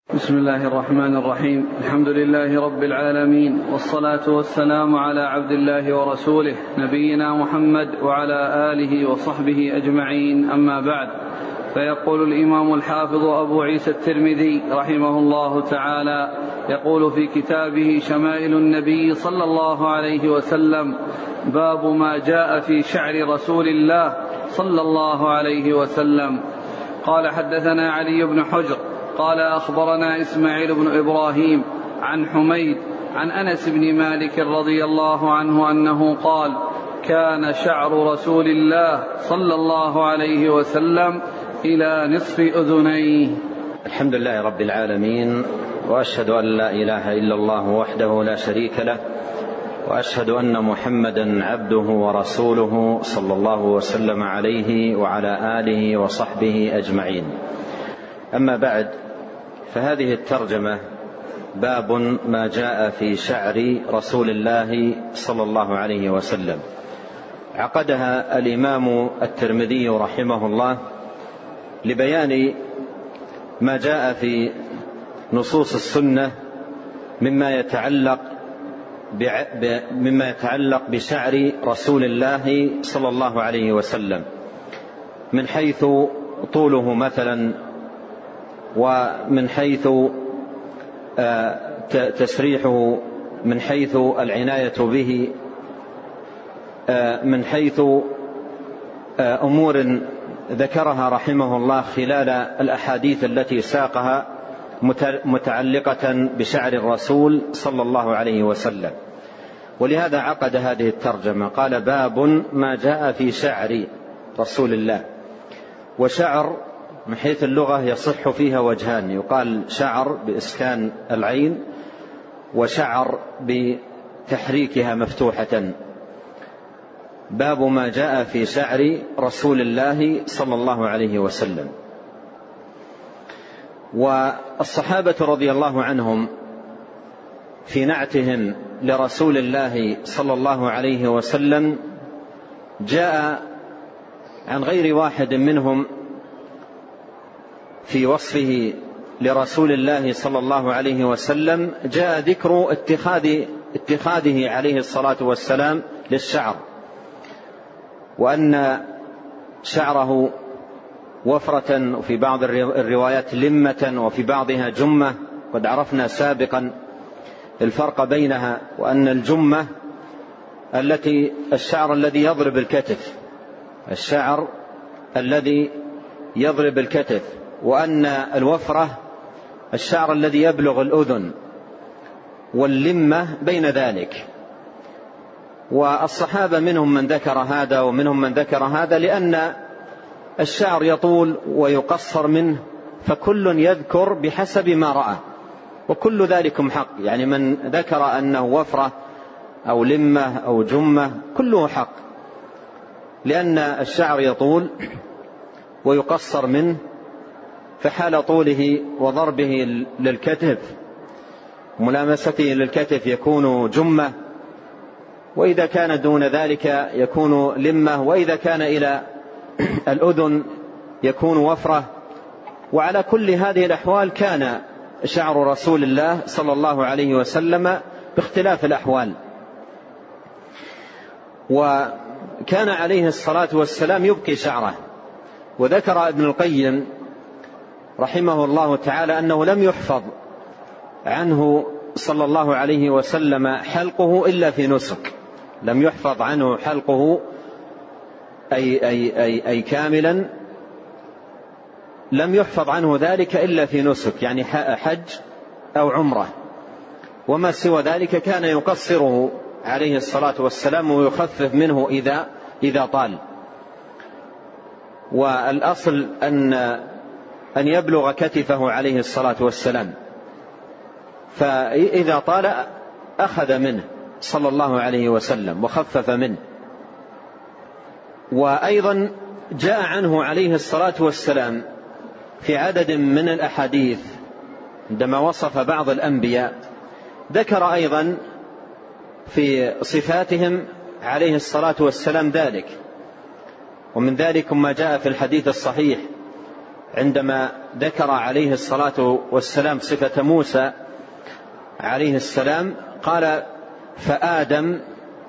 بسم الله الرحمن الرحيم. الحمد لله رب العالمين، والصلاة والسلام على عبد الله ورسوله نبينا محمد وعلى آله وصحبه أجمعين، أما بعد. فيقول الإمام الحافظ أبو عيسى الترمذي رحمه الله تعالى، يقول في كتابه شمائل النبي صلى الله عليه وسلم: باب ما جاء في شعر رسول الله صلى الله عليه وسلم. قال: حدثنا علي بن حجر قال: أخبرنا إسماعيل بن إبراهيم عن حميد عن أنس بن مالك رضي الله عنه أنه قال: كان شعر رسول الله صلى الله عليه وسلم إلى نصف أذنيه. الحمد لله رب العالمين، وأشهد أن لا إله إلا الله وحده لا شريك له، وأشهد أن محمدا عبده ورسوله صلى الله وسلم عليه وعلى آله وصحبه أجمعين. أما بعد، فهذه الترجمة باب ما جاء في شعر رسول الله صلى الله عليه وسلم، عقدها الإمام الترمذي رحمه الله لبيان ما جاء في نصوص السنة مما يتعلق بشعر رسول الله صلى الله عليه وسلم، من حيث طوله مثلا، ومن حيث تسريحه، من حيث العناية به، من حيث أمور ذكرها رحمه الله خلال الأحاديث التي ساقها متعلقة بشعر الرسول صلى الله عليه وسلم. ولهذا عقد هذه الترجمة، قال: باب ما جاء في شعر رسول الله. وشعر من حيث اللغة يصح فيها وجهان: يقال شعر بإسكان العين، وشعر بتحريكها مفتوحة. باب ما جاء في شعر رسول الله صلى الله عليه وسلم. والصحابة رضي الله عنهم في نعتهم لرسول الله صلى الله عليه وسلم جاء عن غير واحد منهم في وصفه لرسول الله صلى الله عليه وسلم جاء ذكر اتخاذه عليه الصلاة والسلام للشعر، وأن شعره وفرة، وفي بعض الروايات لمة، وفي بعضها جمة. قد عرفنا سابقا الفرق بينها، وأن الجمة الشعر الذي يضرب الكتف، الشعر الذي يضرب الكتف، وأن الوفرة الشعر الذي يبلغ الأذن، واللمة بين ذلك. والصحابة منهم من ذكر هذا ومنهم من ذكر هذا، لأن الشعر يطول ويقصر منه، فكل يذكر بحسب ما رأى، وكل ذلكم حق. يعني من ذكر أنه وفرة أو لمة أو جمة كله حق، لأن الشعر يطول ويقصر منه، فحال طوله وضربه للكتف ملامسته للكتف يكون جمة، وإذا كان دون ذلك يكون لمة، وإذا كان إلى الأذن يكون وفرة. وعلى كل هذه الأحوال كان شعر رسول الله صلى الله عليه وسلم باختلاف الأحوال. وكان عليه الصلاة والسلام يبقي شعره. وذكر ابن القيم رحمه الله تعالى أنه لم يحفظ عنه صلى الله عليه وسلم حلقه إلا في نسك، لم يحفظ عنه حلقه أي كاملا، لم يحفظ عنه ذلك إلا في نسك، يعني حج أو عمرة. وما سوى ذلك كان يقصره عليه الصلاة والسلام ويخفف منه إذا طال. والأصل أن يبلغ كتفه عليه الصلاة والسلام، فإذا طال أخذ منه صلى الله عليه وسلم وخفف منه. وأيضا جاء عنه عليه الصلاة والسلام في عدد من الأحاديث عندما وصف بعض الأنبياء، ذكر أيضا في صفاتهم عليه الصلاة والسلام ذلك. ومن ذلك ما جاء في الحديث الصحيح عندما ذكر عليه الصلاة والسلام صفة موسى عليه السلام قال: فآدم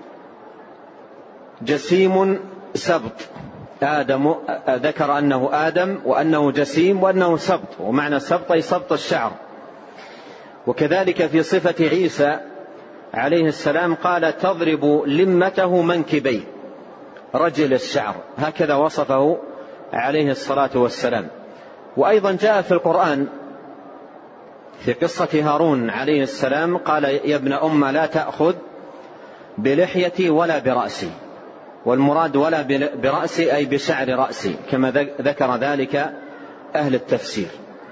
جسيم سبط. آدم ذكر أنه آدم وأنه جسيم وأنه سبط، ومعنى سبط أي سبط الشعر. وكذلك في صفة عيسى عليه السلام قال: تضرب لمته منكبيه، رجل الشعر، هكذا وصفه عليه الصلاة والسلام. وأيضا جاء في القرآن في قصة هارون عليه السلام قال: يا ابن أم لا تأخذ بلحيتي ولا برأسي، والمراد ولا برأسي أي بشعر رأسي، كما ذكر ذلك أهل التفسير.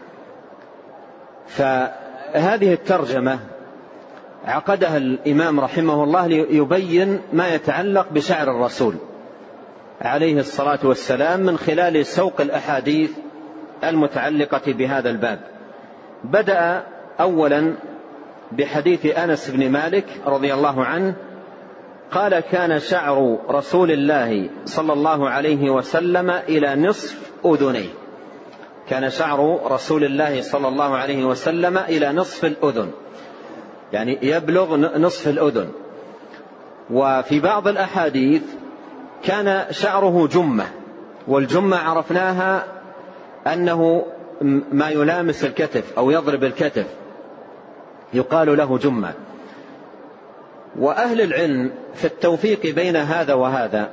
فهذه الترجمة عقدها الإمام رحمه الله ليبين ما يتعلق بشعر الرسول عليه الصلاة والسلام من خلال سوق الأحاديث المتعلقة بهذا الباب. بدأ أولا بحديث أنس بن مالك رضي الله عنه قال: كان شعر رسول الله صلى الله عليه وسلم إلى نصف أذنيه. كان شعر رسول الله صلى الله عليه وسلم إلى نصف الأذن، يعني يبلغ نصف الأذن. وفي بعض الأحاديث كان شعره جمة، والجمة عرفناها أنه ما يلامس الكتف أو يضرب الكتف يقال له جمة. وأهل العلم في التوفيق بين هذا وهذا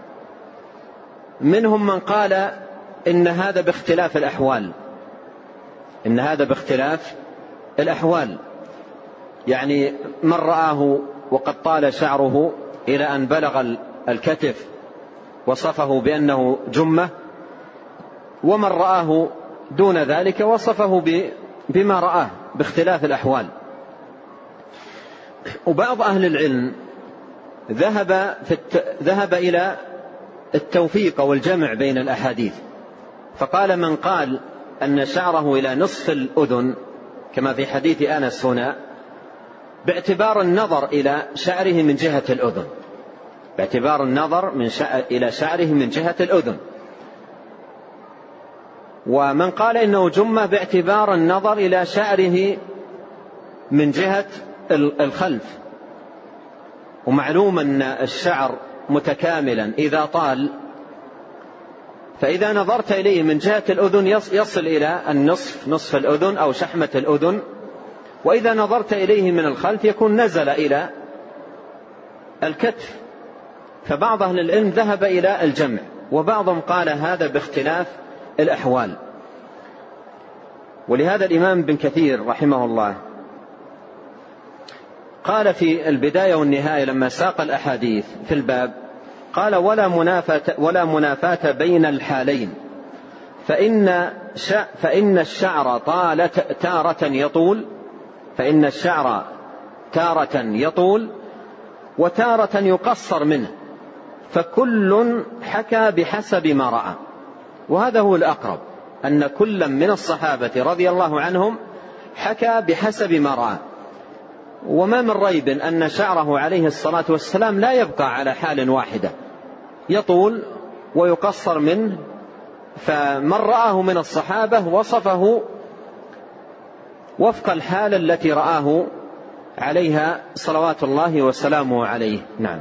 منهم من قال إن هذا باختلاف الأحوال، إن هذا باختلاف الأحوال، يعني من رآه وقد طال شعره إلى أن بلغ الكتف وصفه بأنه جمة، ومن رآه دون ذلك وصفه بما رآه باختلاف الأحوال. وبعض أهل العلم ذهب إلى التوفيق والجمع بين الأحاديث، فقال: من قال أن شعره إلى نصف الأذن كما في حديث أنس هنا باعتبار النظر إلى شعره من جهة الأذن، باعتبار النظر إلى شعره من جهة الأذن. ومن قال إنه جمة باعتبار النظر إلى شعره من جهة الخلف. ومعلوم أن الشعر متكاملا إذا طال، فإذا نظرت إليه من جهة الأذن يصل إلى النصف، نصف الأذن أو شحمة الأذن، وإذا نظرت إليه من الخلف يكون نزل إلى الكتف. فبعض أهل العلم ذهب إلى الجمع، وبعضهم قال هذا باختلاف الأحوال. ولهذا الإمام بن كثير رحمه الله قال في البداية والنهاية لما ساق الأحاديث في الباب قال: ولا منافاة بين الحالين، فإن الشعر تارة يطول، فإن الشعر تارة يطول وتارة يقصر منه، فكل حكى بحسب ما رأى. وهذا هو الأقرب، أن كل من الصحابة رضي الله عنهم حكى بحسب ما رأى. وما من ريب أن شعره عليه الصلاة والسلام لا يبقى على حال واحدة، يطول ويقصر منه. فمن رآه من الصحابة وصفه وفق الحال التي رآه عليها صلوات الله وسلامه عليه. نعم.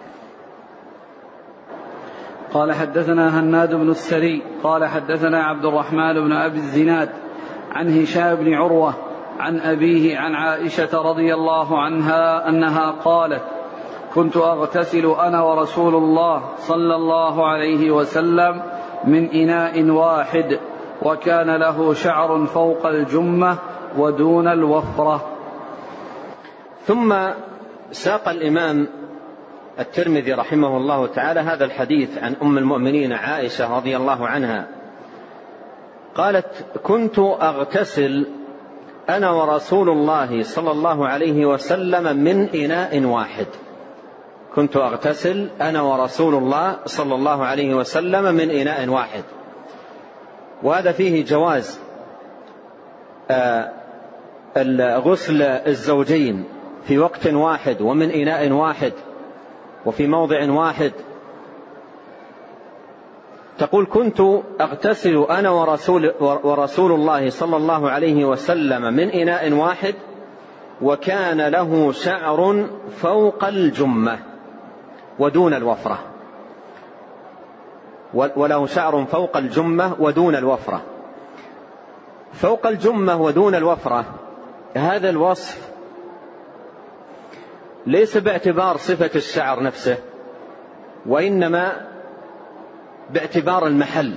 قال: حدثنا هناد بن السري قال حدثنا عبد الرحمن بن أبي الزناد عن هشام بن عروة عن أبيه عن عائشة رضي الله عنها أنها قالت: كنت أغتسل أنا ورسول الله صلى الله عليه وسلم من إناء واحد، وكان له شعر فوق الجمة ودون الوفرة. ثم ساق الإمام الترمذي رحمه الله تعالى هذا الحديث عن أم المؤمنين عائشة رضي الله عنها قالت: كنت أغتسل أنا ورسول الله صلى الله عليه وسلم من إناء واحد. كنت أغتسل أنا ورسول الله صلى الله عليه وسلم من إناء واحد. وهذا فيه جواز غسل الزوجين في وقت واحد ومن إناء واحد وفي موضع واحد. تقول: كنت أغتسل أنا ورسول الله صلى الله عليه وسلم من إناء واحد، وكان له شعر فوق الجمة ودون الوفرة. وله شعر فوق الجمة ودون الوفرة. فوق الجمة ودون الوفرة، هذا الوصف ليس باعتبار صفة الشعر نفسه، وإنما باعتبار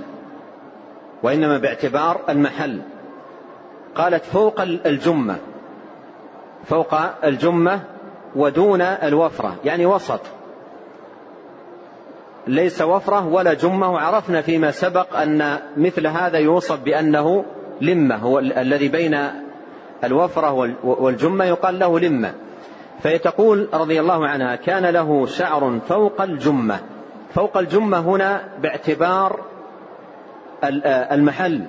المحل. قالت فوق الجمة، فوق الجمة ودون الوفرة، يعني وسط، ليس وفرة ولا جمة. وعرفنا فيما سبق أن مثل هذا يوصف بأنه لمة، هو الذي بين الوفرة والجمة يقال له لمة. فيتقول رضي الله عنها: كان له شعر فوق الجمة. فوق الجمة هنا باعتبار المحل،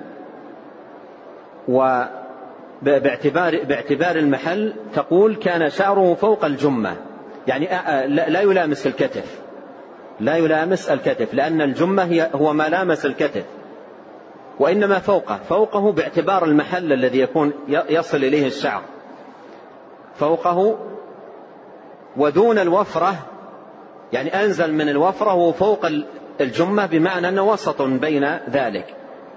وباعتبار المحل تقول كان شعره فوق الجمة، يعني لا يلامس الكتف، لأن الجمة هو ما لامس الكتف، وإنما فوقه باعتبار المحل الذي يكون يصل إليه الشعر فوقه. ودون الوفرة يعني أنزل من الوفرة وفوق الجمة، بمعنى أنه وسط بين ذلك.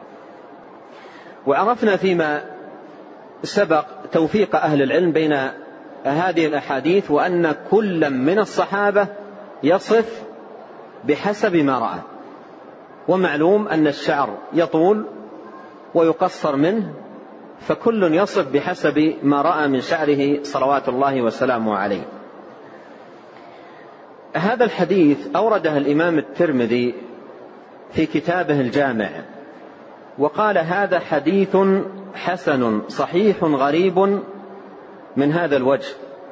وعرفنا فيما سبق توفيق أهل العلم بين هذه الأحاديث، وأن كل من الصحابة يصف بحسب ما رأى. ومعلوم أن الشعر يطول ويقصر منه، فكل يصف بحسب ما رأى من شعره صلوات الله وسلامه عليه. هذا الحديث أورده الإمام الترمذي في كتابه الجامع، وقال: هذا حديث حسن صحيح غريب من هذا الوجه.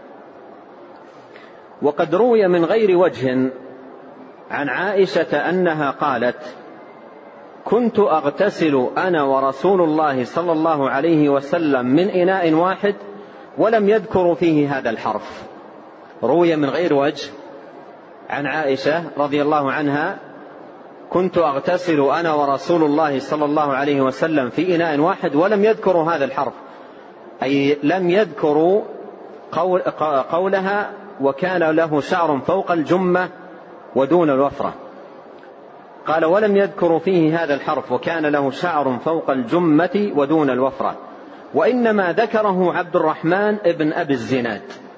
وقد روي من غير وجه عن عائشة أنها قالت: كنت أغتسل أنا ورسول الله صلى الله عليه وسلم من إناء واحد، ولم يذكر فيه هذا الحرف. روي من غير وجه عن عائشة رضي الله عنها: كنت أغتسل أنا ورسول الله صلى الله عليه وسلم في إناء واحد، ولم يذكروا هذا الحرف، أي لم يذكروا قولها وكان له شعر فوق الجمة ودون الوفرة. قال: ولم يذكروا فيه هذا الحرف وكان له شعر فوق الجمة ودون الوفرة، وإنما ذكره عبد الرحمن ابن أبي الزناد،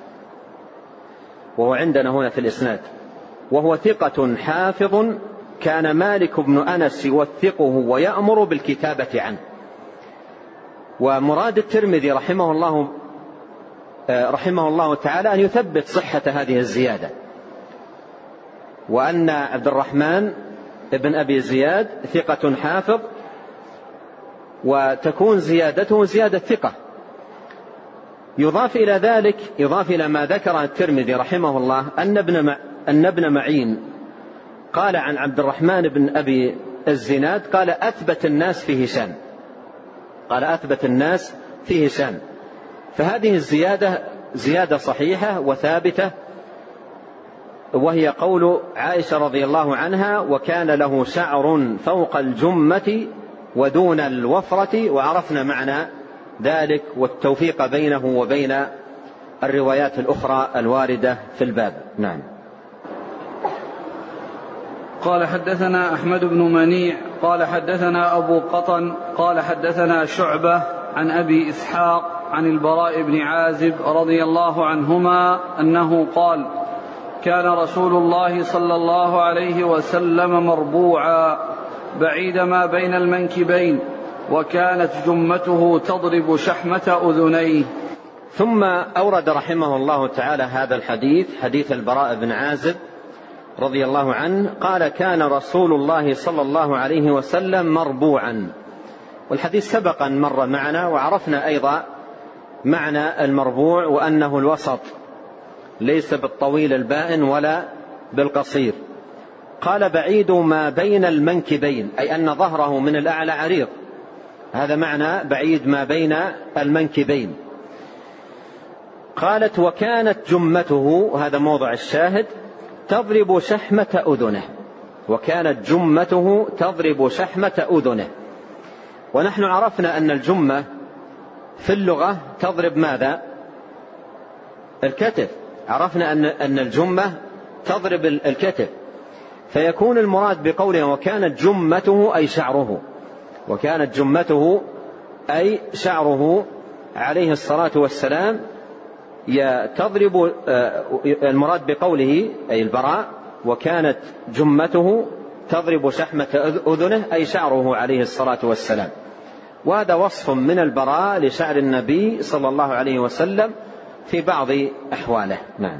وهو عندنا هنا في الإسناد، وهو ثقة حافظ، كان مالك بن أنس يوثقه ويأمر بالكتابة عنه. ومراد الترمذي رحمه الله تعالى أن يثبت صحة هذه الزيادة، وأن عبد الرحمن ابن أبي زياد ثقة حافظ، وتكون زيادته زيادة ثقة. يضاف إلى ذلك، يضاف إلى ما ذكر الترمذي رحمه الله أن ابن معين قال عن عبد الرحمن بن أبي الزناد: قال: أثبت الناس في هشام. فهذه الزيادة زيادة صحيحة وثابتة، وهي قول عائشة رضي الله عنها: وكان له شعر فوق الجمة ودون الوفرة. وعرفنا معنى ذلك والتوفيق بينه وبين الروايات الأخرى الواردة في الباب. نعم. قال: حدثنا أحمد بن منيع قال حدثنا أبو قطن قال حدثنا شعبة عن أبي إسحاق عن البراء بن عازب رضي الله عنهما أنه قال: كان رسول الله صلى الله عليه وسلم مربوعا بعيد ما بين المنكبين، وكانت جمته تضرب شحمة أذنيه. ثم أورد رحمه الله تعالى هذا الحديث، حديث البراء بن عازب رضي الله عنه، قال: كان رسول الله صلى الله عليه وسلم مربوعا. والحديث سبقا مر معنا، وعرفنا أيضا معنى المربوع، وأنه الوسط، ليس بالطويل البائن ولا بالقصير. قال: بعيد ما بين المنكبين، أي أن ظهره من الأعلى عريض، هذا معنى بعيد ما بين المنكبين. قالت: وكانت جمته، هذا موضع الشاهد، تضرب شحمة أذنه، وكانت جمته تضرب شحمة أذنه. ونحن عرفنا أن الجمة في اللغة تضرب ماذا؟ الكتف. عرفنا أن الجمة تضرب الكتف، فيكون المراد بقوله وكانت جمته أي شعره، وكانت جمته أي شعره عليه الصلاة والسلام تضرب. المراد بقوله أي البراء وكانت جمته تضرب شحمة أذنه أي شعره عليه الصلاة والسلام. وهذا وصف من البراء لشعر النبي صلى الله عليه وسلم في بعض أحواله. نعم.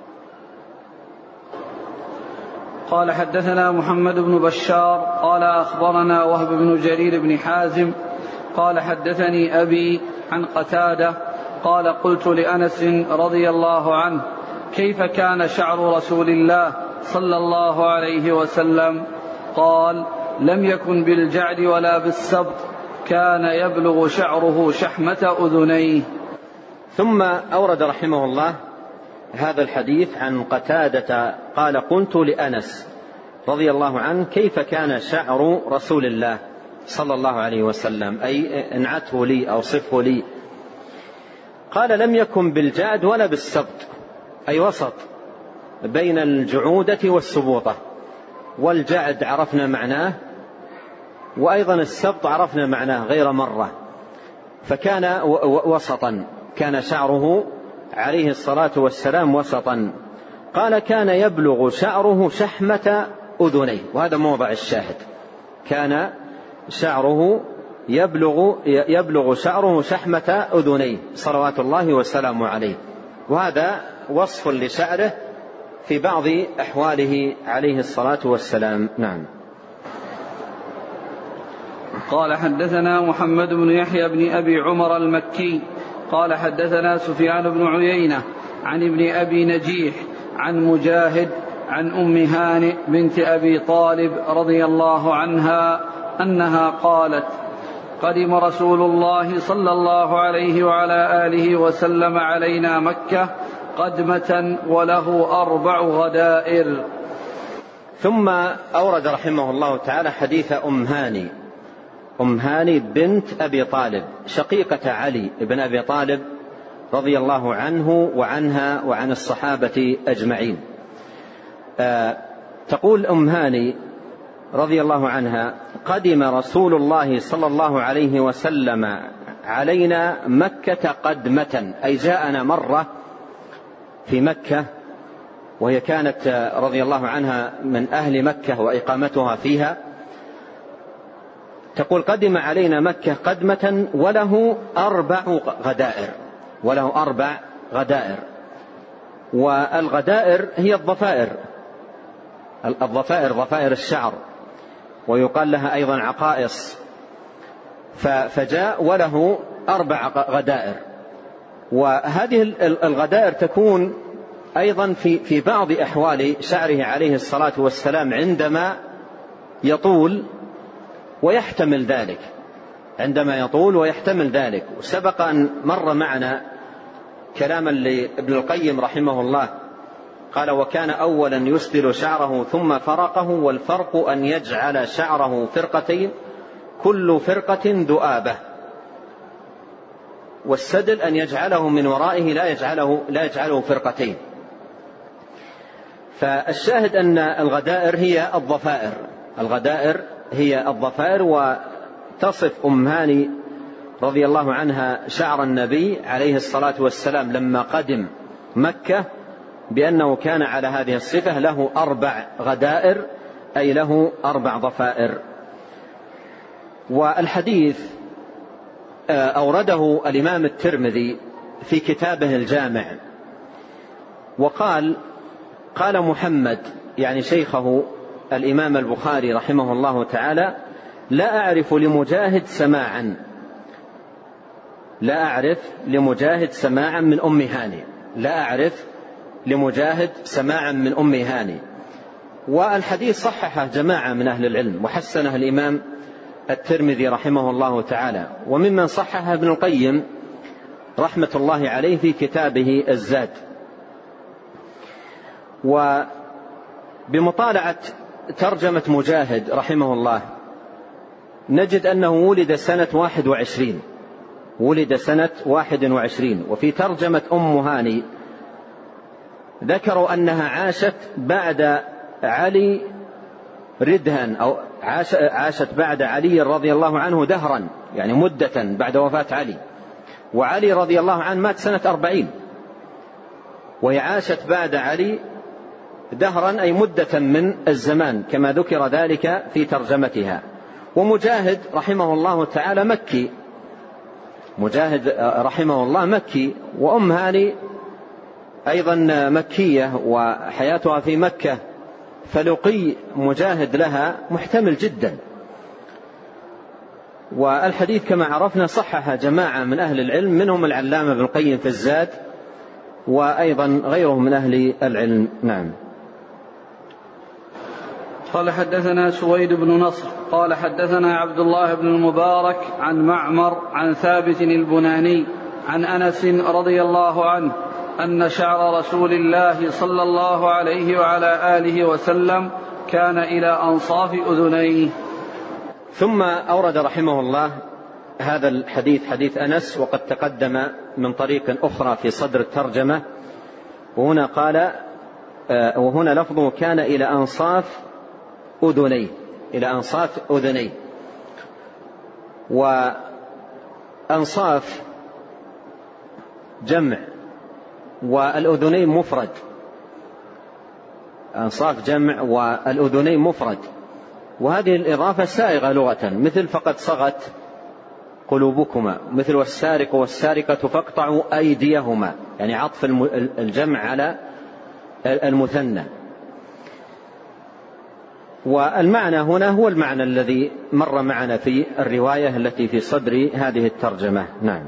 قال حدثنا محمد بن بشار قال أخبرنا وهب بن جرير بن حازم قال حدثني أبي عن قتادة قال قلت لأنس رضي الله عنه كيف كان شعر رسول الله صلى الله عليه وسلم؟ قال لم يكن بالجعد ولا بالسبط، كان يبلغ شعره شحمة أذنيه. ثم أورد رحمه الله هذا الحديث عن قتادة قال قلت لأنس رضي الله عنه كيف كان شعر رسول الله صلى الله عليه وسلم، أي انعته لي أو صفه لي. قال لم يكن بالجعد ولا بالسبط، أي وسط بين الجعودة والسبوطة. والجعد عرفنا معناه، وأيضا السبط عرفنا معناه غير مرة، فكان وسطا، كان شعره عليه الصلاة والسلام وسطا. قال كان يبلغ شعره شحمة أذنيه، وهذا موضع الشاهد، كان شعره يبلغ شعره شحمة أذنيه صلوات الله وسلامه عليه. وهذا وصف لشعره في بعض أحواله عليه الصلاة والسلام. نعم. قال حدثنا محمد بن يحيى بن أبي عمر المكي قال حدثنا سفيان بن عيينة عن ابن أبي نجيح عن مجاهد عن أم هانئ بنت أبي طالب رضي الله عنها أنها قالت قدم رسول الله صلى الله عليه وعلى آله وسلم علينا مكة قدمة وله 4 غدائر. ثم أورد رحمه الله تعالى حديث أم هاني بنت أبي طالب شقيقة علي بن أبي طالب رضي الله عنه وعنها وعن الصحابة أجمعين. تقول أم هاني رضي الله عنها قدم رسول الله صلى الله عليه وسلم علينا مكة قدمة، أي جاءنا مرة في مكة، وهي كانت رضي الله عنها من أهل مكة وإقامتها فيها. تقول قدم علينا مكة قدمة وله 4 غدائر، وله 4 غدائر. والغدائر هي الضفائر، ضفائر الشعر، ويقال لها أيضا عقائص. فجاء وله 4 غدائر. وهذه الغدائر تكون أيضا في بعض أحوال شعره عليه الصلاة والسلام عندما يطول ويحتمل ذلك، عندما يطول ويحتمل ذلك. وسبق أن مر معنا كلاما لابن القيم رحمه الله قال وكان أولا يسدل شعره ثم فرقه، والفرق أن يجعل شعره فرقتين كل فرقة ذؤابة، والسدل أن يجعله من ورائه لا يجعله فرقتين. فالشاهد أن الغدائر هي الضفائر. وتصف أم هاني رضي الله عنها شعر النبي عليه الصلاة والسلام لما قدم مكة بأنه كان على هذه الصفة، له 4 غدائر، أي له 4 ضفائر. والحديث أورده الإمام الترمذي في كتابه الجامع، وقال محمد يعني شيخه الإمام البخاري رحمه الله تعالى لا أعرف لمجاهد سماعا من أم هاني، لا أعرف لمجاهد سماعا من أم هاني. والحديث صححه جماعة من أهل العلم وحسنه الإمام الترمذي رحمه الله تعالى، وممن صححه ابن القيم رحمة الله عليه في كتابه الزاد. وبمطالعة ترجمة مجاهد رحمه الله نجد أنه ولد سنة 21، ولد سنة 21. وفي ترجمة أم هاني ذكروا أنها عاشت بعد علي ردها، أو عاشت بعد علي رضي الله عنه دهرا، يعني مدة بعد وفاة علي، وعلي رضي الله عنه مات سنة 40، وهي عاشت بعد علي دهرا أي مدة من الزمان كما ذكر ذلك في ترجمتها. ومجاهد رحمه الله تعالى مكي، مجاهد رحمه الله مكي، وأم هاني أيضا مكية وحياتها في مكة، فلقي مجاهد لها محتمل جدا. والحديث كما عرفنا صحح جماعة من أهل العلم، منهم العلامة ابن القيم في الزاد، وأيضا غيره من أهل العلم. نعم. قال حدثنا سويد بن نصر قال حدثنا عبد الله بن المبارك عن معمر عن ثابت البناني عن أنس رضي الله عنه أن شعر رسول الله صلى الله عليه وعلى آله وسلم كان إلى أنصاف أذنيه. ثم أورد رحمه الله هذا الحديث، حديث أنس، وقد تقدم من طريق أخرى في صدر الترجمة، وهنا قال وهنا لفظه كان إلى أنصاف أذنيه، إلى أنصاف أذنيه. وأنصاف جمع والأذنين مفرد، أنصاف جمع والأذنين مفرد، وهذه الإضافة سائغة لغة، مثل فقد صغت قلوبكما، مثل والسارق والسارقة فاقطعوا أيديهما، يعني عطف الجمع على المثنى. والمعنى هنا هو المعنى الذي مر معنا في الرواية التي في صدر هذه الترجمة. نعم.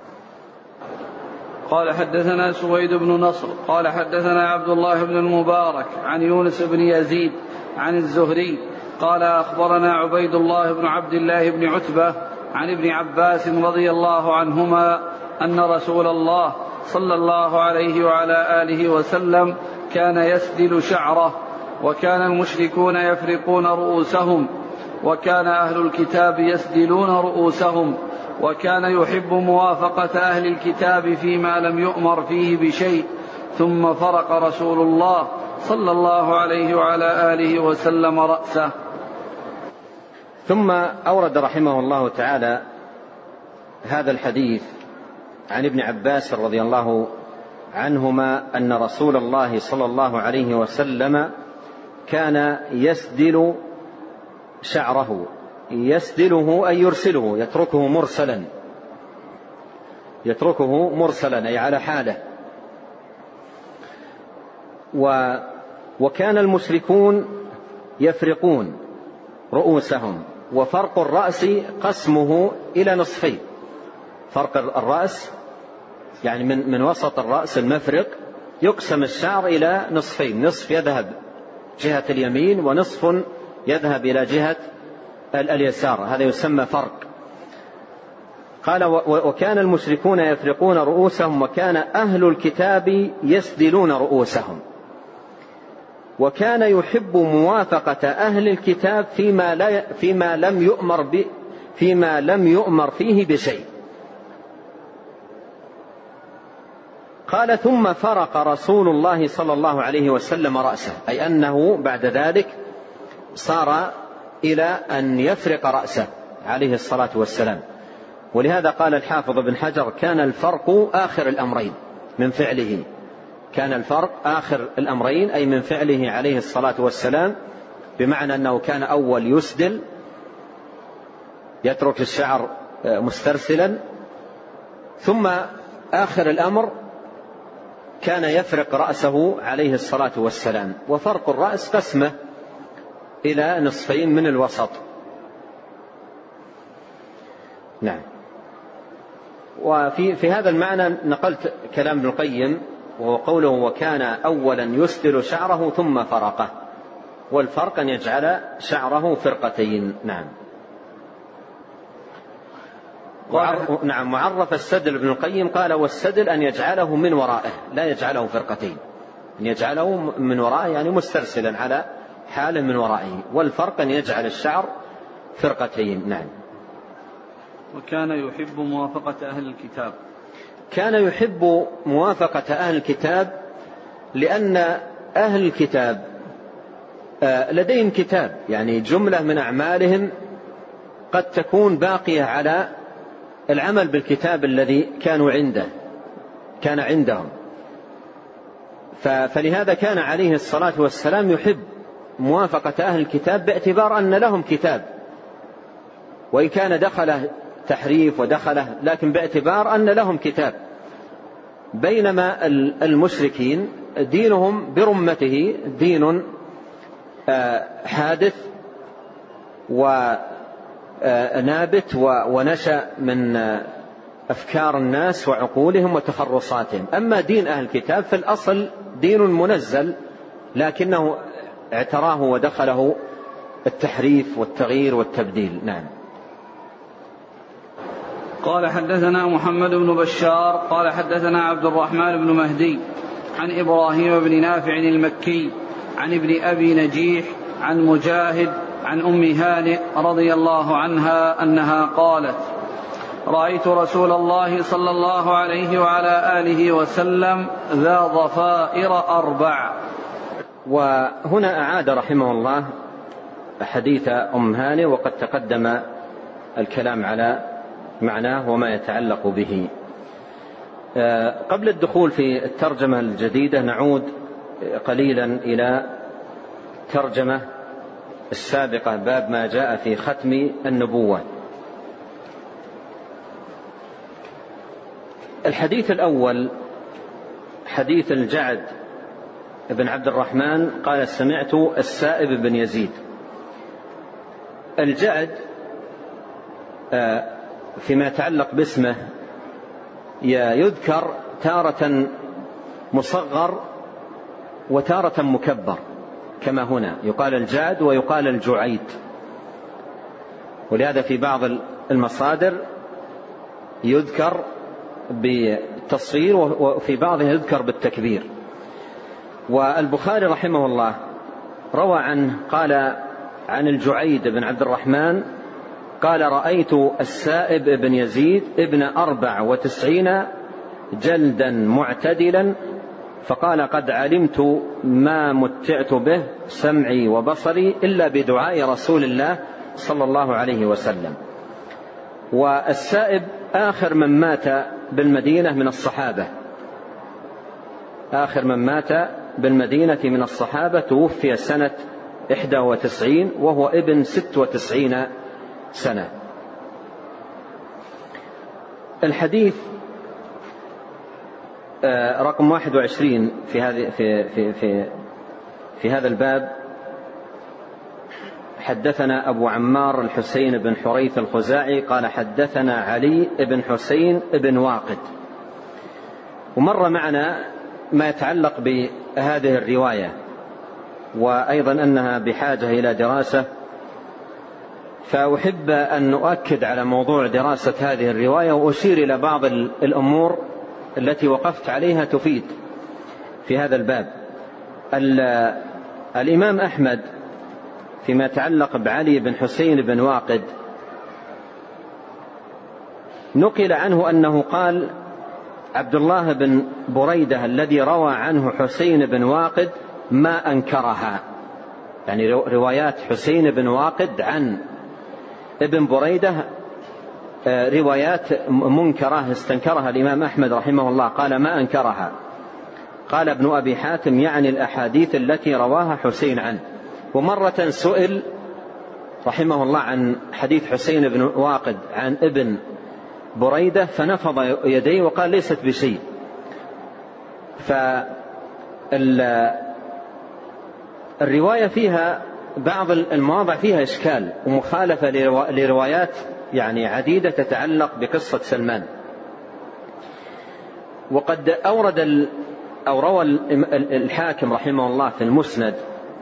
قال حدثنا سويد بن نصر قال حدثنا عبد الله بن المبارك عن يونس بن يزيد عن الزهري قال أخبرنا عبيد الله بن عبد الله بن عتبة عن ابن عباس رضي الله عنهما أن رسول الله صلى الله عليه وعلى آله وسلم كان يسدل شعره، وكان المشركون يفرقون رؤوسهم، وكان أهل الكتاب يسدلون رؤوسهم، وكان يحب موافقة أهل الكتاب فيما لم يؤمر فيه بشيء، ثم فرق رسول الله صلى الله عليه وعلى آله وسلم رأسه. ثم أورد رحمه الله تعالى هذا الحديث عن ابن عباس رضي الله عنهما أن رسول الله صلى الله عليه وسلم كان يسدل شعره، يسدله أي يرسله، يتركه مرسلا أي على حاله. وكان المشركون يفرقون رؤوسهم، وفرق الرأس قسمه إلى نصفين، فرق الرأس يعني من وسط الرأس المفرق يقسم الشعر إلى نصفين، نصف يذهب جهة اليمين ونصف يذهب إلى جهة اليسار، هذا يسمى فرق. قال وكان المشركون يفرقون رؤوسهم، وكان أهل الكتاب يسدلون رؤوسهم، وكان يحب موافقة أهل الكتاب فيما لم يؤمر فيه بشيء. قال ثم فرق رسول الله صلى الله عليه وسلم رأسه، أي أنه بعد ذلك صار إلى أن يفرق رأسه عليه الصلاة والسلام. ولهذا قال الحافظ بن حجر كان الفرق آخر الأمرين من فعله، كان الفرق آخر الأمرين أي من فعله عليه الصلاة والسلام، بمعنى أنه كان أول يسدل يترك الشعر مسترسلا، ثم آخر الأمر كان يفرق رأسه عليه الصلاة والسلام. وفرق الرأس قسمه إلى نصفين من الوسط. نعم. وفي هذا المعنى نقلت كلام ابن القيم، وهو قوله وكان أولا يسدل شعره ثم فرقه، والفرق أن يجعل شعره فرقتين. نعم. نعم. معرف السدل ابن القيم قال والسدل أن يجعله من ورائه، لا يجعله فرقتين، أن يجعله من ورائه يعني مسترسلا على حاله من ورائه، والفرق أن يجعل الشعر فرقتين. نعم. وكان يحب موافقة أهل الكتاب. كان يحب موافقة أهل الكتاب لأن أهل الكتاب لديهم كتاب، يعني جملة من أعمالهم قد تكون باقية على العمل بالكتاب الذي كان عندهم. فلهذا كان عليه الصلاة والسلام يحب موافقة أهل الكتاب باعتبار أن لهم كتاب، وإن كان دخله تحريف ودخله، لكن باعتبار أن لهم كتاب. بينما المشركين دينهم برمته دين حادث ونابت ونشأ من أفكار الناس وعقولهم وتخرصاتهم. أما دين أهل الكتاب في الأصل دين منزل، لكنه اعتراه ودخله التحريف والتغيير والتبديل. نعم. قال حدثنا محمد بن بشار قال حدثنا عبد الرحمن بن مهدي عن إبراهيم بن نافع المكي عن ابن أبي نجيح عن مجاهد عن أم هانئ رضي الله عنها أنها قالت: رأيت رسول الله صلى الله عليه وعلى آله وسلم ذا ضفائر 4. وهنا أعاد رحمه الله حديث أم هانئ، وقد تقدم الكلام على معناه وما يتعلق به. قبل الدخول في الترجمة الجديدة نعود قليلا إلى ترجمة السابقة، باب ما جاء في ختم النبوة. الحديث الأول حديث الجعد بن عبد الرحمن قال: سمعت السائب بن يزيد. الجعد فيما يتعلق باسمه يذكر تارة مصغر وتارة مكبر، كما هنا يقال الجعد ويقال الجعيد، ولهذا في بعض المصادر يذكر بالتصغير وفي بعضها يذكر بالتكبير. والبخاري رحمه الله روى عنه قال عن الجعيد بن عبد الرحمن قال: رأيت السائب بن يزيد ابن 94 جلدا معتدلا، فقال: قد علمت ما متعت به سمعي وبصري إلا بدعاء رسول الله صلى الله عليه وسلم. والسائب آخر من مات بالمدينة من الصحابة، آخر من مات بالمدينة من الصحابة، توفي سنة 91 وهو ابن 96 سنة. الحديث رقم 21 في هذا الباب: حدثنا أبو عمار الحسين بن حريث الخزاعي قال: حدثنا علي بن حسين بن واقد. ومر معنا ما يتعلق بهذه الرواية، وأيضا أنها بحاجة إلى دراسة، فأحب أن نؤكد على موضوع دراسة هذه الرواية وأشير إلى بعض الأمور التي وقفت عليها تفيد في هذا الباب. الإمام أحمد فيما يتعلق بعلي بن حسين بن واقد نقل عنه أنه قال: عبد الله بن بريدة الذي روى عنه حسين بن واقد ما أنكرها، يعني روايات حسين بن واقد عن ابن بريدة روايات منكرة استنكرها الإمام أحمد رحمه الله، قال ما أنكرها. قال ابن أبي حاتم: يعني الأحاديث التي رواها حسين عنه. ومرة سئل رحمه الله عن حديث حسين بن واقد عن ابن بريدة فنفض يديه وقال ليست بشيء. فالرواية فيها بعض المواضع فيها إشكال ومخالفة لروايات يعني عديدة تتعلق بقصة سلمان. وقد أورد أو روى الحاكم رحمه الله في المسند،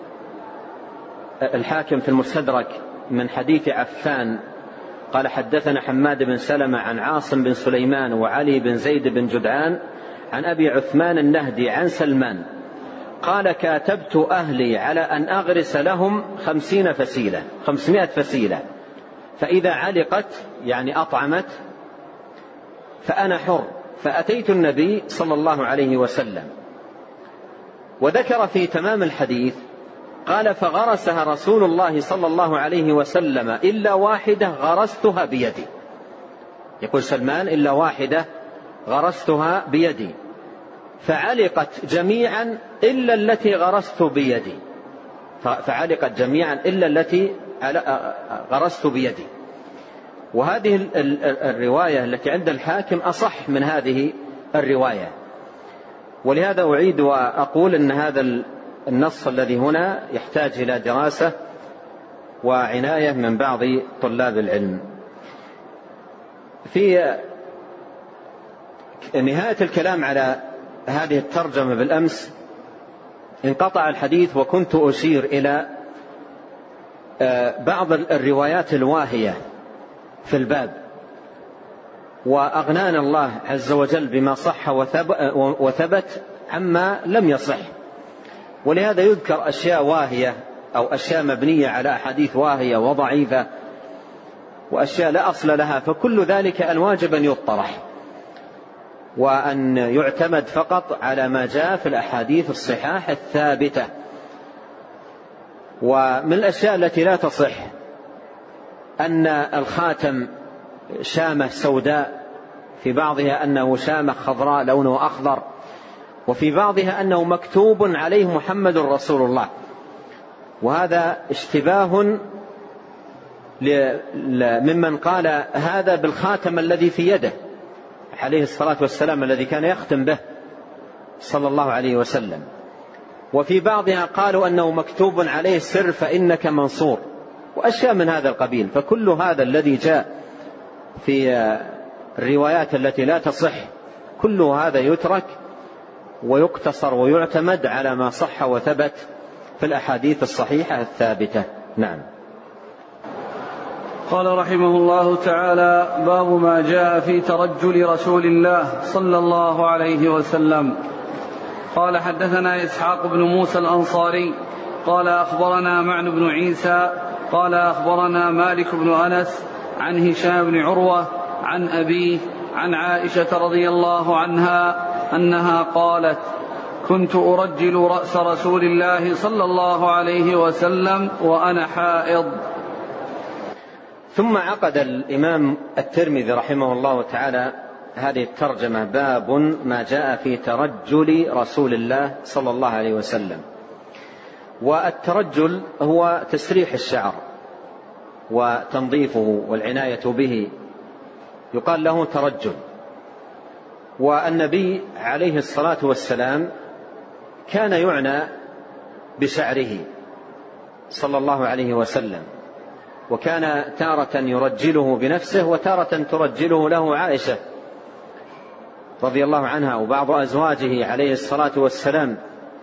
الحاكم في المستدرك من حديث عفان قال: حدثنا حماد بن سلمة عن عاصم بن سليمان وعلي بن زيد بن جدعان عن أبي عثمان النهدي عن سلمان قال كاتبت أهلي على أن أغرس لهم 500 فسيلة، فإذا علقت يعني أطعمت فأنا حر. فأتيت النبي صلى الله عليه وسلم. وذكر في تمام الحديث قال فغرسها رسول الله صلى الله عليه وسلم إلا واحدة غرستها بيدي. يقول سلمان إلا واحدة غرستها بيدي، فعلقت جميعا إلا التي غرست بيدي، فعلقت جميعا إلا التي غرست بيدي. وهذه الرواية التي عند الحاكم أصح من هذه الرواية، ولهذا أعيد وأقول أن هذا النص الذي هنا يحتاج إلى دراسة وعناية من بعض طلاب العلم. في نهاية الكلام على هذه الترجمة بالأمس انقطع الحديث، وكنت أشير إلى بعض الروايات الواهية في الباب، وأغنانا الله عز وجل بما صح وثبت عما لم يصح. ولهذا يذكر أشياء واهية أو أشياء مبنية على أحاديث واهية وضعيفة، وأشياء لا أصل لها، فكل ذلك الواجب أن يطرح وأن يعتمد فقط على ما جاء في الأحاديث الصحاح الثابتة. ومن الأشياء التي لا تصح أن الخاتم شامة سوداء، في بعضها أنه شامة خضراء لونه أخضر، وفي بعضها أنه مكتوب عليه محمد رسول الله، وهذا اشتباه ممن قال هذا بالخاتم الذي في يده عليه الصلاة والسلام الذي كان يختم به صلى الله عليه وسلم. وفي بعضها قالوا أنه مكتوب عليه سر فإنك منصور، وأشياء من هذا القبيل. فكل هذا الذي جاء في الروايات التي لا تصح كل هذا يترك ويقتصر ويعتمد على ما صح وثبت في الأحاديث الصحيحة الثابتة. نعم. قال رحمه الله تعالى: باب ما جاء في ترجل رسول الله صلى الله عليه وسلم. قال حدثنا إسحاق بن موسى الأنصاري قال أخبرنا معن بن عيسى قال أخبرنا مالك بن أنس عن هشام بن عروة عن أبيه عن عائشة رضي الله عنها أنها قالت: كنت أرجل رأس رسول الله صلى الله عليه وسلم وأنا حائض. ثم عقد الإمام الترمذي رحمه الله تعالى هذه الترجمة: باب ما جاء في ترجل رسول الله صلى الله عليه وسلم. والترجل هو تسريح الشعر وتنظيفه والعناية به، يقال له ترجل. والنبي عليه الصلاة والسلام كان يعنى بشعره صلى الله عليه وسلم، وكان تارة يرجله بنفسه وتارة ترجله له عائشة رضي الله عنها وبعض أزواجه عليه الصلاة والسلام.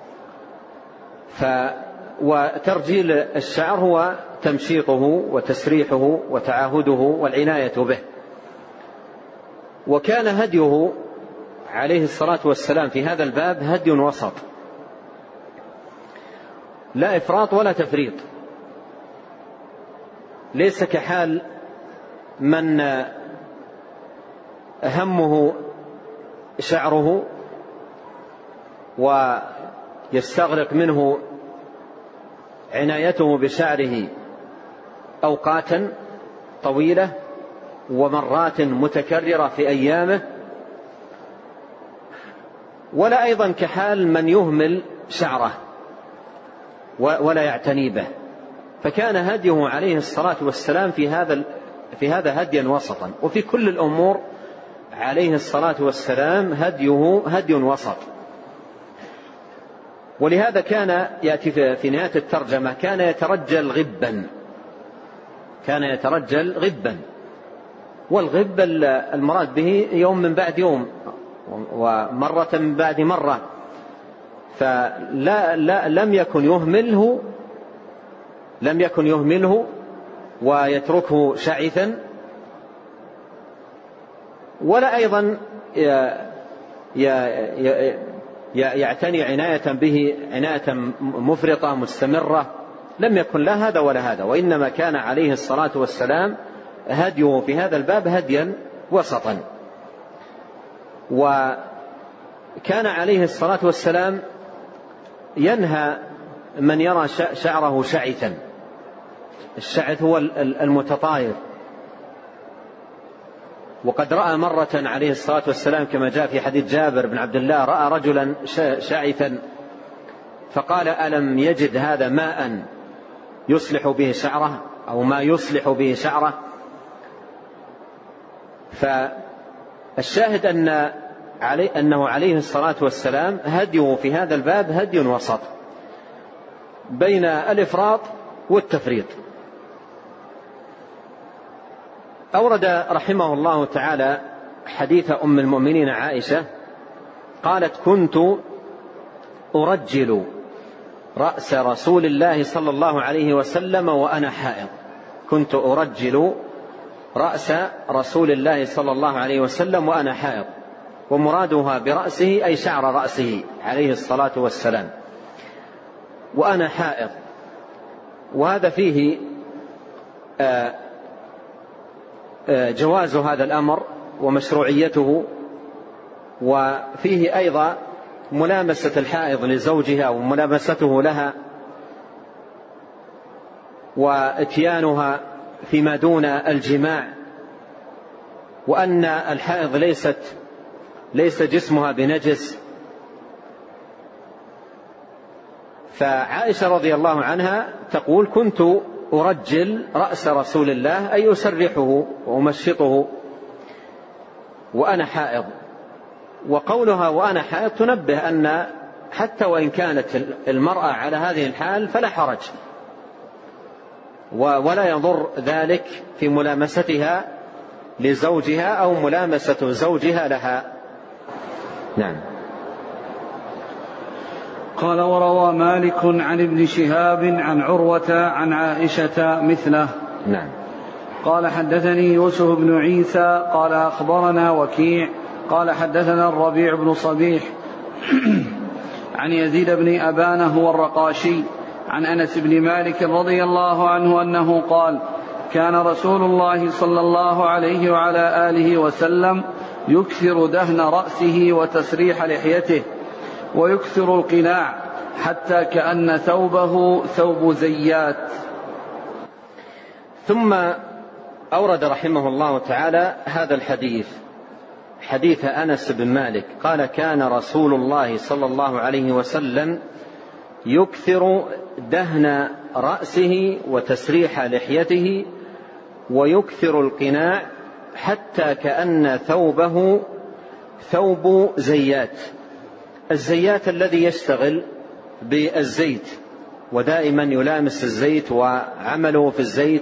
وترجيل الشعر هو تمشيطه وتسريحه وتعاهده والعناية به. وكان هديه عليه الصلاة والسلام في هذا الباب هدي وسط، لا إفراط ولا تفريط، ليس كحال من همه شعره ويستغرق منه عنايته بشعره أوقاتا طويلة ومرات متكررة في أيامه، ولا أيضا كحال من يهمل شعره ولا يعتني به. فكان هديه عليه الصلاة والسلام في هذا هديا وسطا، وفي كل الأمور عليه الصلاة والسلام هديه هدي وسط. ولهذا كان يأتي في نهاية الترجمة: كان يترجل غبا. كان يترجل غبا، والغب المراد به يوم من بعد يوم ومرة من بعد مرة، لم يكن يهمله ويتركه شعثا، ولا أيضا يعتني عناية به عناية مفرطة مستمرة، لم يكن لا هذا ولا هذا، وإنما كان عليه الصلاة والسلام هديه في هذا الباب هديا وسطا. وكان عليه الصلاة والسلام ينهى من يرى شعره شعثا. الشعث هو المتطاير، وقد رأى مرة عليه الصلاة والسلام كما جاء في حديث جابر بن عبد الله رأى رجلا شعثا فقال ألم يجد هذا ماء يصلح به شعره أو ما يصلح به شعره. فالشاهد أنه عليه الصلاة والسلام هديه في هذا الباب هدي وسط بين الإفراط والتفريط. أورد رحمه الله تعالى حديث أم المؤمنين عائشة قالت كنت أرجل رأس رسول الله صلى الله عليه وسلم وأنا حائض. كنت أرجل رأس رسول الله صلى الله عليه وسلم وأنا حائض، ومرادها برأسه أي شعر رأسه عليه الصلاة والسلام وأنا حائض. وهذا فيه جواز هذا الأمر ومشروعيته، وفيه أيضا ملامسة الحائض لزوجها وملامسته لها واتيانها فيما دون الجماع، وأن الحائض ليس جسمها بنجس. فعائشة رضي الله عنها تقول كنت أرجل رأس رسول الله أي أسرحه وأمشطه وأنا حائض. وقولها وأنا حائض تنبه أن حتى وإن كانت المرأة على هذه الحال فلا حرج ولا يضر ذلك في ملامستها لزوجها أو ملامسة زوجها لها. نعم. قال وروى مالك عن ابن شهاب عن عروة عن عائشة مثله. نعم. قال حدثني يوسف بن عيسى قال أخبرنا وكيع قال حدثنا الربيع بن صبيح عن يزيد بن أبان هو الرقاشي عن أنس بن مالك رضي الله عنه أنه قال كان رسول الله صلى الله عليه وعلى آله وسلم يكثر دهن رأسه وتسريح لحيته ويكثر القناع حتى كأن ثوبه ثوب زيات. ثم أورد رحمه الله تعالى هذا الحديث حديث أنس بن مالك قال كان رسول الله صلى الله عليه وسلم يكثر دهن رأسه وتسريح لحيته ويكثر القناع حتى كأن ثوبه ثوب زيات. الزيات الذي يشتغل بالزيت ودائما يلامس الزيت وعمله في الزيت،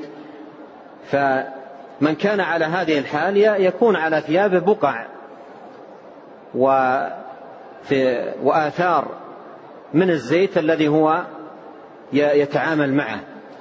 فمن كان على هذه الحال يكون على ثيابه بقع وآثار من الزيت الذي هو يتعامل معه.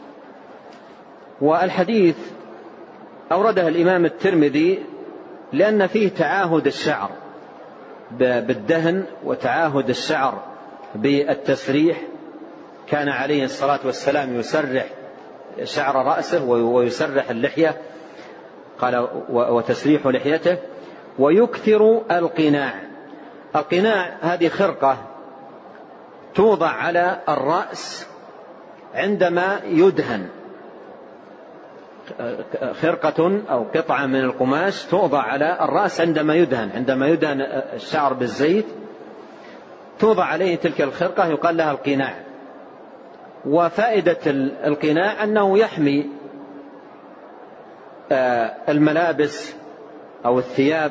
والحديث أورده الإمام الترمذي لأن فيه تعاهد الشعر بالدهن وتعاهد الشعر بالتسريح. كان عليه الصلاة والسلام يسرح شعر رأسه ويسرح اللحية قال وتسريح لحيته ويكثر القناع. القناع هذه خرقة توضع على الرأس عندما يدهن، خرقة أو قطعة من القماش توضع على الرأس عندما يدهن الشعر بالزيت توضع عليه تلك الخرقة يقال لها القناع. وفائدة القناع أنه يحمي الملابس أو الثياب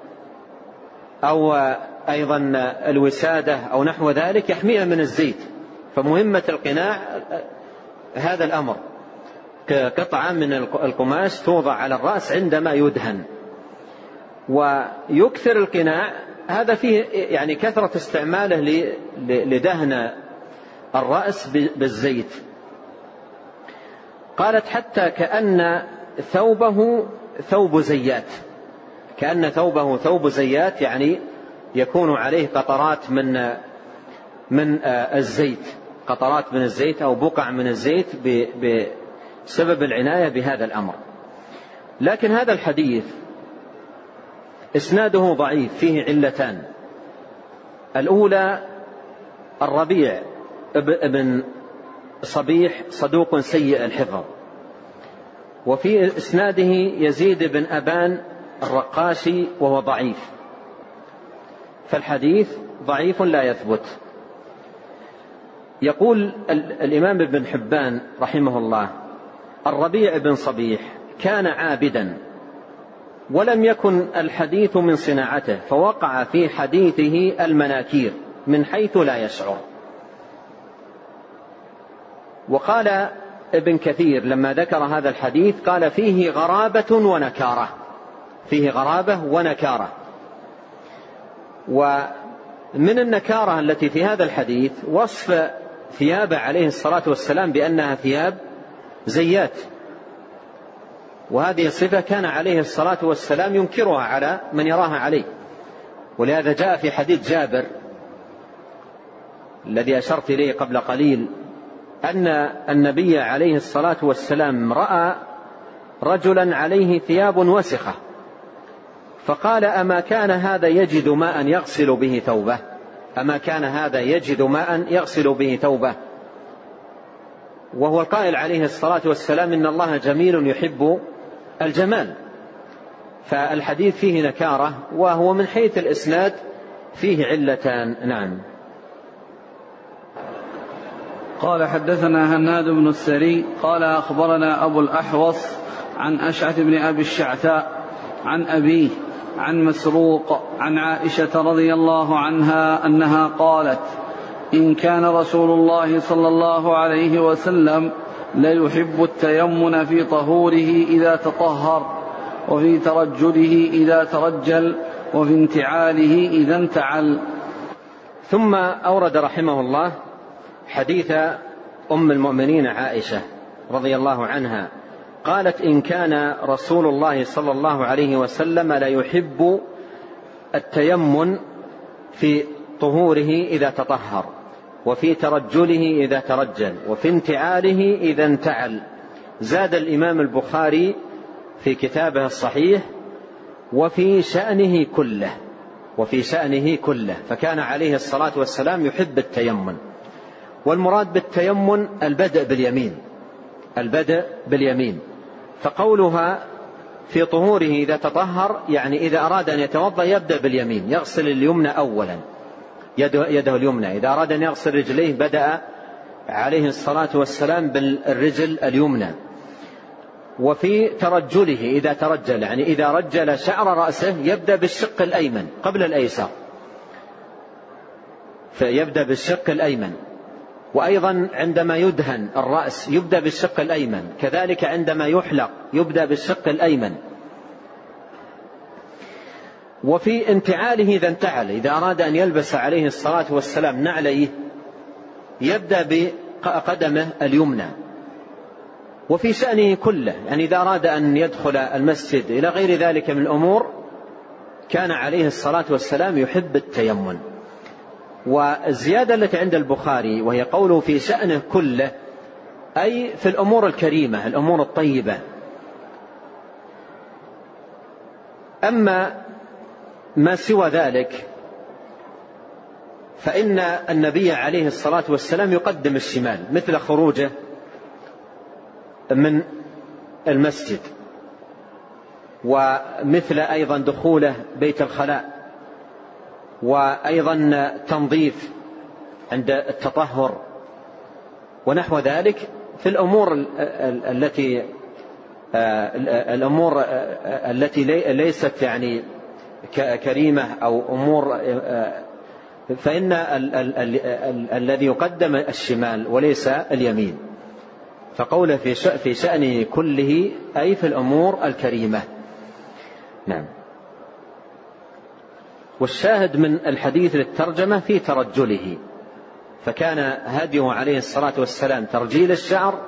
أو أيضا الوسادة أو نحو ذلك، يحميها من الزيت. فمهمة القناع هذا الأمر، قطعة من القماش توضع على الرأس عندما يدهن. ويكثر القناع هذا فيه يعني كثرة استعماله لدهن الرأس بالزيت. قالت حتى كأن ثوبه ثوب زيات، كأن ثوبه ثوب زيات يعني يكون عليه قطرات من الزيت، قطرات من الزيت أو بقع من الزيت بسبب العناية بهذا الأمر. لكن هذا الحديث إسناده ضعيف، فيه علتان. الأولى الربيع ابن صبيح صدوق سيء الحفظ، وفي إسناده يزيد بن أبان الرقاشي وهو ضعيف، فالحديث ضعيف لا يثبت. يقول الإمام ابن حبان رحمه الله: الربيع بن صبيح كان عابدا ولم يكن الحديث من صناعته، فوقع في حديثه المناكير من حيث لا يشعر. وقال ابن كثير لما ذكر هذا الحديث قال: فيه غرابة ونكارة، فيه غرابة ونكارة. ومن النكارة التي في هذا الحديث وصف ثيابه عليه الصلاة والسلام بأنها ثياب زيات، وهذه الصفة كان عليه الصلاة والسلام ينكرها على من يراها عليه. ولهذا جاء في حديث جابر الذي أشرت إليه قبل قليل أن النبي عليه الصلاة والسلام رأى رجلا عليه ثياب وسخة، فقال: أما كان هذا يجد ماء يغسل به ثوبه؟ أما كان هذا يجد ماء يغسل به ثوبه؟ وهو القائل عليه الصلاة والسلام: إن الله جميل يحب الجمال. فالحديث فيه نكارة، وهو من حيث الإسناد فيه علتان. نعم. قال: حدثنا هناد بن السري قال: أخبرنا أبو الأحوص عن أشعث بن أبي الشعثاء عن أبيه عن مسروق عن عائشة رضي الله عنها أنها قالت: إن كان رسول الله صلى الله عليه وسلم ليحب التيمن في طهوره إذا تطهر، وفي ترجله إذا ترجل، وفي انتعاله إذا انتعل. ثم أورد رحمه الله حديث أم المؤمنين عائشة رضي الله عنها قالت: إن كان رسول الله صلى الله عليه وسلم لا يحب التيمن في طهوره إذا تطهر، وفي ترجله إذا ترجل، وفي انتعاله إذا انتعل. زاد الإمام البخاري في كتابه الصحيح: وفي شأنه كله، وفي شأنه كله. فكان عليه الصلاة والسلام يحب التيمن. والمراد بالتيمن البدء باليمين، البدء باليمين. فقولها في طهوره إذا تطهر يعني إذا أراد أن يتوضأ يبدأ باليمين، يغسل اليمنى أولا، يده اليمنى. إذا أراد أن يغسل رجليه بدأ عليه الصلاة والسلام بالرجل اليمنى. وفي ترجله إذا ترجل يعني إذا رجل شعر رأسه يبدأ بالشق الأيمن قبل الأيسر، فيبدأ بالشق الأيمن. وأيضا عندما يدهن الرأس يبدأ بالشق الأيمن، كذلك عندما يحلق يبدأ بالشق الأيمن. وفي انتعاله إذا انتعل، إذا أراد أن يلبس عليه الصلاة والسلام نعليه يبدأ بقدمه اليمنى. وفي شأنه كله يعني إذا أراد أن يدخل المسجد إلى غير ذلك من الأمور كان عليه الصلاة والسلام يحب التيمن. والزيادة التي عند البخاري وهي قوله في شأنه كله أي في الأمور الكريمة، الأمور الطيبة. أما ما سوى ذلك فإن النبي عليه الصلاة والسلام يقدم الشمال، مثل خروجه من المسجد، ومثل أيضا دخوله بيت الخلاء، وأيضا تنظيف عند التطهر ونحو ذلك في الأمور التي ليست يعني كريمة أو أمور، فإن الذي يقدم الشمال وليس اليمين. فقوله في شأنه كله أي في الأمور الكريمة. نعم. والشاهد من الحديث للترجمة في ترجله، فكان هديه عليه الصلاة والسلام ترجيل الشعر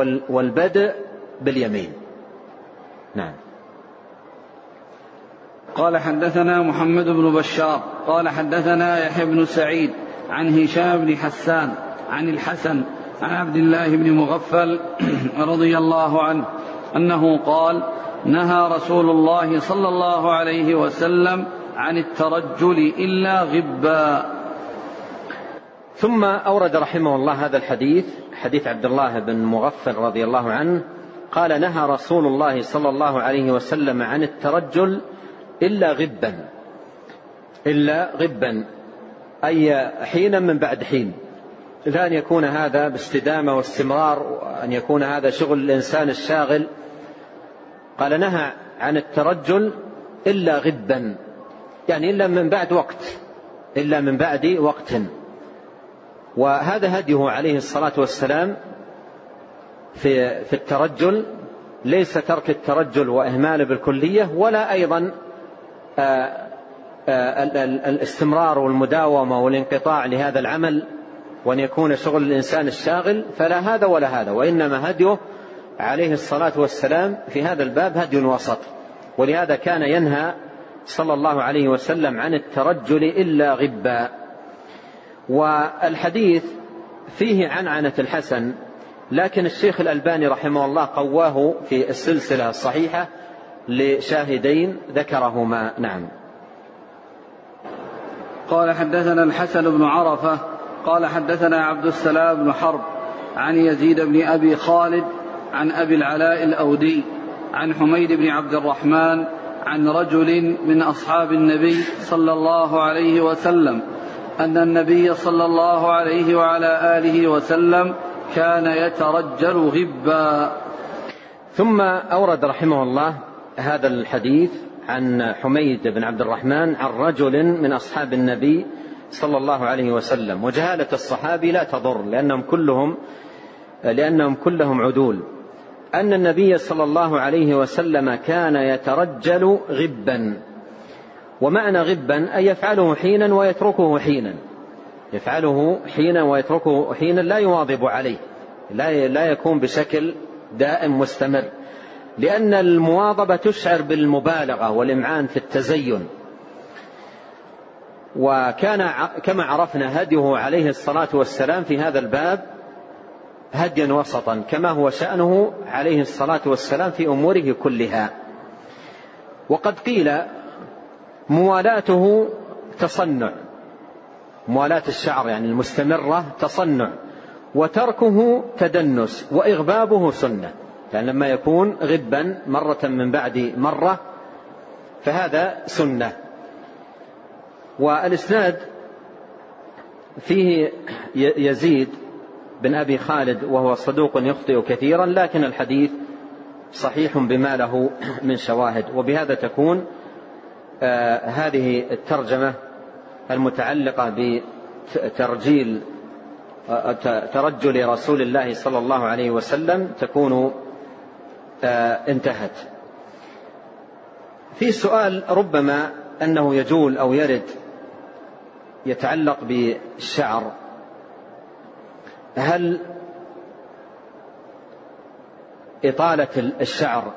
والبدء باليمين. نعم. قال حدثنا محمد بن بشار قال حدثنا يحيى بن سعيد عن هشام بن حسان عن الحسن عن عبد الله بن مغفل رضي الله عنه أنه قال نهى رسول الله صلى الله عليه وسلم عن الترجل إلا غبا. ثم أورد رحمه الله هذا الحديث، حديث عبد الله بن مغفل رضي الله عنه قال نهى رسول الله صلى الله عليه وسلم عن الترجل إلا غبا أي حينا من بعد حين، لا أن يكون هذا باستدامة واستمرار وأن يكون هذا شغل الإنسان الشاغل. قال نهى عن الترجل إلا غبا، يعني إلا من بعد وقت. وهذا هديه عليه الصلاة والسلام في الترجل، ليس ترك الترجل وإهماله بالكلية، ولا أيضا الاستمرار والمداومة والانقطاع لهذا العمل وأن يكون شغل الإنسان الشاغل، فلا هذا ولا هذا، وإنما هديه عليه الصلاة والسلام في هذا الباب هدي وسط. ولهذا كان ينهى صلى الله عليه وسلم عن الترجل إلا غبا. والحديث فيه عنعنة الحسن، لكن الشيخ الألباني رحمه الله قواه في السلسلة الصحيحة لشاهدين ذكرهما. نعم. قال حدثنا الحسن بن عرفة قال حدثنا عبد السلام بن حرب عن يزيد بن أبي خالد عن أبي العلاء الأودي عن حميد بن عبد الرحمن عن رجل من أصحاب النبي صلى الله عليه وسلم أن النبي صلى الله عليه وعلى آله وسلم كان يترجل غبا. ثم أورد رحمه الله هذا الحديث عن حميد بن عبد الرحمن عن رجل من أصحاب النبي صلى الله عليه وسلم. وجهالة الصحابي لا تضر لأنهم كلهم عدول. أن النبي صلى الله عليه وسلم كان يترجل غبا. ومعنى غبا أي يفعله حينا ويتركه حينا، لا يواظب عليه، لا يكون بشكل دائم مستمر، لأن المواظبة تشعر بالمبالغة والإمعان في التزين. وكان كما عرفنا هديه عليه الصلاة والسلام في هذا الباب هديا وسطا، كما هو شأنه عليه الصلاة والسلام في أموره كلها. وقد قيل موالاته تصنع، موالاة الشعر يعني المستمرة تصنع، وتركه تدنس، وإغبابه سنة. يعني لما يكون غبا مرة من بعد مرة فهذا سنة. والإسناد فيه يزيد بن أبي خالد وهو صدوق يخطئ كثيرا، لكن الحديث صحيح بما له من شواهد. وبهذا تكون هذه الترجمة المتعلقة ترجل رسول الله صلى الله عليه وسلم تكون انتهت. في سؤال ربما أنه يجول أو يرد يتعلق بالشعر: هل إطالة الشعر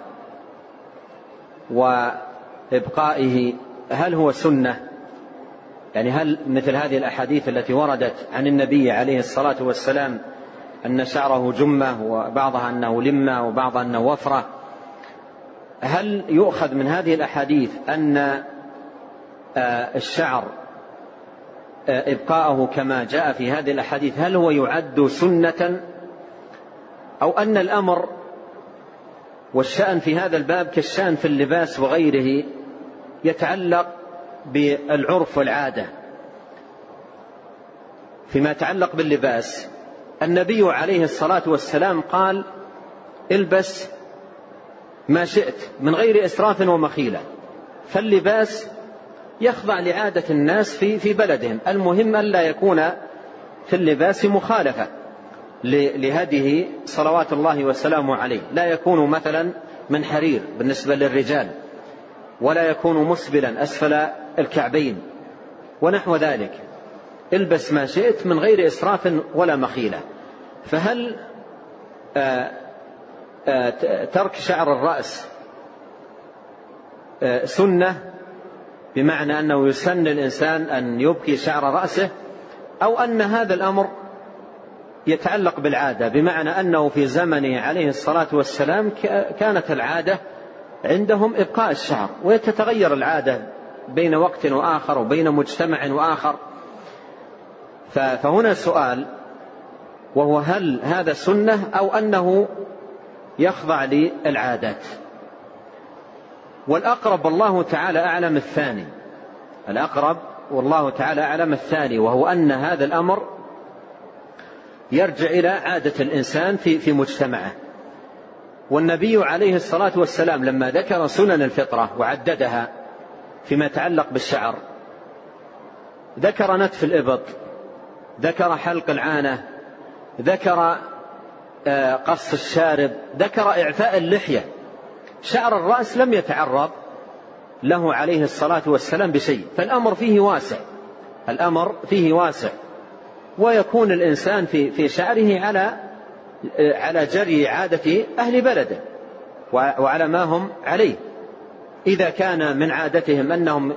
وإبقائه هل هو سنة؟ يعني هل مثل هذه الأحاديث التي وردت عن النبي عليه الصلاة والسلام أن شعره جمة وبعضها أنه لمة وبعضها أنه وفرة، هل يؤخذ من هذه الأحاديث أن الشعر إبقاءه كما جاء في هذه الأحاديث هل هو يعد سنة، أو أن الأمر والشأن في هذا الباب كالشأن في اللباس وغيره يتعلق بالعرف والعادة؟ فيما يتعلق باللباس النبي عليه الصلاة والسلام قال: البس ما شئت من غير إسراف ومخيلة. فاللباس يخضع لعادة الناس في بلدهم، المهم أن لا يكون في اللباس مخالفة لهديه صلوات الله وسلامه عليه، لا يكون مثلا من حرير بالنسبة للرجال، ولا يكون مسبلا أسفل الكعبين ونحو ذلك. البس ما شئت من غير إسراف ولا مخيلة. فهل ترك شعر الرأس سنة بمعنى أنه يسن الإنسان أن يبكي شعر رأسه، أو أن هذا الأمر يتعلق بالعادة، بمعنى أنه في زمنه عليه الصلاة والسلام كانت العادة عندهم إبقاء الشعر، وتتغير العادة بين وقت وآخر وبين مجتمع وآخر. فهنا سؤال، وهو هل هذا سنة أو أنه يخضع للعادات؟ والأقرب والله تعالى أعلم الثاني، الأقرب والله تعالى أعلم الثاني، وهو أن هذا الأمر يرجع إلى عادة الإنسان في مجتمعه. والنبي عليه الصلاة والسلام لما ذكر سنن الفطرة وعددها فيما يتعلق بالشعر، ذكر نتف الإبط، ذكر حلق العانة، ذكر قص الشارب، ذكر إعفاء اللحية. شعر الرأس لم يتعرض له عليه الصلاة والسلام بشيء، فالأمر فيه واسع، الأمر فيه واسع، ويكون الإنسان في شعره على جري عادة أهل بلده وعلى ما هم عليه. إذا كان من عادتهم أنهم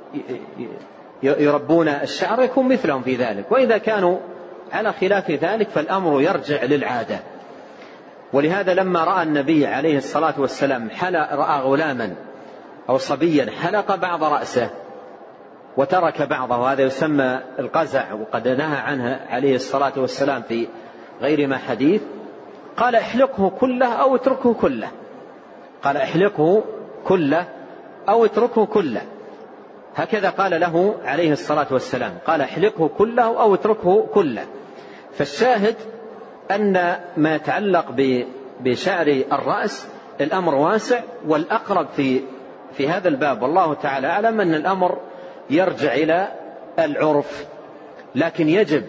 يربون الشعر يكون مثلهم في ذلك، وإذا كانوا على خلاف ذلك فالأمر يرجع للعادة. ولهذا لما رأى النبي عليه الصلاة والسلام رأى غلاما أو صبيا حلق بعض رأسه وترك بعضه، وهذا يسمى القزع، وقد نهى عنه عليه الصلاة والسلام في غير ما حديث، قال احلقه كله أو اتركه كله، قال احلقه كله أو اتركه كله، هكذا قال له عليه الصلاة والسلام، قال احلقه كله أو اتركه كله. فالشاهد أن ما يتعلق بشعر الرأس الأمر واسع، والأقرب في هذا الباب والله تعالى أعلم أن الأمر يرجع إلى العرف، لكن يجب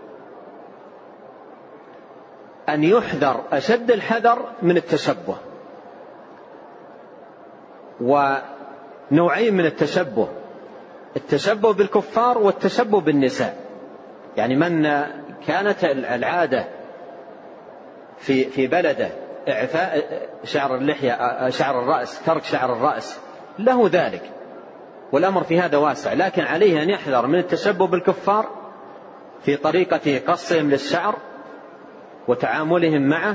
أن يحذر أشد الحذر من التشبه. ونوعين من التشبه، التشبه بالكفار والتشبه بالنساء. يعني من كانت العادة في بلده إعفاء شعر اللحية، شعر الرأس، ترك شعر الرأس، له ذلك، والأمر في هذا واسع، لكن عليه أن يحذر من التشبه بالكفار في طريقة قصهم للشعر وتعاملهم معه.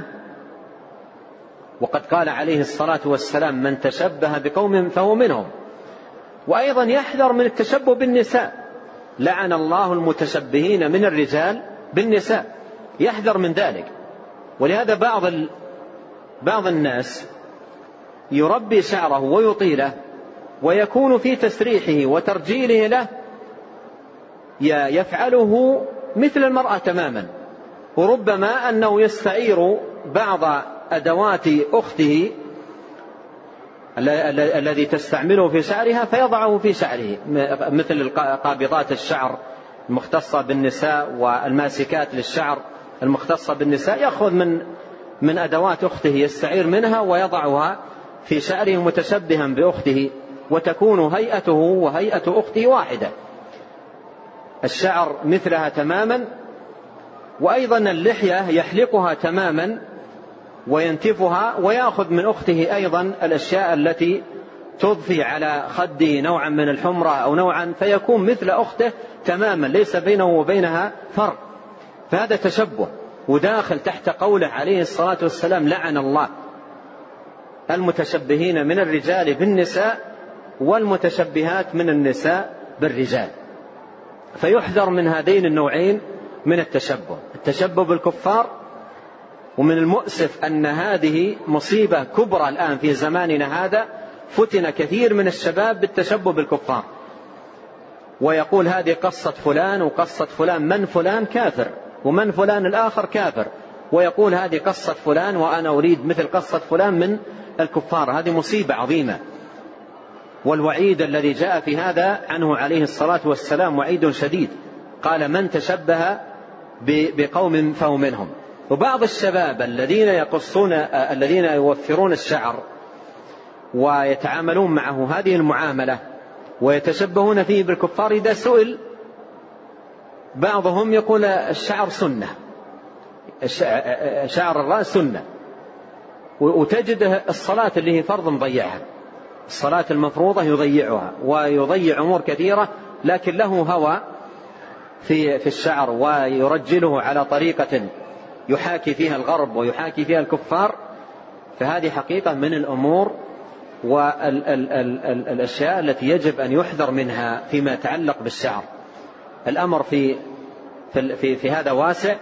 وقد قال عليه الصلاة والسلام من تشبه بقوم فهو منهم. وأيضا يحذر من التشبه بالنساء، لعن الله المتشبهين من الرجال بالنساء، يحذر من ذلك. ولهذا بعض الناس يربي شعره ويطيله، ويكون في تسريحه وترجيله له يفعله مثل المرأة تماما، وربما أنه يستعير بعض أدوات أخته الذي تستعمله في شعرها فيضعه في شعره، مثل قابضات الشعر المختصة بالنساء والماسكات للشعر المختصة بالنساء، يأخذ من أدوات أخته يستعير منها ويضعها في شعره متشبها بأخته، وتكون هيئته وهيئة أخته واحدة، الشعر مثلها تماما. وأيضا اللحية يحلقها تماما وينتفها، ويأخذ من أخته أيضا الأشياء التي تضفي على خده نوعا من الحمرة أو نوعا، فيكون مثل أخته تماما، ليس بينه وبينها فرق. فهذا تشبه، وداخل تحت قوله عليه الصلاة والسلام لعن الله المتشبهين من الرجال بالنساء والمتشبهات من النساء بالرجال. فيحذر من هذين النوعين من التشبه، التشبه بالكفار. ومن المؤسف أن هذه مصيبة كبرى الآن في زماننا هذا، فتن كثير من الشباب بالتشبه بالكفار، ويقول هذه قصة فلان وقصة فلان، من فلان كافر ومن فلان الآخر كافر، ويقول هذه قصة فلان وأنا أريد مثل قصة فلان من الكفار. هذه مصيبة عظيمة، والوعيد الذي جاء في هذا عنه عليه الصلاة والسلام وعيد شديد، قال من تشبه بقوم فهو منهم. وبعض الشباب الذين يوفرون الشعر ويتعاملون معه هذه المعاملة ويتشبهون فيه بالكفار، إذا سئل بعضهم يقول الشعر سنة، شعر الرأس سنة، وتجد الصلاة اللي هي فرض مضيعها، الصلاة المفروضة يضيعها ويضيع أمور كثيرة، لكن له هوى في الشعر ويرجله على طريقة يحاكي فيها الغرب ويحاكي فيها الكفار، فهذه حقيقة من الأمور والأشياء التي يجب أن يحذر منها فيما يتعلق بالشعر. الأمر في هذا واسع،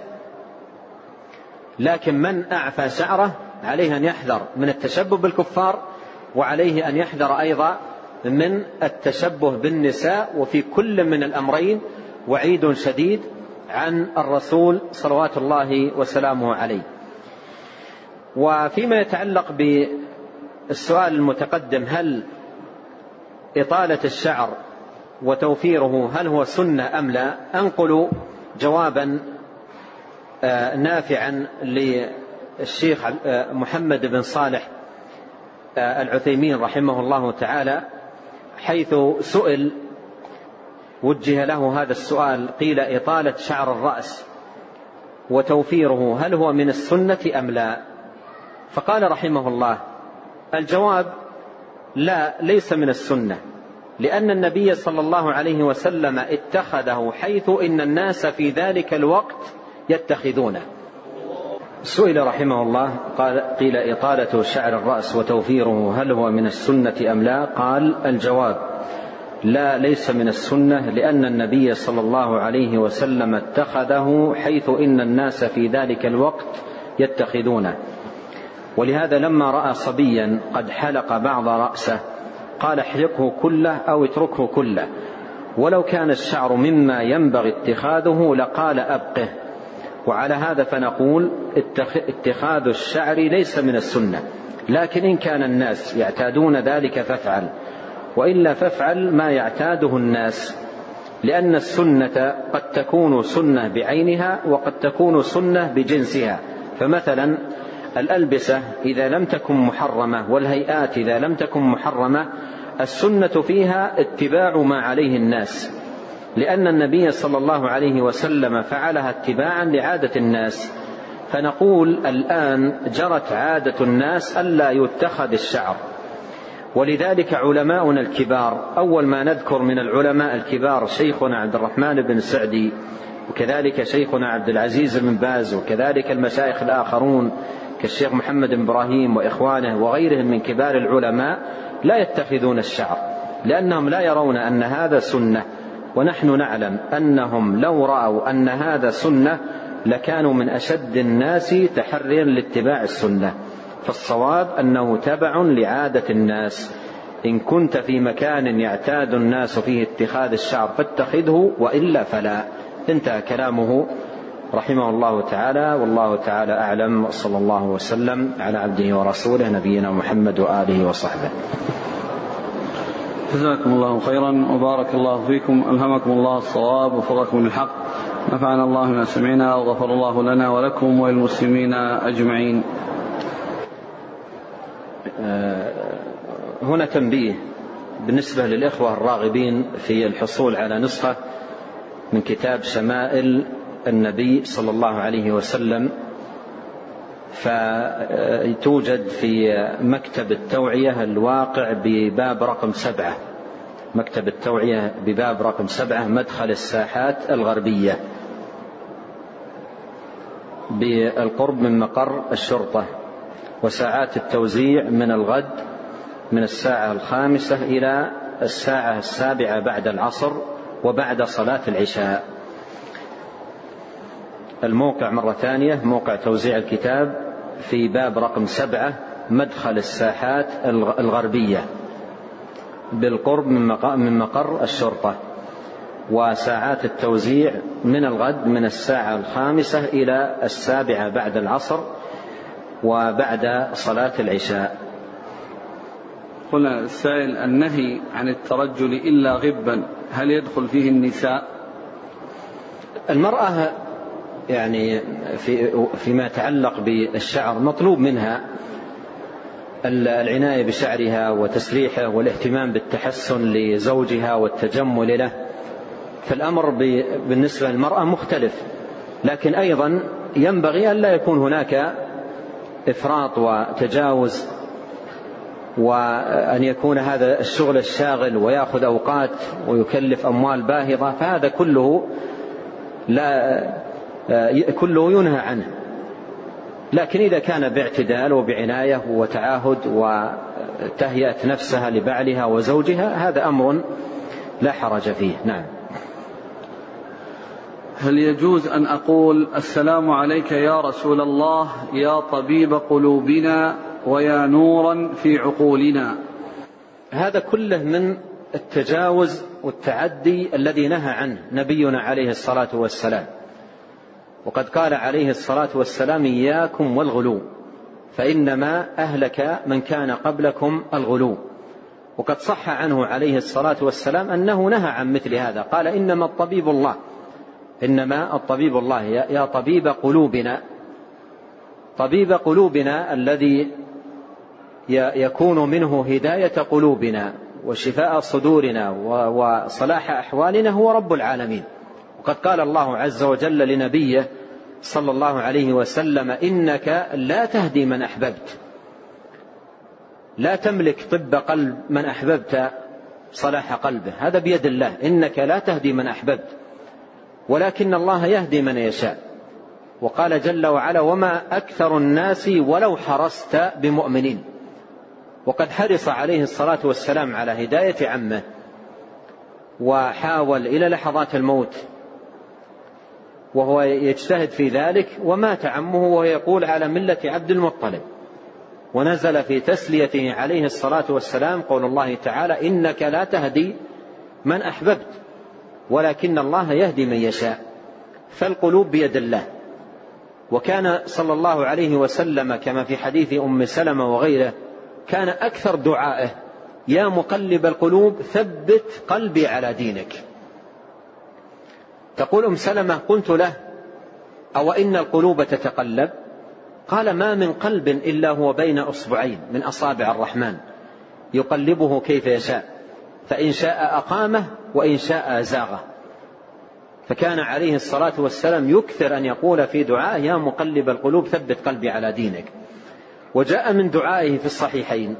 لكن من أعفى شعره عليه أن يحذر من التشبه بالكفار، وعليه أن يحذر أيضا من التشبه بالنساء. وفي كل من الأمرين وعيد شديد عن الرسول صلوات الله وسلامه عليه. وفيما يتعلق بالسؤال المتقدم، هل إطالة الشعر وتوفيره هل هو سنة أم لا، أنقل جوابا نافعا للشيخ محمد بن صالح العثيمين رحمه الله تعالى، حيث سئل وجه له هذا السؤال، قيل إطالة شعر الرأس وتوفيره هل هو من السنة أم لا؟ فقال رحمه الله: الجواب لا، ليس من السنة، لأن النبي صلى الله عليه وسلم اتخذه حيث إن الناس في ذلك الوقت يتخذونه. سئل رحمه الله قيل إطالة شعر الرأس وتوفيره هل هو من السنة أم لا؟ قال: الجواب لا، ليس من السنة، لأن النبي صلى الله عليه وسلم اتخذه حيث إن الناس في ذلك الوقت يتخذونه. ولهذا لما رأى صبيا قد حلق بعض رأسه قال: احلقه كله أو اتركه كله، ولو كان الشعر مما ينبغي اتخاذه لقال أبقه. وعلى هذا فنقول اتخاذ الشعر ليس من السنة، لكن إن كان الناس يعتادون ذلك فافعل، وإلا فافعل ما يعتاده الناس، لأن السنة قد تكون سنة بعينها وقد تكون سنة بجنسها. فمثلا الألبسة إذا لم تكن محرمة والهيئات إذا لم تكن محرمة، السنة فيها اتباع ما عليه الناس، لأن النبي صلى الله عليه وسلم فعلها اتباعا لعادة الناس. فنقول الآن جرت عادة الناس ألا يتخذ الشعر، ولذلك علماؤنا الكبار، أول ما نذكر من العلماء الكبار شيخنا عبد الرحمن بن سعدي، وكذلك شيخنا عبد العزيز بن باز، وكذلك المشايخ الآخرون كالشيخ محمد بن إبراهيم وإخوانه وغيرهم من كبار العلماء، لا يتخذون الشعر، لأنهم لا يرون أن هذا سنة. ونحن نعلم أنهم لو رأوا أن هذا سنة لكانوا من أشد الناس تحريا لاتباع السنة. فالصواب أنه تبع لعادة الناس، إن كنت في مكان يعتاد الناس فيه اتخاذ الشعر فاتخذه، وإلا فلا. انتهى كلامه رحمه الله تعالى، والله تعالى أعلم، وصلى الله وسلم على عبده ورسوله نبينا محمد وآله وصحبه. جزاكم الله خيرا وبارك الله فيكم، ألهمكم الله الصواب ووفقكم للحق، نفعنا الله ما سمعنا وغفر الله لنا ولكم وللمسلمين أجمعين. هنا تنبيه بالنسبة للإخوة الراغبين في الحصول على نسخة من كتاب شمائل النبي صلى الله عليه وسلم، فتوجد في مكتب التوعية الواقع بباب رقم 7، مكتب التوعية بباب رقم 7، مدخل الساحات الغربية بالقرب من مقر الشرطة. وساعات التوزيع من الغد من الساعة 5 إلى الساعة 7 بعد العصر وبعد صلاة العشاء. الموقع مرة ثانية، موقع توزيع الكتاب في باب رقم 7، مدخل الساحات الغربية بالقرب من مقر الشرطة. وساعات التوزيع من الغد من الساعة 5 إلى 7 بعد العصر وبعد صلاة العشاء. قلنا السائل: النهي عن الترجل إلا غبا هل يدخل فيه النساء؟ المرأة يعني فيما يتعلق بالشعر مطلوب منها العناية بشعرها وتسريحه والاهتمام بالتحسن لزوجها والتجمل له، فالأمر بالنسبة للمرأة مختلف، لكن أيضا ينبغي أن لا يكون هناك إفراط وتجاوز وأن يكون هذا الشغل الشاغل ويأخذ أوقات ويكلف أموال باهظة، فهذا كله ينهى عنه. لكن إذا كان باعتدال وبعناية وتعاهد وتهيئة نفسها لبعلها وزوجها، هذا أمر لا حرج فيه. نعم. هل يجوز أن أقول السلام عليك يا رسول الله يا طبيب قلوبنا ويا نورا في عقولنا؟ هذا كله من التجاوز والتعدي الذي نهى عنه نبينا عليه الصلاة والسلام. وقد قال عليه الصلاة والسلام: إياكم والغلو فإنما أهلك من كان قبلكم الغلو. وقد صح عنه عليه الصلاة والسلام أنه نهى عن مثل هذا، قال: إنما الطبيب الله، إنما الطبيب الله يا طبيب قلوبنا. طبيب قلوبنا الذي يكون منه هداية قلوبنا وشفاء صدورنا وصلاح أحوالنا هو رب العالمين. وقد قال الله عز وجل لنبيه صلى الله عليه وسلم: إنك لا تهدي من أحببت، لا تملك طب قلب من أحببت صلاح قلبه، هذا بيد الله. إنك لا تهدي من أحببت ولكن الله يهدي من يشاء. وقال جل وعلا: وما أكثر الناس ولو حرصت بمؤمنين. وقد حرص عليه الصلاة والسلام على هداية عمه، وحاول إلى لحظات الموت وهو يجتهد في ذلك، ومات عمه وهو يقول على ملة عبد المطلب. ونزل في تسليته عليه الصلاة والسلام قول الله تعالى: إنك لا تهدي من أحببت ولكن الله يهدي من يشاء. فالقلوب بيد الله. وكان صلى الله عليه وسلم كما في حديث أم سلمة وغيره كان أكثر دعائه: يا مقلب القلوب ثبت قلبي على دينك. تقول أم سلمة: قلت له: أو إن القلوب تتقلب؟ قال: ما من قلب إلا هو بين أصبعين من أصابع الرحمن يقلبه كيف يشاء، فإن شاء أقامه وإن شاء أزاغه. فكان عليه الصلاة والسلام يكثر أن يقول في دعاء: يا مقلب القلوب ثبت قلبي على دينك. وجاء من دعائه في الصحيحين: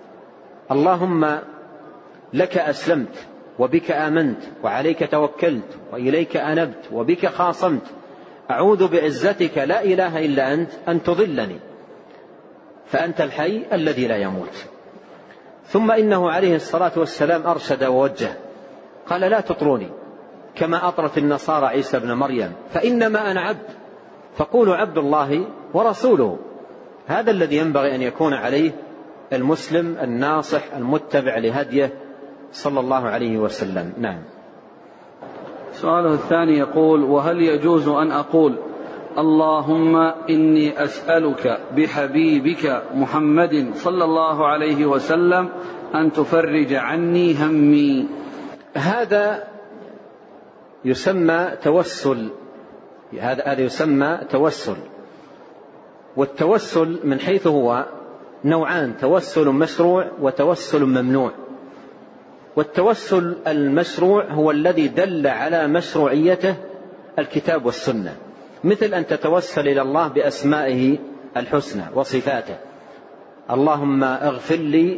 اللهم لك أسلمت وبك آمنت وعليك توكلت وإليك أنبت وبك خاصمت، أعوذ بعزتك لا إله إلا أنت أن تضلني فأنت الحي الذي لا يموت. ثم إنه عليه الصلاة والسلام أرشد ووجه، قال: لا تطروني كما أطرت النصارى عيسى بن مريم، فإنما أنا عبد فقولوا عبد الله ورسوله. هذا الذي ينبغي أن يكون عليه المسلم الناصح المتبع لهديه صلى الله عليه وسلم. نعم. سؤاله الثاني يقول: وهل يجوز أن أقول اللهم إني أسألك بحبيبك محمد صلى الله عليه وسلم أن تفرج عني همي؟ هذا يسمى توسل، هذا يسمى توسل. والتوسل من حيث هو نوعان: توسل مشروع وتوسل ممنوع. والتوسل المشروع هو الذي دل على مشروعيته الكتاب والسنة، مثل أن تتوسل إلى الله بأسمائه الحسنى وصفاته: اللهم اغفر لي،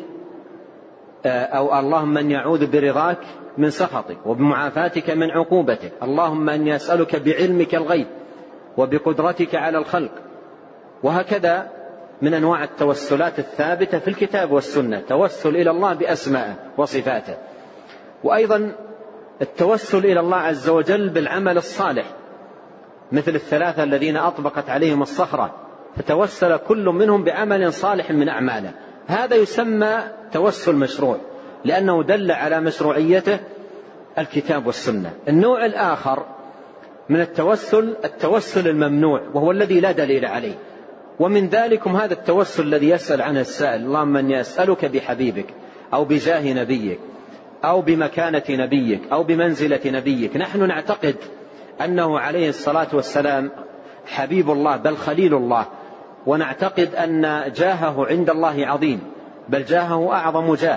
أو اللهم أن يعوذ برضاك من سخطك وبمعافاتك من عقوبتك، اللهم أني أسألك بعلمك الغيب وبقدرتك على الخلق. وهكذا من أنواع التوسلات الثابتة في الكتاب والسنة، توسل إلى الله بأسمائه وصفاته. وأيضا التوسل إلى الله عز وجل بالعمل الصالح، مثل الثلاثة الذين أطبقت عليهم الصخرة فتوسل كل منهم بعمل صالح من أعماله، هذا يسمى توسل مشروع لأنه دل على مشروعيته الكتاب والسنة. النوع الآخر من التوسل الممنوع، وهو الذي لا دليل عليه. ومن ذلكم هذا التوسل الذي يسأل عنه السائل: اللهم أني أسألك بحبيبك أو بجاه نبيك أو بمكانة نبيك أو بمنزلة نبيك. نحن نعتقد أنه عليه الصلاة والسلام حبيب الله بل خليل الله، ونعتقد أن جاهه عند الله عظيم بل جاهه أعظم جاه،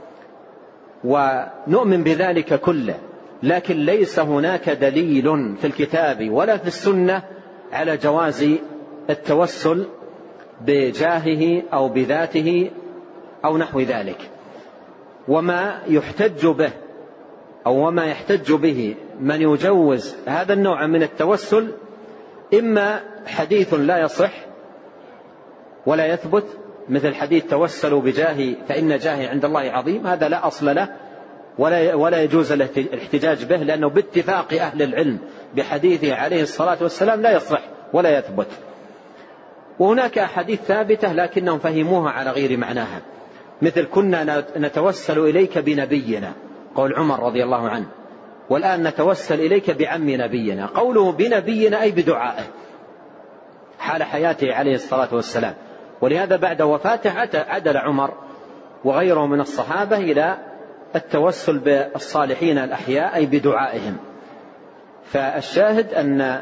ونؤمن بذلك كله. لكن ليس هناك دليل في الكتاب ولا في السنة على جواز التوسل بجاهه أو بذاته أو نحو ذلك. وما يحتج به أو وما يحتج به من يجوز هذا النوع من التوسل إما حديث لا يصح ولا يثبت، مثل حديث توسلوا بجاهي فإن جاهي عند الله عظيم، هذا لا أصل له ولا يجوز الاحتجاج به، لأنه باتفاق أهل العلم بحديثه عليه الصلاة والسلام لا يصح ولا يثبت. وهناك أحاديث ثابتة لكنهم فهموها على غير معناها، مثل كنا نتوسل إليك بنبينا، قول عمر رضي الله عنه، والآن نتوسل إليك بعم نبينا. قوله بنبينا أي بدعائه حال حياته عليه الصلاة والسلام، ولهذا بعد وفاته عدل عمر وغيره من الصحابة إلى التوسل بالصالحين الأحياء أي بدعائهم. فالشاهد أن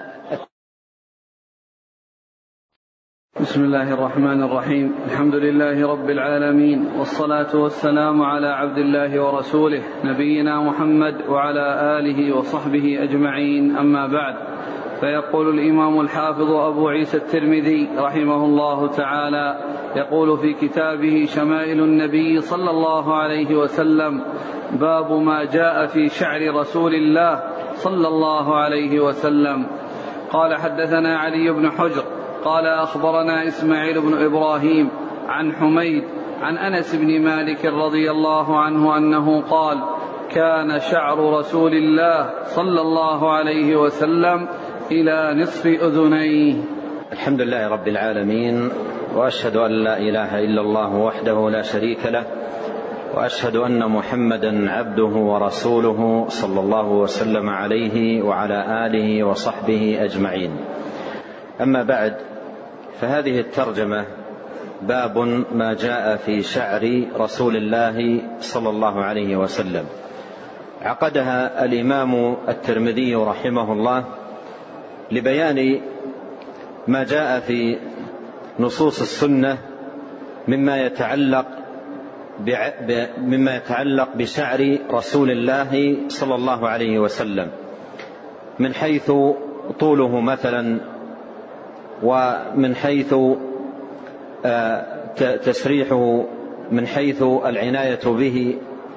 بسم الله الرحمن الرحيم. الحمد لله رب العالمين، والصلاة والسلام على عبد الله ورسوله نبينا محمد وعلى آله وصحبه أجمعين، أما بعد. فيقول الإمام الحافظ أبو عيسى الترمذي رحمه الله تعالى، يقول في كتابه شمائل النبي صلى الله عليه وسلم: باب ما جاء في شعر رسول الله صلى الله عليه وسلم. قال: حدثنا علي بن حجر قال: أخبرنا إسماعيل بن إبراهيم عن حميد عن أنس بن مالك رضي الله عنه أنه قال: كان شعر رسول الله صلى الله عليه وسلم إلى نصف أذنيه. الحمد لله رب العالمين، وأشهد أن لا إله إلا الله وحده لا شريك له، وأشهد أن محمدا عبده ورسوله صلى الله وسلم عليه وعلى آله وصحبه أجمعين. أما بعد، فهذه الترجمة باب ما جاء في شعر رسول الله صلى الله عليه وسلم، عقدها الإمام الترمذي رحمه الله لبيان ما جاء في نصوص السنة مما يتعلق بشعر رسول الله صلى الله عليه وسلم، من حيث طوله مثلا، ومن حيث تسريحه، من حيث العناية به،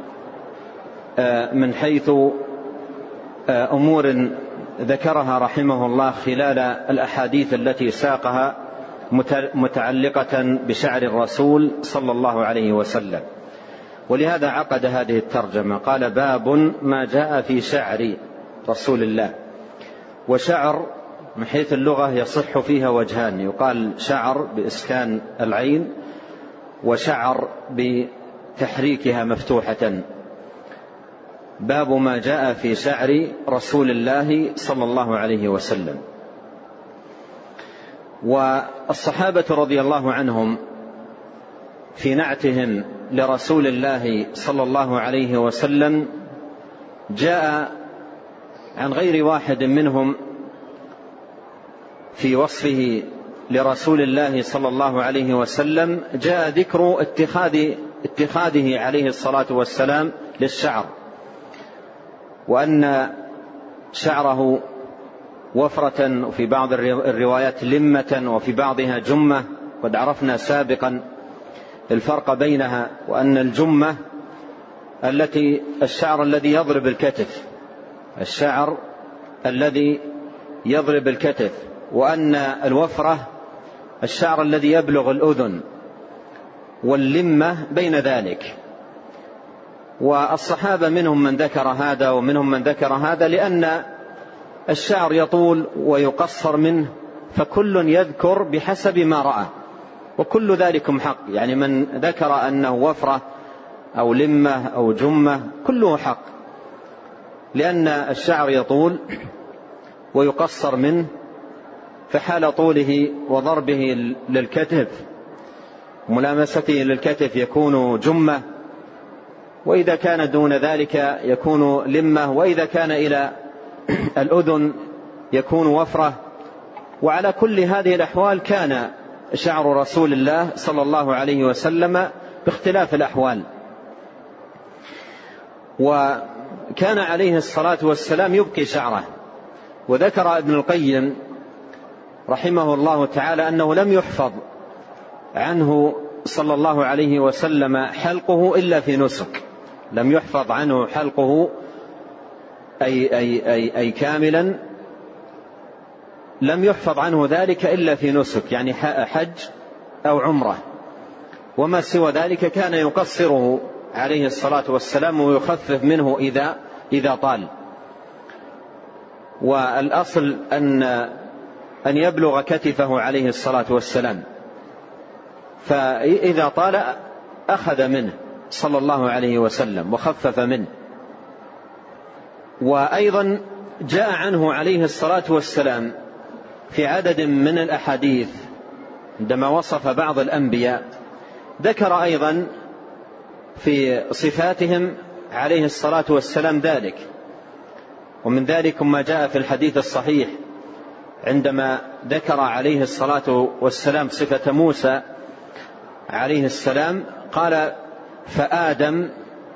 من حيث أمور ذكرها رحمه الله خلال الأحاديث التي ساقها متعلقة بشعر الرسول صلى الله عليه وسلم. ولهذا عقد هذه الترجمة، قال: باب ما جاء في شعر رسول الله. وشعر من حيث اللغة يصح فيها وجهان، يقال شعر بإسكان العين، وشعر بتحريكها مفتوحة. باب ما جاء في شعر رسول الله صلى الله عليه وسلم. والصحابة رضي الله عنهم في نعتهم لرسول الله صلى الله عليه وسلم جاء عن غير واحد منهم في وصفه لرسول الله صلى الله عليه وسلم جاء ذكر اتخاذه عليه الصلاة والسلام للشعر، وأن شعره وفرة، وفي بعض الروايات لمة، وفي بعضها جمة. قد عرفنا سابقا الفرق بينها، وأن الجمة الشعر الذي يضرب الكتف، الشعر الذي يضرب الكتف، وأن الوفرة الشعر الذي يبلغ الأذن، واللمة بين ذلك. والصحابة منهم من ذكر هذا ومنهم من ذكر هذا، لأن الشعر يطول ويقصر منه، فكل يذكر بحسب ما رأى، وكل ذلكم حق. يعني من ذكر أنه وفرة أو لمة أو جمة كله حق، لأن الشعر يطول ويقصر منه، فحال طوله وضربه للكتف ملامسته للكتف يكون جمة، وإذا كان دون ذلك يكون لمة، وإذا كان إلى الأذن يكون وفرة. وعلى كل هذه الأحوال كان شعر رسول الله صلى الله عليه وسلم باختلاف الأحوال. وكان عليه الصلاة والسلام يبقي شعره. وذكر ابن القيم رحمه الله تعالى أنه لم يحفظ عنه صلى الله عليه وسلم حلقه إلا في نسك، لم يحفظ عنه حلقه أي كاملا، لم يحفظ عنه ذلك إلا في نسك، يعني حج أو عمرة، وما سوى ذلك كان يقصره عليه الصلاة والسلام ويخفف منه إذا طال. والأصل أن يبلغ كتفه عليه الصلاة والسلام، فإذا طال أخذ منه صلى الله عليه وسلم وخفف منه. وأيضا جاء عنه عليه الصلاة والسلام في عدد من الأحاديث عندما وصف بعض الأنبياء ذكر أيضا في صفاتهم عليه الصلاة والسلام ذلك. ومن ذلك ما جاء في الحديث الصحيح عندما ذكر عليه الصلاة والسلام صفة موسى عليه السلام قال: فآدم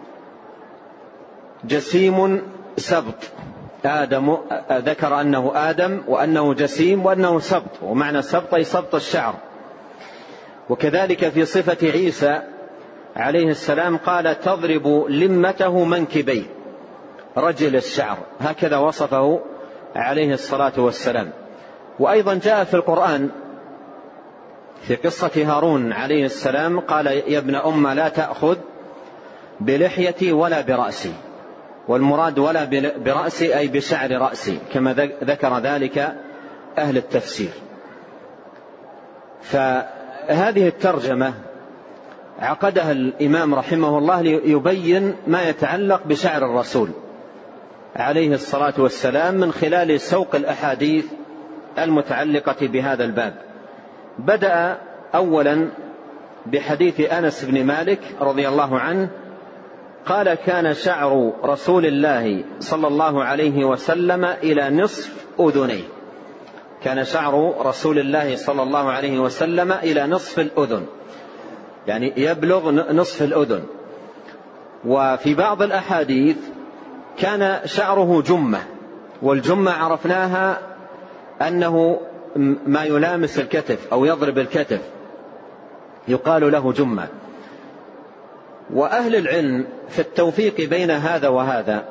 جسيم سبط. آدم ذكر أنه آدم وأنه جسيم وأنه سبط، ومعنى سبط أي سبط الشعر. وكذلك في صفة عيسى عليه السلام قال: تضرب لمته منكبيه، رجل الشعر، هكذا وصفه عليه الصلاة والسلام. وأيضا جاء في القرآن في قصة هارون عليه السلام قال: يا ابن أم لا تأخذ بلحيتي ولا برأسي، والمراد ولا برأسي أي بشعر رأسي، كما ذكر ذلك أهل التفسير. فهذه الترجمة عقدها الإمام رحمه الله ليبين ما يتعلق بشعر الرسول عليه الصلاة والسلام من خلال سوق الأحاديث المتعلقة بهذا الباب. بدأ أولا بحديث أنس بن مالك رضي الله عنه قال: كان شعر رسول الله صلى الله عليه وسلم إلى نصف أذنيه. كان شعر رسول الله صلى الله عليه وسلم إلى نصف الأذن، يعني يبلغ نصف الأذن. وفي بعض الأحاديث كان شعره جمة، والجمة عرفناها أنه ما يلامس الكتف أو يضرب الكتف يقال له جمة. وأهل العلم في التوفيق بين هذا وهذا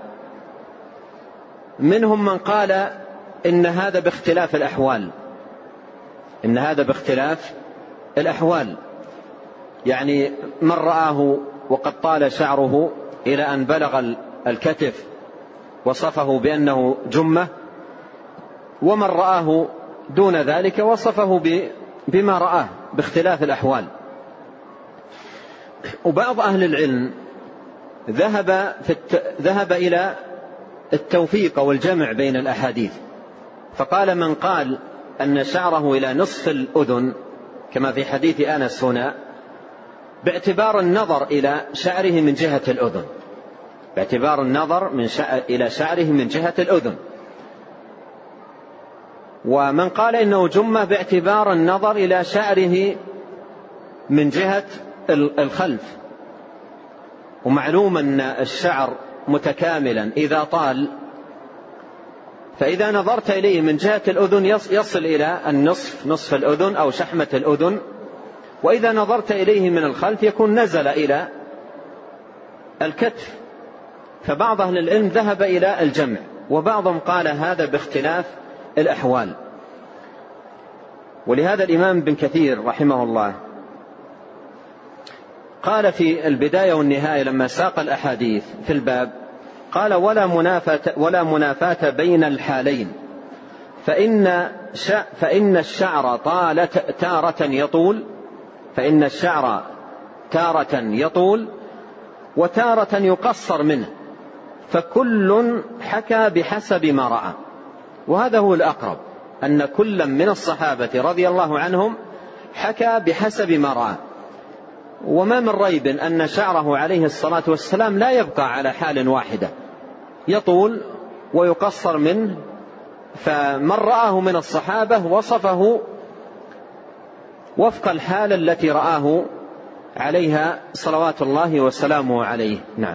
منهم من قال إن هذا باختلاف الأحوال، إن هذا باختلاف الأحوال، يعني من رآه وقد طال شعره إلى أن بلغ الكتف وصفه بأنه جمة، ومن رآه دون ذلك وصفه بما رآه باختلاف الأحوال. وبعض أهل العلم ذهب إلى التوفيق والجمع بين الأحاديث، فقال: من قال أن شعره إلى نصف الأذن كما في حديث أنس هنا باعتبار النظر إلى شعره من جهة الأذن، باعتبار النظر إلى شعره من جهة الأذن. ومن قال إنه جمة باعتبار النظر إلى شعره من جهة الخلف. ومعلوم أن الشعر متكاملا إذا طال، فإذا نظرت إليه من جهة الأذن يصل إلى النصف، نصف الأذن أو شحمة الأذن، وإذا نظرت إليه من الخلف يكون نزل إلى الكتف. فبعض أهل العلم ذهب إلى الجمع، وبعضهم قال هذا باختلاف الأحوال. ولهذا الإمام بن كثير رحمه الله قال في البداية والنهاية لما ساق الأحاديث في الباب قال: ولا منافاة بين الحالين، فإن الشعر تارة يطول، فإن الشعر تارة يطول وتارة يقصر منه، فكل حكى بحسب ما رأى. وهذا هو الأقرب، أن كل من الصحابة رضي الله عنهم حكى بحسب ما رأى. وما من ريب أن شعره عليه الصلاة والسلام لا يبقى على حال واحدة، يطول ويقصر منه. فمن رآه من الصحابة وصفه وفق الحال التي رآه عليها صلوات الله وسلامه عليه. نعم.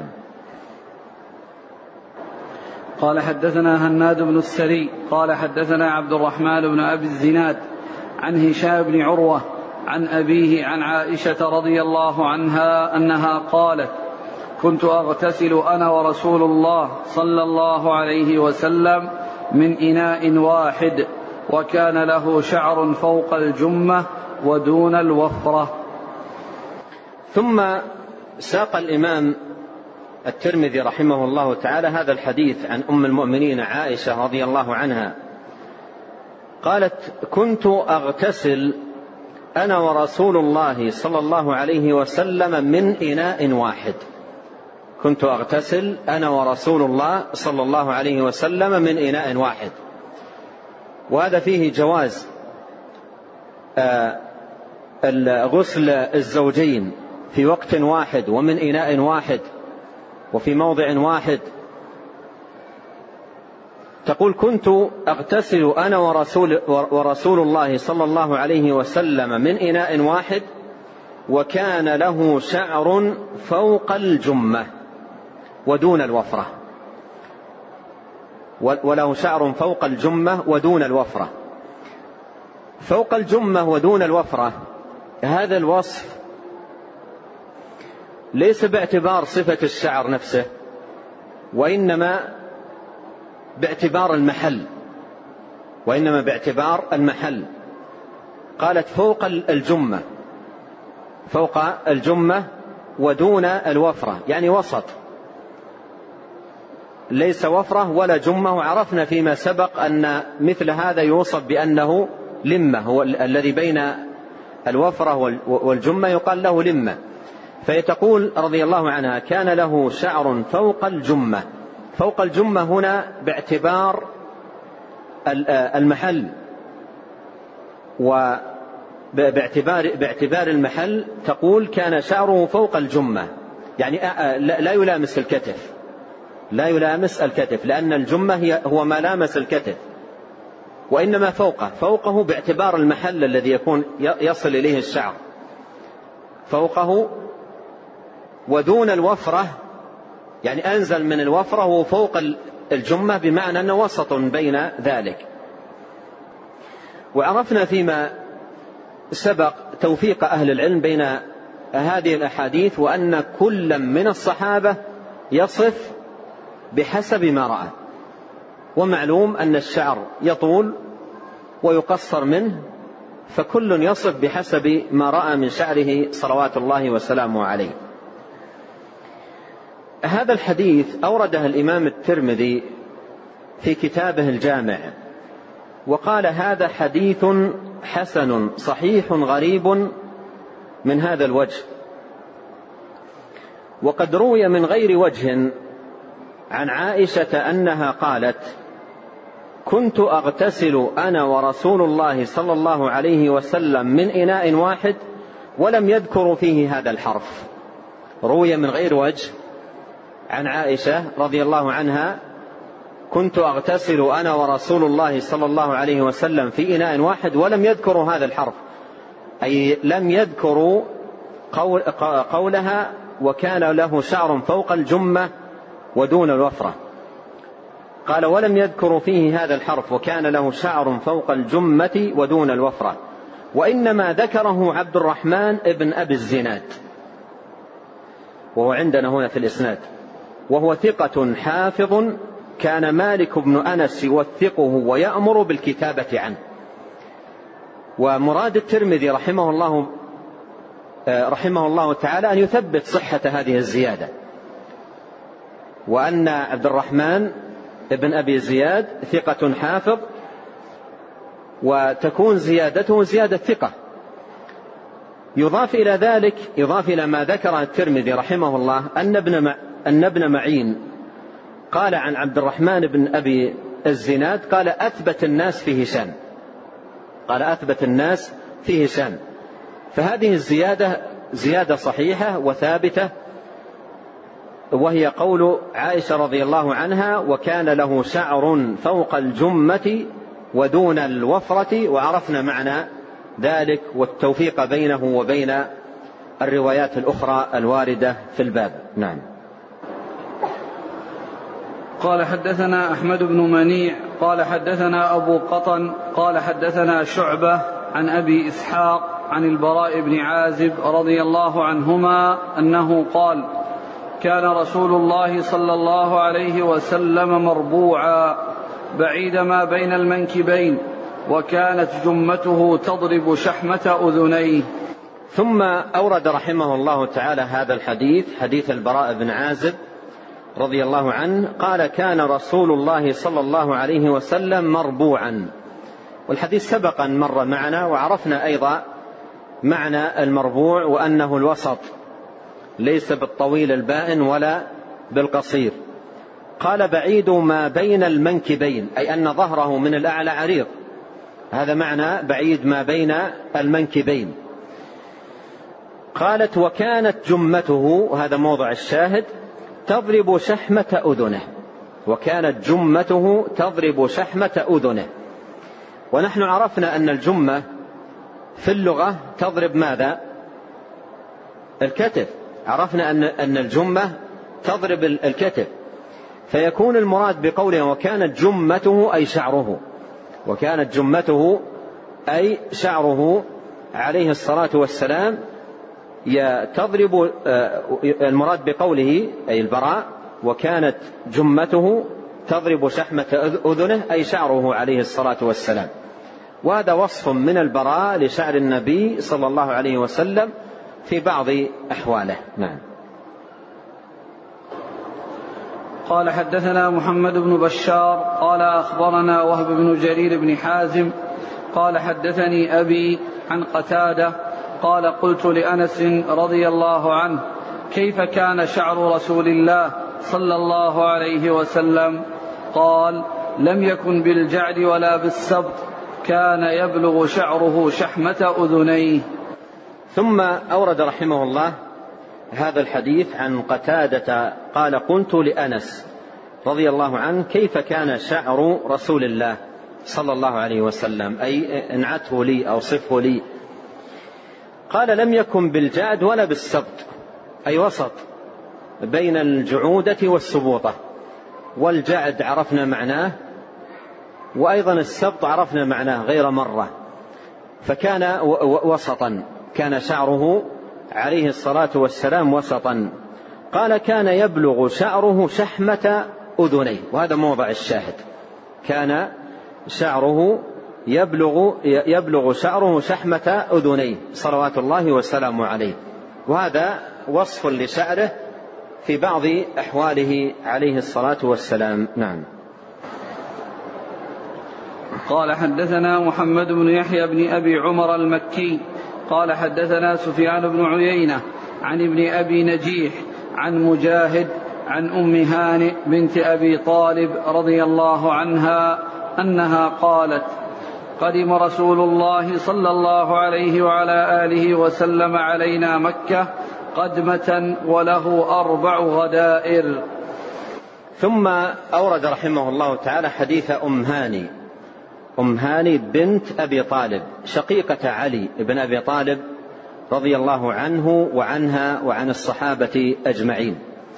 قال: حدثنا هناد بن السري قال: حدثنا عبد الرحمن بن أبي الزناد عن هشام بن عروة عن أبيه عن عائشة رضي الله عنها أنها قالت: كنت أغتسل أنا ورسول الله صلى الله عليه وسلم من إناء واحد، وكان له شعر فوق الجمة ودون الوفرة. ثم ساق الإمام الترمذي رحمه الله تعالى هذا الحديث عن أم المؤمنين عائشة رضي الله عنها قالت: كنت أغتسل أنا ورسول الله صلى الله عليه وسلم من إناء واحد. كنت أغتسل أنا ورسول الله صلى الله عليه وسلم من إناء واحد. وهذا فيه جواز غسل الزوجين في وقت واحد ومن إناء واحد وفي موضع واحد. تقول: كنت أغتسل أنا ورسول الله صلى الله عليه وسلم من إناء واحد، وكان له شعر فوق الجمة ودون الوفرة. وله شعر فوق الجمة ودون الوفرة. فوق الجمة ودون الوفرة، هذا الوصف ليس باعتبار صفة الشعر نفسه، وإنما باعتبار المحل. قالت: فوق الجمة، فوق الجمة ودون الوفرة، يعني وسط، ليس وفرة ولا جمة. وعرفنا فيما سبق أن مثل هذا يوصف بأنه لمة، هو الذي بين الوفرة والجمة يقال له لمة. فيتقول رضي الله عنها: كان له شعر فوق الجمة. فوق الجمة هنا باعتبار المحل، وباعتبار المحل تقول كان شعره فوق الجمة، يعني لا يلامس الكتف، لا يلامس الكتف، لأن الجمة هو ما لامس الكتف، وإنما فوقه باعتبار المحل الذي يكون يصل إليه الشعر فوقه. ودون الوفرة يعني أنزل من الوفرة وفوق الجمة، بمعنى أنه وسط بين ذلك. وعرفنا فيما سبق توفيق أهل العلم بين هذه الأحاديث، وأن كل من الصحابة يصف بحسب ما رأى. ومعلوم أن الشعر يطول ويقصر منه، فكل يصف بحسب ما رأى من شعره صلوات الله وسلامه عليه. هذا الحديث أورده الإمام الترمذي في كتابه الجامع، وقال: هذا حديث حسن صحيح غريب من هذا الوجه. وقد روي من غير وجه عن عائشة أنها قالت: كنت أغتسل أنا ورسول الله صلى الله عليه وسلم من إناء واحد، ولم يذكروا فيه هذا الحرف. روي من غير وجه عن عائشة رضي الله عنها: كنت أغتسل أنا ورسول الله صلى الله عليه وسلم في إناء واحد، ولم يذكروا هذا الحرف، أي لم يذكروا قولها وكان له شعر فوق الجمة ودون الوفرة. قال: ولم يذكروا فيه هذا الحرف وكان له شعر فوق الجمة ودون الوفرة، وإنما ذكره عبد الرحمن ابن أبي الزناد، وهو عندنا هنا في الإسناد، وهو ثقة حافظ، كان مالك بن أنس يوثقه ويأمر بالكتابة عنه. ومراد الترمذي رحمه الله تعالى أن يثبت صحة هذه الزيادة، وأن عبد الرحمن ابن أبي زياد ثقة حافظ، وتكون زيادته زيادة ثقة. يضاف إلى ذلك، يضاف إلى ما ذكر الترمذي رحمه الله أن ابن معين قال عن عبد الرحمن بن أبي الزناد: قال: أثبت الناس في هشام. قال: أثبت الناس في هشام. فهذه الزيادة زيادة صحيحة وثابتة، وهي قول عائشة رضي الله عنها: وكان له شعر فوق الجمة ودون الوفرة. وعرفنا معنى ذلك والتوفيق بينه وبين الروايات الأخرى الواردة في الباب. نعم. قال: حدثنا أحمد بن منيع قال: حدثنا أبو قطن قال: حدثنا شعبة عن أبي إسحاق عن البراء بن عازب رضي الله عنهما أنه قال: كان رسول الله صلى الله عليه وسلم مربوعا بعيد ما بين المنكبين، وكانت جمته تضرب شحمة أذنيه. ثم أورد رحمه الله تعالى هذا الحديث، حديث البراء بن عازب رضي الله عنه قال: كان رسول الله صلى الله عليه وسلم مربوعا. والحديث سبقا مر معنا، وعرفنا أيضا معنى المربوع وأنه الوسط، ليس بالطويل البائن ولا بالقصير. قال: بعيد ما بين المنكبين، أي أن ظهره من الأعلى عريض، هذا معنى بعيد ما بين المنكبين. قالت: وكانت جمته، هذا موضع الشاهد، تضرب شحمة أذنه. وكانت جمته تضرب شحمة أذنه. ونحن عرفنا أن الجمة في اللغة تضرب ماذا؟ الكتف. عرفنا أن الجمة تضرب الكتف، فيكون المراد بقوله وكانت جمته أي شعره، وكانت جمته أي شعره عليه الصلاة والسلام تضرب. المراد بقوله أي البراء وكانت جمته تضرب شحمة أذنه أي شعره عليه الصلاة والسلام. وهذا وصف من البراء لشعر النبي صلى الله عليه وسلم في بعض أحواله. نعم. قال: حدثنا محمد بن بشار قال: أخبرنا وهب بن جرير بن حازم قال: حدثني أبي عن قتادة قال: قلت لأنس رضي الله عنه: كيف كان شعر رسول الله صلى الله عليه وسلم؟ قال: لم يكن بالجعد ولا بالسبط، كان يبلغ شعره شحمة أذنيه. ثم أورد رحمه الله هذا الحديث عن قتادة قال: قلت لأنس رضي الله عنه: كيف كان شعر رسول الله صلى الله عليه وسلم، أي انعته لي أو صفه لي. قال: لم يكن بالجعد ولا بالسبط، أي وسط بين الجعودة والسبوطة. والجعد عرفنا معناه، وأيضا السبط عرفنا معناه غير مرة، فكان وسطا، كان شعره عليه الصلاة والسلام وسطا. قال: كان يبلغ شعره شحمة أذنيه، وهذا موضع الشاهد، كان شعره يبلغ شعره شحمة أذنيه صلوات الله وسلامه عليه. وهذا وصف لشعره في بعض أحواله عليه الصلاة والسلام. نعم. قال: حدثنا محمد بن يحيى بن أبي عمر المكي قال: حدثنا سفيان بن عيينة عن ابن أبي نجيح عن مجاهد عن أم هانئ بنت أبي طالب رضي الله عنها أنها قالت: قدم رسول الله صلى الله عليه وعلى آله وسلم علينا مكة قدمة وله 4 غدائر. ثم أورد رحمه الله تعالى حديث أم هاني بنت أبي طالب، شقيقة علي بن أبي طالب رضي الله عنه وعنها وعن الصحابة أجمعين.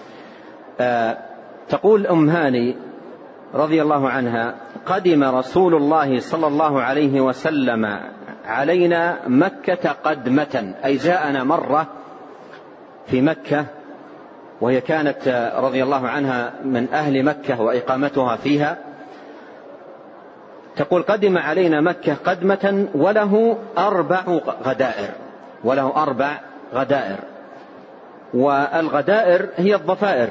تقول أم هاني رضي الله عنها: قدم رسول الله صلى الله عليه وسلم علينا مكة قدمة، أي جاءنا مرة في مكة، وهي كانت رضي الله عنها من أهل مكة وإقامتها فيها. تقول: قدم علينا مكة قدمة وله 4 غدائر، وله 4 غدائر. والغدائر هي الضفائر،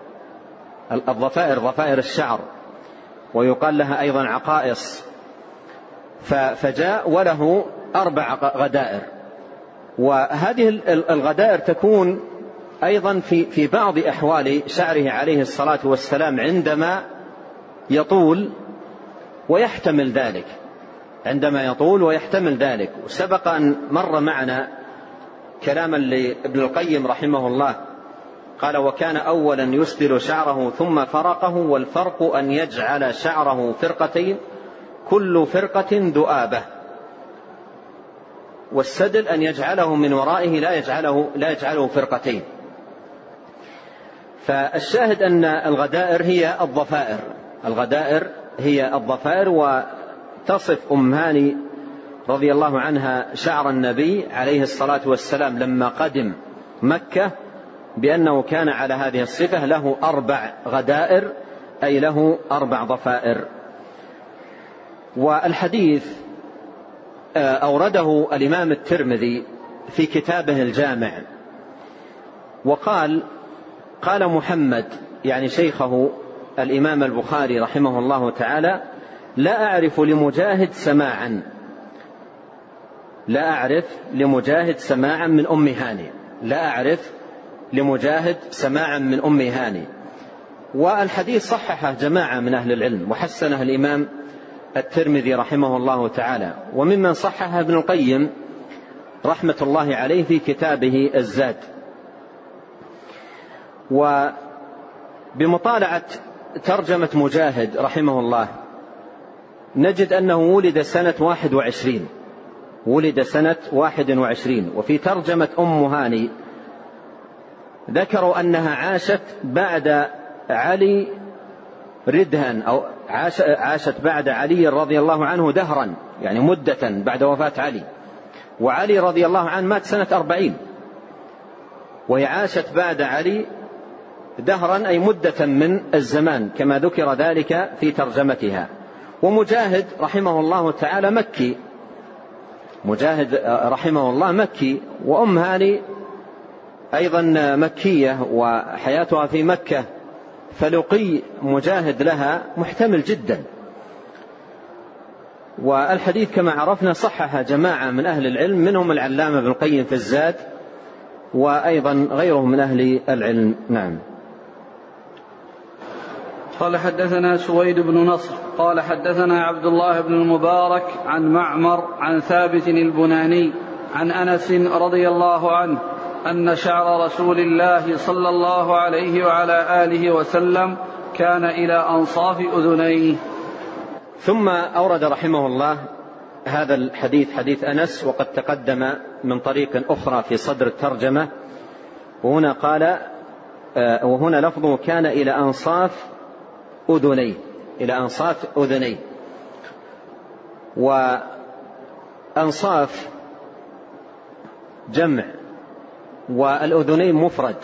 ضفائر الشعر، ويقال لها أيضا عقائص. فجاء وله 4 غدائر. وهذه الغدائر تكون أيضا في بعض أحوال شعره عليه الصلاة والسلام عندما يطول ويحتمل ذلك، عندما يطول ويحتمل ذلك. وسبق أن مر معنا كلاما لابن القيم رحمه الله، قال: وكان أولا يسدل شعره ثم فرقه، والفرق أن يجعل شعره فرقتين كل فرقة ذؤابة، والسدل أن يجعله من ورائه لا يجعله فرقتين. فالشاهد أن الغدائر هي الضفائر، وتصف أم هاني رضي الله عنها شعر النبي عليه الصلاة والسلام لما قدم مكة بأنه كان على هذه الصفة، له 4 غدائر، أي له 4 ضفائر. والحديث أورده الإمام الترمذي في كتابه الجامع، وقال محمد يعني شيخه الإمام البخاري رحمه الله تعالى: لا أعرف لمجاهد سماعا من أم هاني. لا أعرف لمجاهد سماعا من أم هاني. والحديث صححه جماعة من أهل العلم وحسنه الإمام الترمذي رحمه الله تعالى، وممن صححه ابن القيم رحمة الله عليه في كتابه الزاد. وبمطالعة ترجمة مجاهد رحمه الله نجد أنه ولد سنة 21. وفي ترجمة أم هاني ذكروا أنها عاشت بعد علي ردها، أو عاشت بعد علي رضي الله عنه دهرا، يعني مدة بعد وفاة علي. وعلي رضي الله عنه مات سنة 40، وهي عاشت بعد علي دهرا أي مدة من الزمان كما ذكر ذلك في ترجمتها. ومجاهد رحمه الله تعالى مكي، مكي، وأم هاني أيضا مكية وحياتها في مكة، فلقي مجاهد لها محتمل جدا. والحديث كما عرفنا صحح جماعة من أهل العلم، منهم العلامة ابن القيم في الزاد، وأيضا غيره من أهل العلم. نعم. قال حدثنا سويد بن نصر قال حدثنا عبد الله بن المبارك عن معمر عن ثابت البناني عن أنس رضي الله عنه أن شعر رسول الله صلى الله عليه وعلى آله وسلم كان إلى أنصاف أذنيه. ثم أورد رحمه الله هذا الحديث، حديث أنس، وقد تقدم من طريق أخرى في صدر الترجمة. وهنا قال وهنا لفظه كان إلى أنصاف أذنيه. وأنصاف جمع والأذنين مفرد.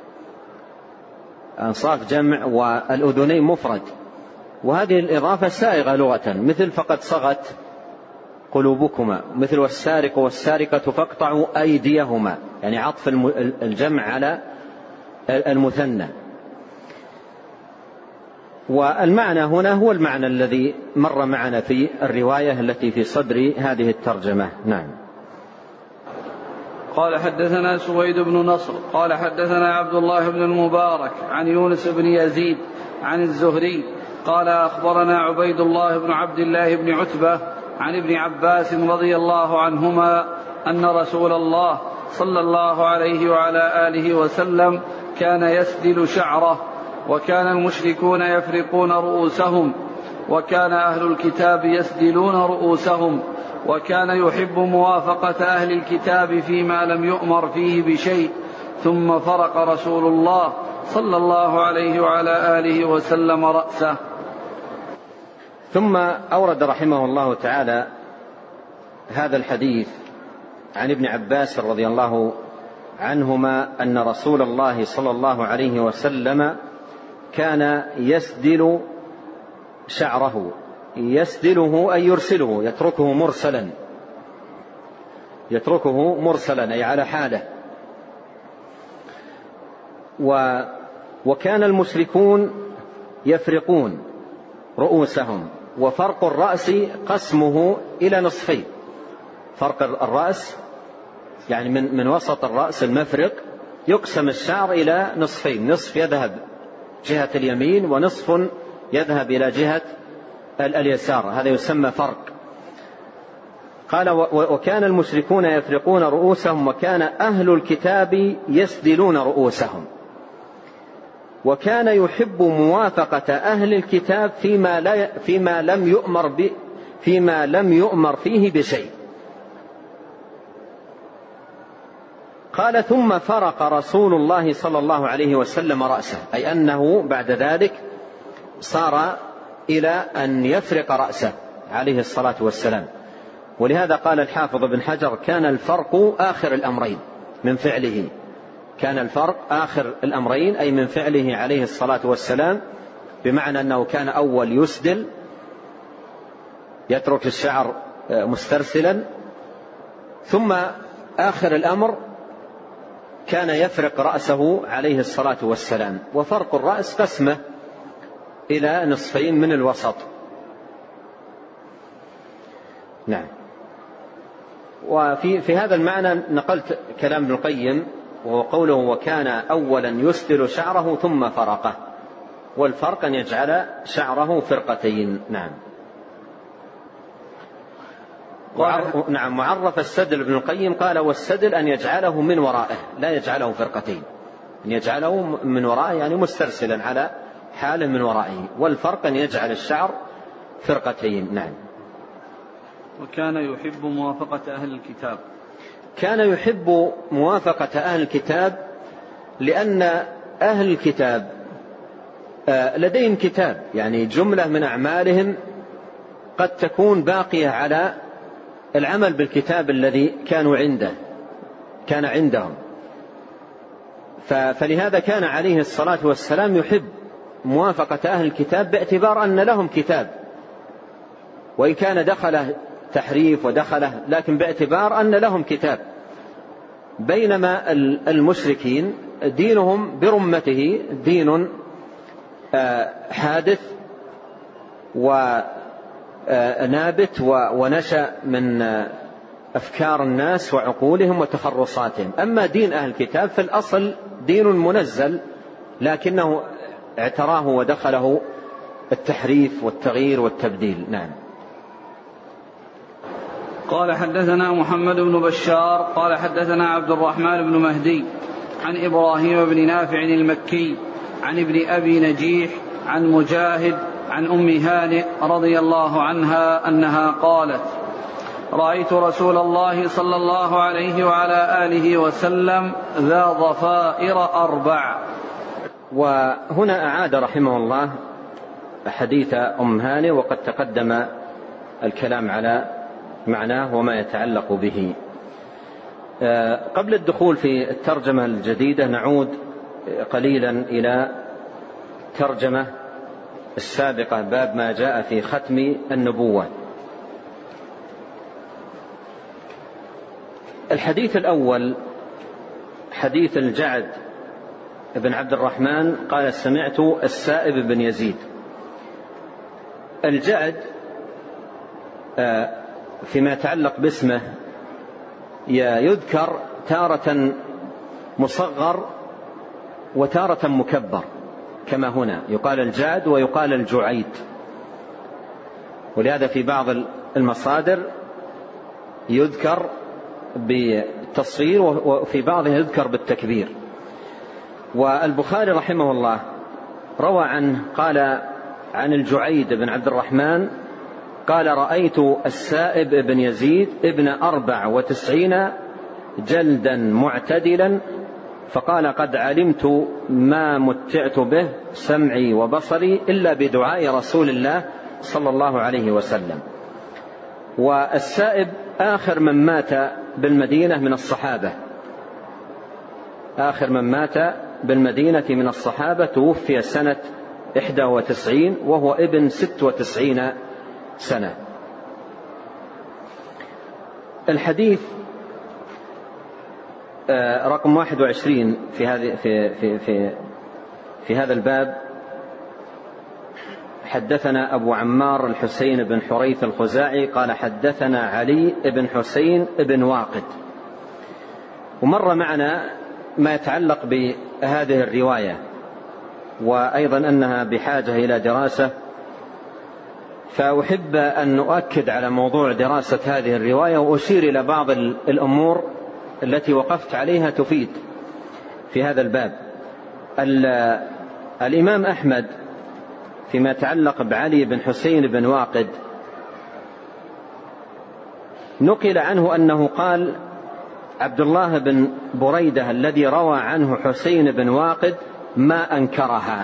أنصاف جمع والأذنين مفرد، وهذه الإضافة سائغة لغة، مثل فقد صغت قلوبكما، مثل والسارق والسارقة فاقطعوا أيديهما، يعني عطف الجمع على المثنى. والمعنى هنا هو المعنى الذي مر معنا في الرواية التي في صدر هذه الترجمة. نعم. قال حدثنا سويد بن نصر قال حدثنا عبد الله بن المبارك عن يونس بن يزيد عن الزهري قال أخبرنا عبيد الله بن عبد الله بن عتبة عن ابن عباس رضي الله عنهما أن رسول الله صلى الله عليه وعلى آله وسلم كان يسدل شعره، وكان المشركون يفرقون رؤوسهم، وكان أهل الكتاب يسدلون رؤوسهم، وكان يحب موافقة أهل الكتاب فيما لم يؤمر فيه بشيء. ثم فرق رسول الله صلى الله عليه وعلى آله وسلم رأسه. ثم أورد رحمه الله تعالى هذا الحديث عن ابن عباس رضي الله عنهما أن رسول الله صلى الله عليه وسلم كان يسدل شعره. يسدله أي يرسله، يتركه مرسلا أي على حاله. وكان المشركون يفرقون رؤوسهم، وفرق الرأس قسمه إلى نصفين. فرق الرأس يعني من وسط الرأس المفرق يقسم الشعر إلى نصفين، نصف يذهب جهة اليمين ونصف يذهب إلى جهة اليسار، هذا يسمى فرق. قال وكان المشركون يفرقون رؤوسهم، وكان أهل الكتاب يسدلون رؤوسهم، وكان يحب موافقة أهل الكتاب فيما لم يؤمر فيه بشيء. قال ثم فرق رسول الله صلى الله عليه وسلم رأسه، أي أنه بعد ذلك صار إلى أن يفرق رأسه عليه الصلاة والسلام. ولهذا قال الحافظ ابن حجر: كان الفرق آخر الأمرين من فعله. كان الفرق آخر الأمرين أي من فعله عليه الصلاة والسلام، بمعنى أنه كان أول يسدل يترك الشعر مسترسلا، ثم آخر الأمر كان يفرق رأسه عليه الصلاة والسلام. وفرق الرأس قسمه إلى نصفين من الوسط. نعم. وفي هذا المعنى نقلت كلام ابن القيم، وهو قوله: وكان أولا يسدل شعره ثم فرقه، والفرق أن يجعل شعره فرقتين. نعم. نعم. معرف السدل ابن القيم قال: والسدل أن يجعله من ورائه، لا يجعله فرقتين، أن يجعله من ورائه يعني مسترسلا على حاله من ورائه، والفرق أن يجعل الشعر فرقتين. نعم. وكان يحب موافقة أهل الكتاب. كان يحب موافقة أهل الكتاب لأن أهل الكتاب لديهم كتاب، يعني جملة من أعمالهم قد تكون باقية على العمل بالكتاب الذي كان عندهم. فلهذا كان عليه الصلاة والسلام يحب موافقة أهل الكتاب باعتبار أن لهم كتاب، وإن كان دخله تحريف ودخله، لكن باعتبار أن لهم كتاب. بينما المشركين دينهم برمته دين حادث ونابت ونشأ من أفكار الناس وعقولهم وتخرصاتهم. أما دين أهل الكتاب في الأصل دين منزل، لكنه اعتراه ودخله التحريف والتغيير والتبديل. نعم. قال: حدثنا محمد بن بشار قال حدثنا عبد الرحمن بن مهدي عن إبراهيم بن نافع المكي عن ابن أبي نجيح عن مجاهد عن أم هانئ رضي الله عنها أنها قالت: رأيت رسول الله صلى الله عليه وعلى آله وسلم ذا ضفائر 4. وهنا أعاد رحمه الله حديث أم هانئ، وقد تقدم الكلام على معناه وما يتعلق به. قبل الدخول في الترجمة الجديدة نعود قليلا إلى ترجمة السابقة، باب ما جاء في ختم النبوة. الحديث الأول حديث الجعد بن عبد الرحمن قال: سمعت السائب بن يزيد. الجعد فيما يتعلق باسمه يذكر تارة مصغر وتارة مكبر، كما هنا يقال الجعد ويقال الجعيد، ولهذا في بعض المصادر يذكر بالتصغير وفي بعضها يذكر بالتكبير. والبخاري رحمه الله روى عنه قال عن الجعيد بن عبد الرحمن قال: رأيت السائب بن يزيد ابن 94 جلدا معتدلا، فقال: قد علمت ما متعت به سمعي وبصري إلا بدعاء رسول الله صلى الله عليه وسلم. والسائب آخر من مات بالمدينة من الصحابة، آخر من مات بالمدينة من الصحابة، توفي سنة 91 وهو ابن 96 سنة. الحديث رقم 21 في هذا الباب: حدثنا أبو عمار الحسين بن حريث الخزاعي قال: حدثنا علي بن حسين بن واقد. ومر معنا ما يتعلق بهذه الرواية، وأيضا أنها بحاجة إلى دراسة، فأحب أن نؤكد على موضوع دراسة هذه الرواية وأشير إلى بعض الأمور التي وقفت عليها تفيد في هذا الباب. الإمام أحمد فيما يتعلق بعلي بن حسين بن واقد نقل عنه أنه قال: عبد الله بن بريدة الذي روى عنه حسين بن واقد ما أنكرها،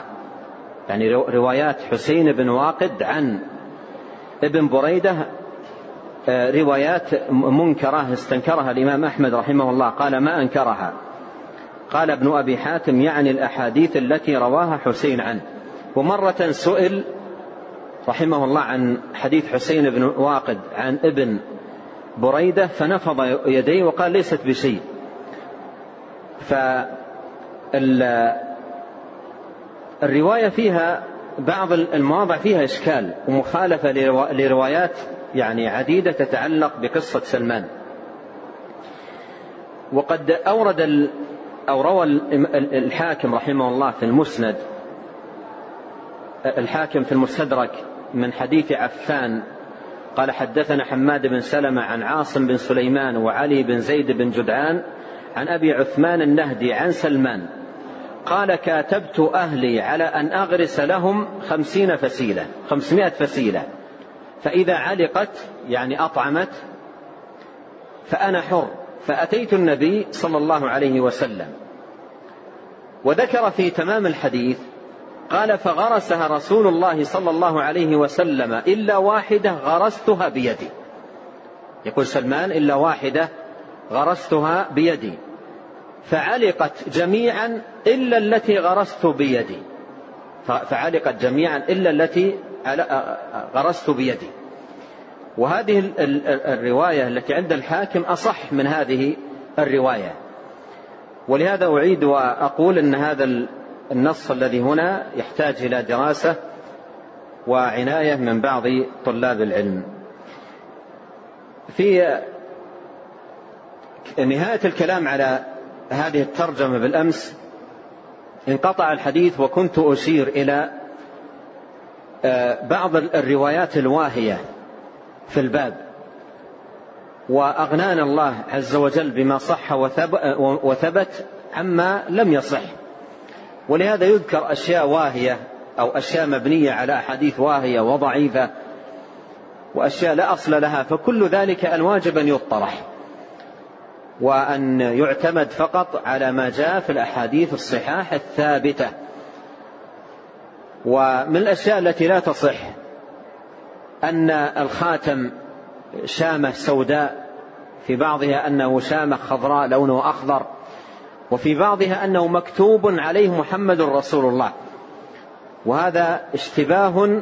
يعني روايات حسين بن واقد عن ابن بريدة روايات منكرة استنكرها الإمام أحمد رحمه الله، قال ما أنكرها. قال ابن أبي حاتم يعني الأحاديث التي رواها حسين عنه. ومرة سئل رحمه الله عن حديث حسين بن واقد عن ابن بريدة فنفض يديه وقال ليست بشيء. فالرواية فيها بعض المواضع فيها إشكال ومخالفة لروايات يعني عديدة تتعلق بقصة سلمان. وقد روى الحاكم رحمه الله في المسند، الحاكم في المستدرك من حديث عفان قال حدثنا حماد بن سلمة عن عاصم بن سليمان وعلي بن زيد بن جدعان عن أبي عثمان النهدي عن سلمان قال كاتبت أهلي على أن أغرس لهم 500 فسيلة فإذا علقت يعني أطعمت فأنا حر. فأتيت النبي صلى الله عليه وسلم. وذكر في تمام الحديث قال فغرسها رسول الله صلى الله عليه وسلم إلا واحدة غرستها بيدي. يقول سلمان إلا واحدة غرستها بيدي فعلقت جميعا إلا التي غرست بيدي، فعلقت جميعا إلا التي غرست بيدي. وهذه الرواية التي عند الحاكم أصح من هذه الرواية. ولهذا أعيد وأقول أن هذا النص الذي هنا يحتاج إلى دراسة وعناية من بعض طلاب العلم. في نهاية الكلام على هذه الترجمة بالأمس انقطع الحديث وكنت أشير إلى بعض الروايات الواهية في الباب، وأغنانا الله عز وجل بما صح وثبت عما لم يصح. ولهذا يذكر أشياء واهية أو أشياء مبنية على أحاديث واهية وضعيفة وأشياء لا أصل لها، فكل ذلك الواجب أن يطرح وأن يعتمد فقط على ما جاء في الأحاديث الصحاح الثابتة. ومن الأشياء التي لا تصح أن الخاتم شامة سوداء، في بعضها أنه شامة خضراء لونه أخضر، وفي بعضها أنه مكتوب عليه محمد رسول الله. وهذا اشتباه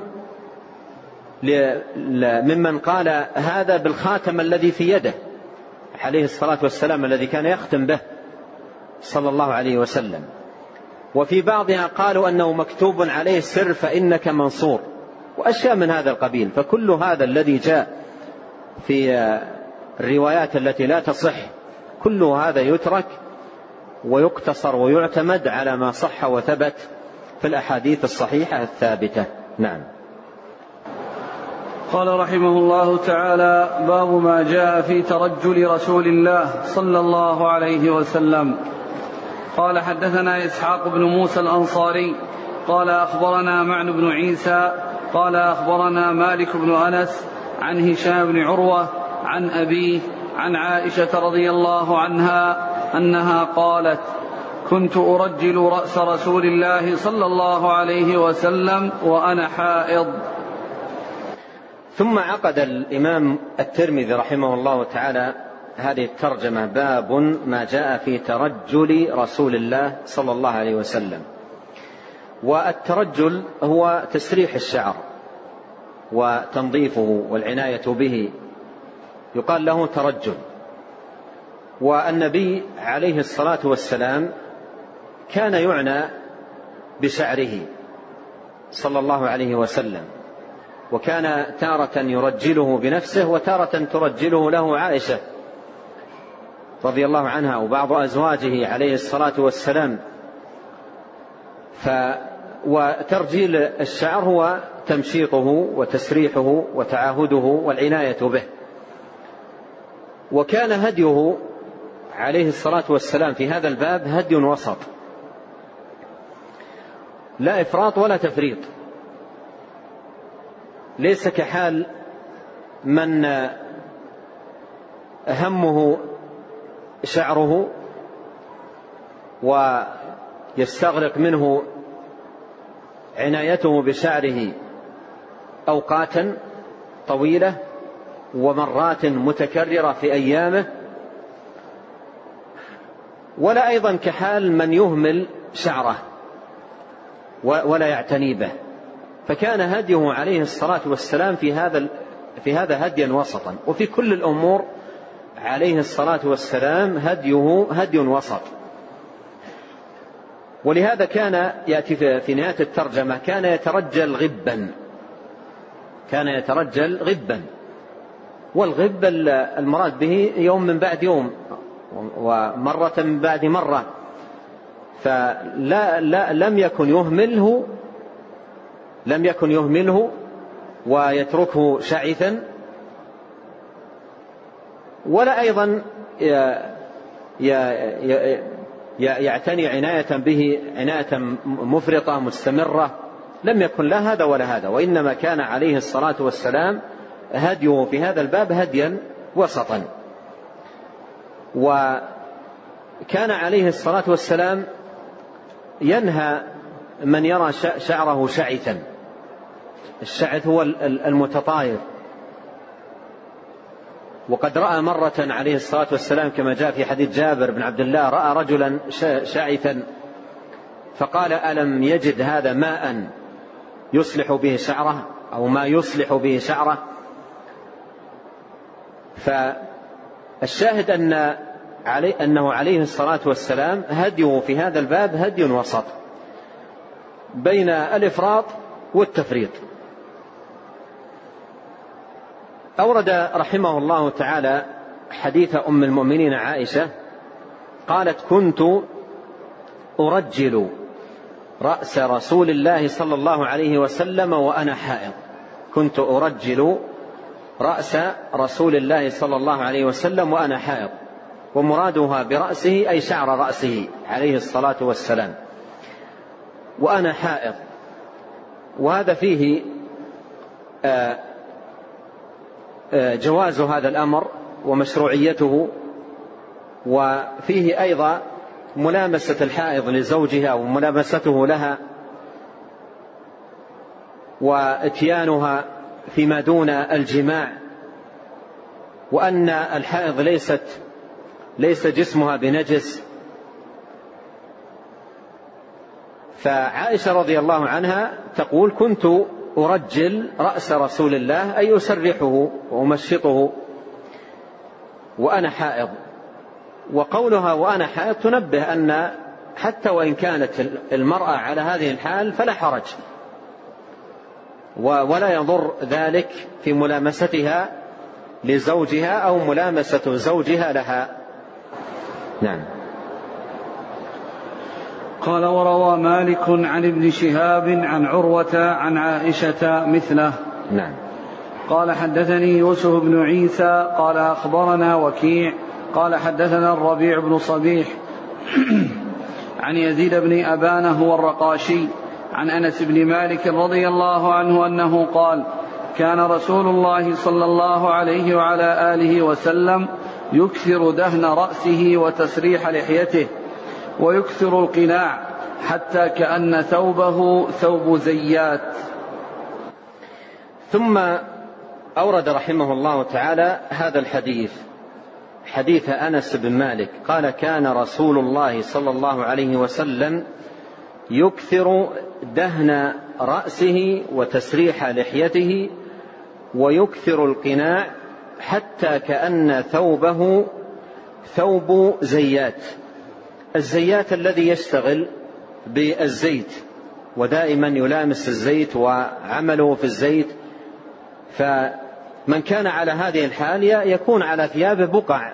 ممن قال هذا بالخاتم الذي في يده عليه الصلاة والسلام الذي كان يختم به صلى الله عليه وسلم. وفي بعضها قالوا أنه مكتوب عليه سر فإنك منصور وأشياء من هذا القبيل. فكل هذا الذي جاء في الروايات التي لا تصح كل هذا يترك ويقتصر ويعتمد على ما صح وثبت في الأحاديث الصحيحة الثابتة. نعم. قال رحمه الله تعالى: باب ما جاء في ترجل رسول الله صلى الله عليه وسلم. قال حدثنا إسحاق بن موسى الأنصاري قال أخبرنا معن بن عيسى قال أخبرنا مالك بن أنس عن هشام بن عروة عن أبيه عن عائشة رضي الله عنها أنها قالت: كنت أرجل رأس رسول الله صلى الله عليه وسلم وأنا حائض. ثم عقد الإمام الترمذي رحمه الله تعالى هذه الترجمة: باب ما جاء في ترجل رسول الله صلى الله عليه وسلم. والترجل هو تسريح الشعر وتنظيفه والعناية به، يقال له ترجل. والنبي عليه الصلاة والسلام كان يعنى بشعره صلى الله عليه وسلم، وكان تارة يرجله بنفسه وتارة ترجله له عائشة رضي الله عنها وبعض أزواجه عليه الصلاة والسلام. وترجيل الشعر هو تمشيطه وتسريحه وتعاهده والعناية به. وكان هديه عليه الصلاة والسلام في هذا الباب هدي وسط، لا إفراط ولا تفريط، ليس كحال من همه شعره ويستغرق منه عنايته بشعره أوقاتا طويلة ومرات متكررة في أيامه، ولا أيضا كحال من يهمل شعره ولا يعتني به. فكان هديه عليه الصلاة والسلام في هذا هديا وسطا، وفي كل الأمور عليه الصلاة والسلام هديه هدي وسط. ولهذا كان يأتي في نهاية الترجمة كان يترجل غبا، والغب المراد به يوم من بعد يوم ومرة من بعد مرة، لم يكن يهمله ويتركه شعثا، ولا أيضا يعتني عناية به عناية مفرطة مستمرة، لم يكن لا هذا ولا هذا، وإنما كان عليه الصلاة والسلام هديه في هذا الباب هديا وسطا. وكان عليه الصلاة والسلام ينهى من يرى شعره شعثا. الشعث هو المتطاير، وقد رأى مرة عليه الصلاة والسلام كما جاء في حديث جابر بن عبد الله رأى رجلا شعثا فقال: ألم يجد هذا ماء يصلح به شعره أو ما يصلح به شعره؟ فالشاهد أنه عليه الصلاة والسلام هديه في هذا الباب هدي وسط بين الإفراط والتفريط. أورد رحمه الله تعالى حديث أم المؤمنين عائشة قالت: كنت أرجل رأس رسول الله صلى الله عليه وسلم وأنا حائض. كنت أرجل رأس رسول الله صلى الله عليه وسلم وأنا حائض، ومرادها برأسه أي شعر رأسه عليه الصلاة والسلام وأنا حائض. وهذا فيه جواز هذا الأمر ومشروعيته، وفيه أيضا ملامسة الحائض لزوجها وملامسته لها واتيانها فيما دون الجماع، وأن الحائض ليس جسمها بنجس. فعائشة رضي الله عنها تقول: كنت أرجل رأس رسول الله أي أسرحه وأمشطه وأنا حائض. وقولها وأنا حائض تنبه أن حتى وإن كانت المرأة على هذه الحال فلا حرج، ولا يضر ذلك في ملامستها لزوجها أو ملامسة زوجها لها. نعم. قال: وروى مالك عن ابن شهاب عن عروة عن عائشة مثله. نعم. قال: حدثني يوسف بن عيسى قال: أخبرنا وكيع قال: حدثنا الربيع بن صبيح عن يزيد بن أبان هو الرقاشي عن أنس بن مالك رضي الله عنه أنه قال: كان رسول الله صلى الله عليه وعلى آله وسلم يكثر دهن رأسه وتسريح لحيته ويكثر القناع حتى كأن ثوبه ثوب زيات. ثم أورد رحمه الله تعالى هذا الحديث، حديث أنس بن مالك قال: كان رسول الله صلى الله عليه وسلم يكثر دهن رأسه وتسريح لحيته ويكثر القناع حتى كأن ثوبه ثوب زيات. الزيات الذي يشتغل بالزيت ودائما يلامس الزيت وعمله في الزيت، فمن كان على هذه الحال يكون على ثيابه بقع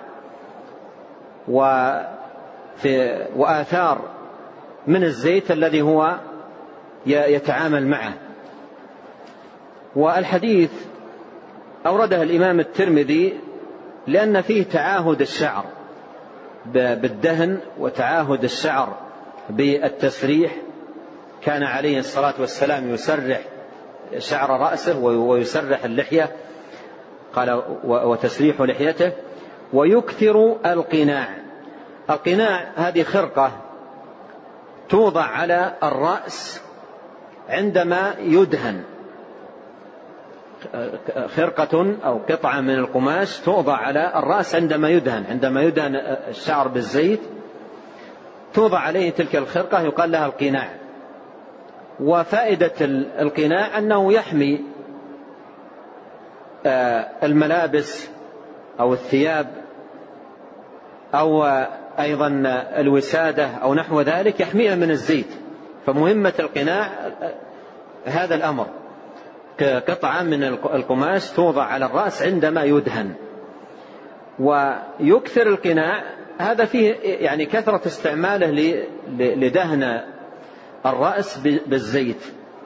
وآثار من الزيت الذي هو يتعامل معه. والحديث أورده الإمام الترمذي لأن فيه تعاهد الشعر بالدهن وتعاهد الشعر بالتسريح. كان عليه الصلاة والسلام يسرح شعر رأسه ويسرح اللحية، قال: وتسريح لحيته. ويكثر القناع. القناع هذه خرقة توضع على الرأس عندما يدهن، خرقة أو قطعة من القماش توضع على الرأس عندما يدهن الشعر بالزيت، توضع عليه تلك الخرقة يقال لها القناع. وفائدة القناع أنه يحمي الملابس أو الثياب أو أيضا الوسادة أو نحو ذلك، يحميها من الزيت. فمهمة القناع هذا الأمر، قطعة من القماش توضع على الرأس عندما يدهن. ويكثر القناع هذا فيه يعني كثرة استعماله لدهن الرأس بالزيت.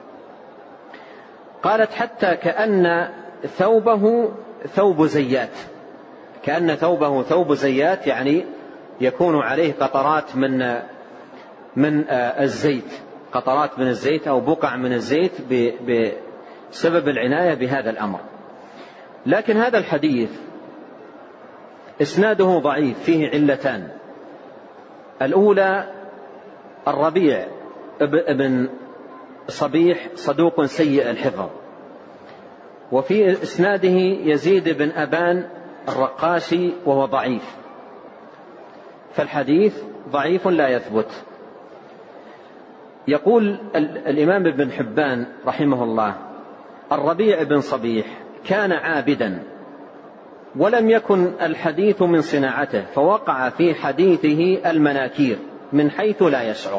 قالت حتى كأن ثوبه ثوب زيات، كأن ثوبه ثوب زيات، يعني يكون عليه قطرات من الزيت، قطرات من الزيت أو بقع من الزيت بسبب العناية بهذا الأمر. لكن هذا الحديث إسناده ضعيف، فيه علتان. الأولى الربيع ابن صبيح صدوق سيء الحفظ، وفي إسناده يزيد بن أبان الرقاشي وهو ضعيف، فالحديث ضعيف لا يثبت. يقول الإمام ابن حبان رحمه الله: الربيع بن صبيح كان عابدا ولم يكن الحديث من صناعته، فوقع في حديثه المناكير من حيث لا يشعر.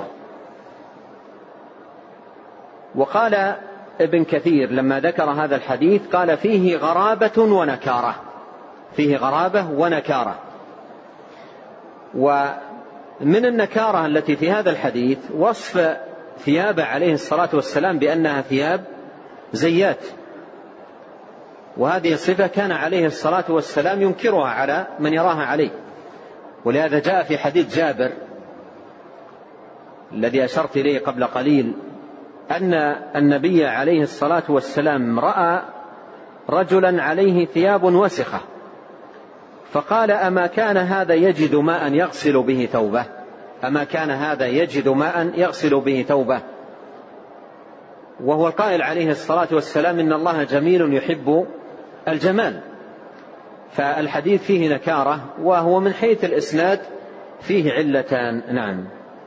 وقال ابن كثير لما ذكر هذا الحديث قال: فيه غرابة ونكارة، فيه غرابة ونكارة. ومن النكارة التي في هذا الحديث وصف ثياب عليه الصلاة والسلام بأنها ثياب زيات، وهذه الصفة كان عليه الصلاة والسلام ينكرها على من يراها عليه. ولهذا جاء في حديث جابر الذي أشرت إليه قبل قليل أن النبي عليه الصلاة والسلام رأى رجلا عليه ثياب وسخة، فقال: أما كان هذا يجد ماء يغسل به ثوبه؟ أما كان هذا يجد ماء يغسل به ثوبه؟ وهو القائل عليه الصلاة والسلام: إن الله جميل يحب الجمال. فالحديث فيه نكارة، وهو من حيث الإسناد فيه علتان. نعم.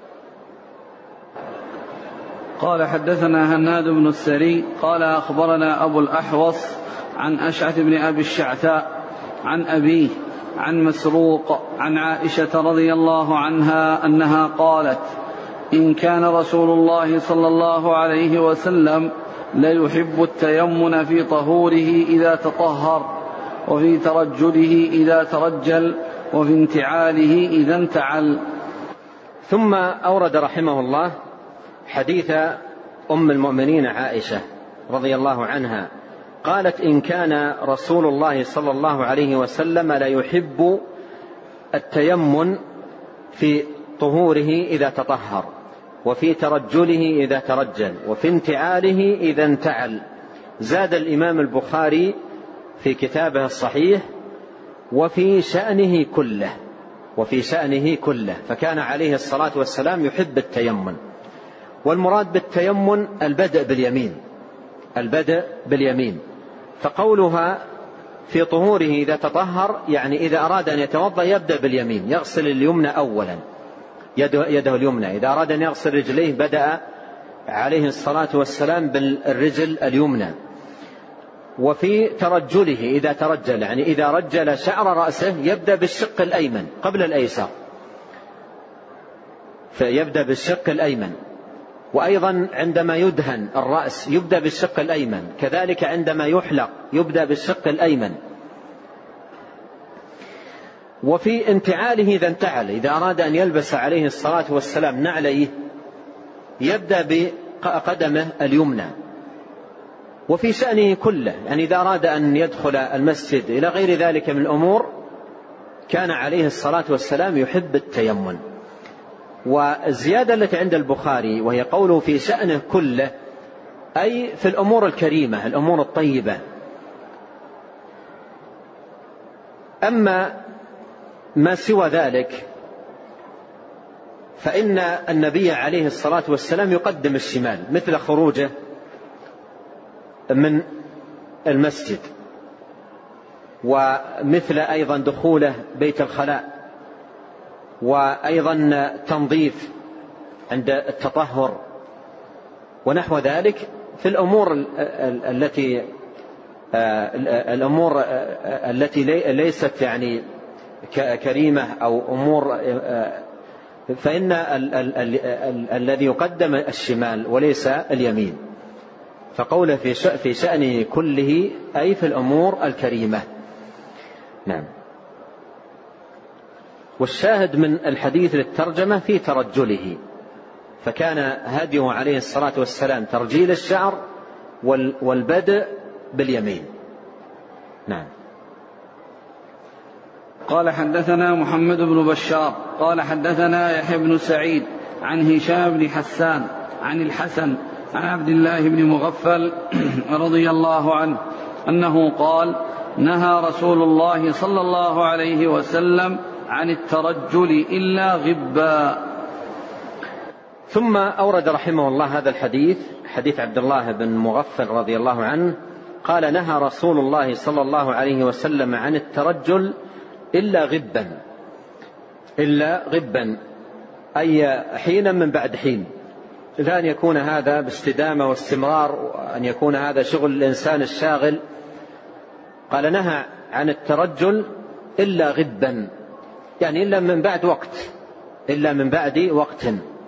قال: حدثنا هناد بن السري قال: أخبرنا أبو الأحوص عن أشعث بن أبي الشعثاء عن أبيه عن مسروق عن عائشة رضي الله عنها أنها قالت: إن كان رسول الله صلى الله عليه وسلم ليحب التيمن في طهوره إذا تطهر، وفي ترجله إذا ترجل، وفي انتعاله إذا انتعل. ثم أورد رحمه الله حديث أم المؤمنين عائشة رضي الله عنها قالت: إن كان رسول الله صلى الله عليه وسلم لا يحب التيمن في طهوره إذا تطهر، وفي ترجله إذا ترجل، وفي انتعاله إذا انتعل. زاد الإمام البخاري في كتابه الصحيح: وفي شأنه كله، وفي شأنه كله. فكان عليه الصلاة والسلام يحب التيمن. والمراد بالتيمن البدء باليمين، البدء باليمين. فقولها في طهوره إذا تطهر يعني إذا أراد أن يتوضأ يبدأ باليمين، يغسل اليمنى أولا، يده اليمنى. إذا أراد أن يغسل رجليه بدأ عليه الصلاة والسلام بالرجل اليمنى. وفي ترجله إذا ترجل يعني إذا رجل شعر رأسه يبدأ بالشق الأيمن قبل الأيسر، فيبدأ بالشق الأيمن. وأيضا عندما يدهن الرأس يبدأ بالشق الأيمن، كذلك عندما يحلق يبدأ بالشق الأيمن. وفي انتعاله إذا انتعل، إذا أراد أن يلبس عليه الصلاة والسلام نعليه يبدأ بقدمه اليمنى. وفي شأنه كله يعني إذا أراد أن يدخل المسجد إلى غير ذلك من الأمور كان عليه الصلاة والسلام يحب التيمن. والزيادة التي عند البخاري وهي قوله في شأنه كله أي في الأمور الكريمة، الأمور الطيبة. أما ما سوى ذلك فإن النبي عليه الصلاة والسلام يقدم الشمال، مثل خروجه من المسجد، ومثل أيضا دخوله بيت الخلاء، وأيضا تنظيف عند التطهر ونحو ذلك في الأمور التي ليست يعني كريمة أو أمور، فإن الذي يقدم الشمال وليس اليمين، فقوله في شأنه كله أي في الأمور الكريمة. نعم. والشاهد من الحديث للترجمة في ترجله، فكان هديه عليه الصلاة والسلام ترجيل الشعر والبدء باليمين. نعم. قال حدثنا محمد بن بشار قال حدثنا يحيى بن سعيد عن هشام بن حسان عن الحسن عن عبد الله بن مغفل رضي الله عنه أنه قال: نهى رسول الله صلى الله عليه وسلم عن الترجل إلا غبا. ثم أورد رحمه الله هذا الحديث، حديث عبد الله بن مغفل رضي الله عنه قال: نهى رسول الله صلى الله عليه وسلم عن الترجل إلا غبا، أي حينا من بعد حين، لا أن يكون هذا باستدامة واستمرار، وأن يكون هذا شغل الإنسان الشاغل. قال: نهى عن الترجل إلا غبا، يعني إلا من بعد وقت.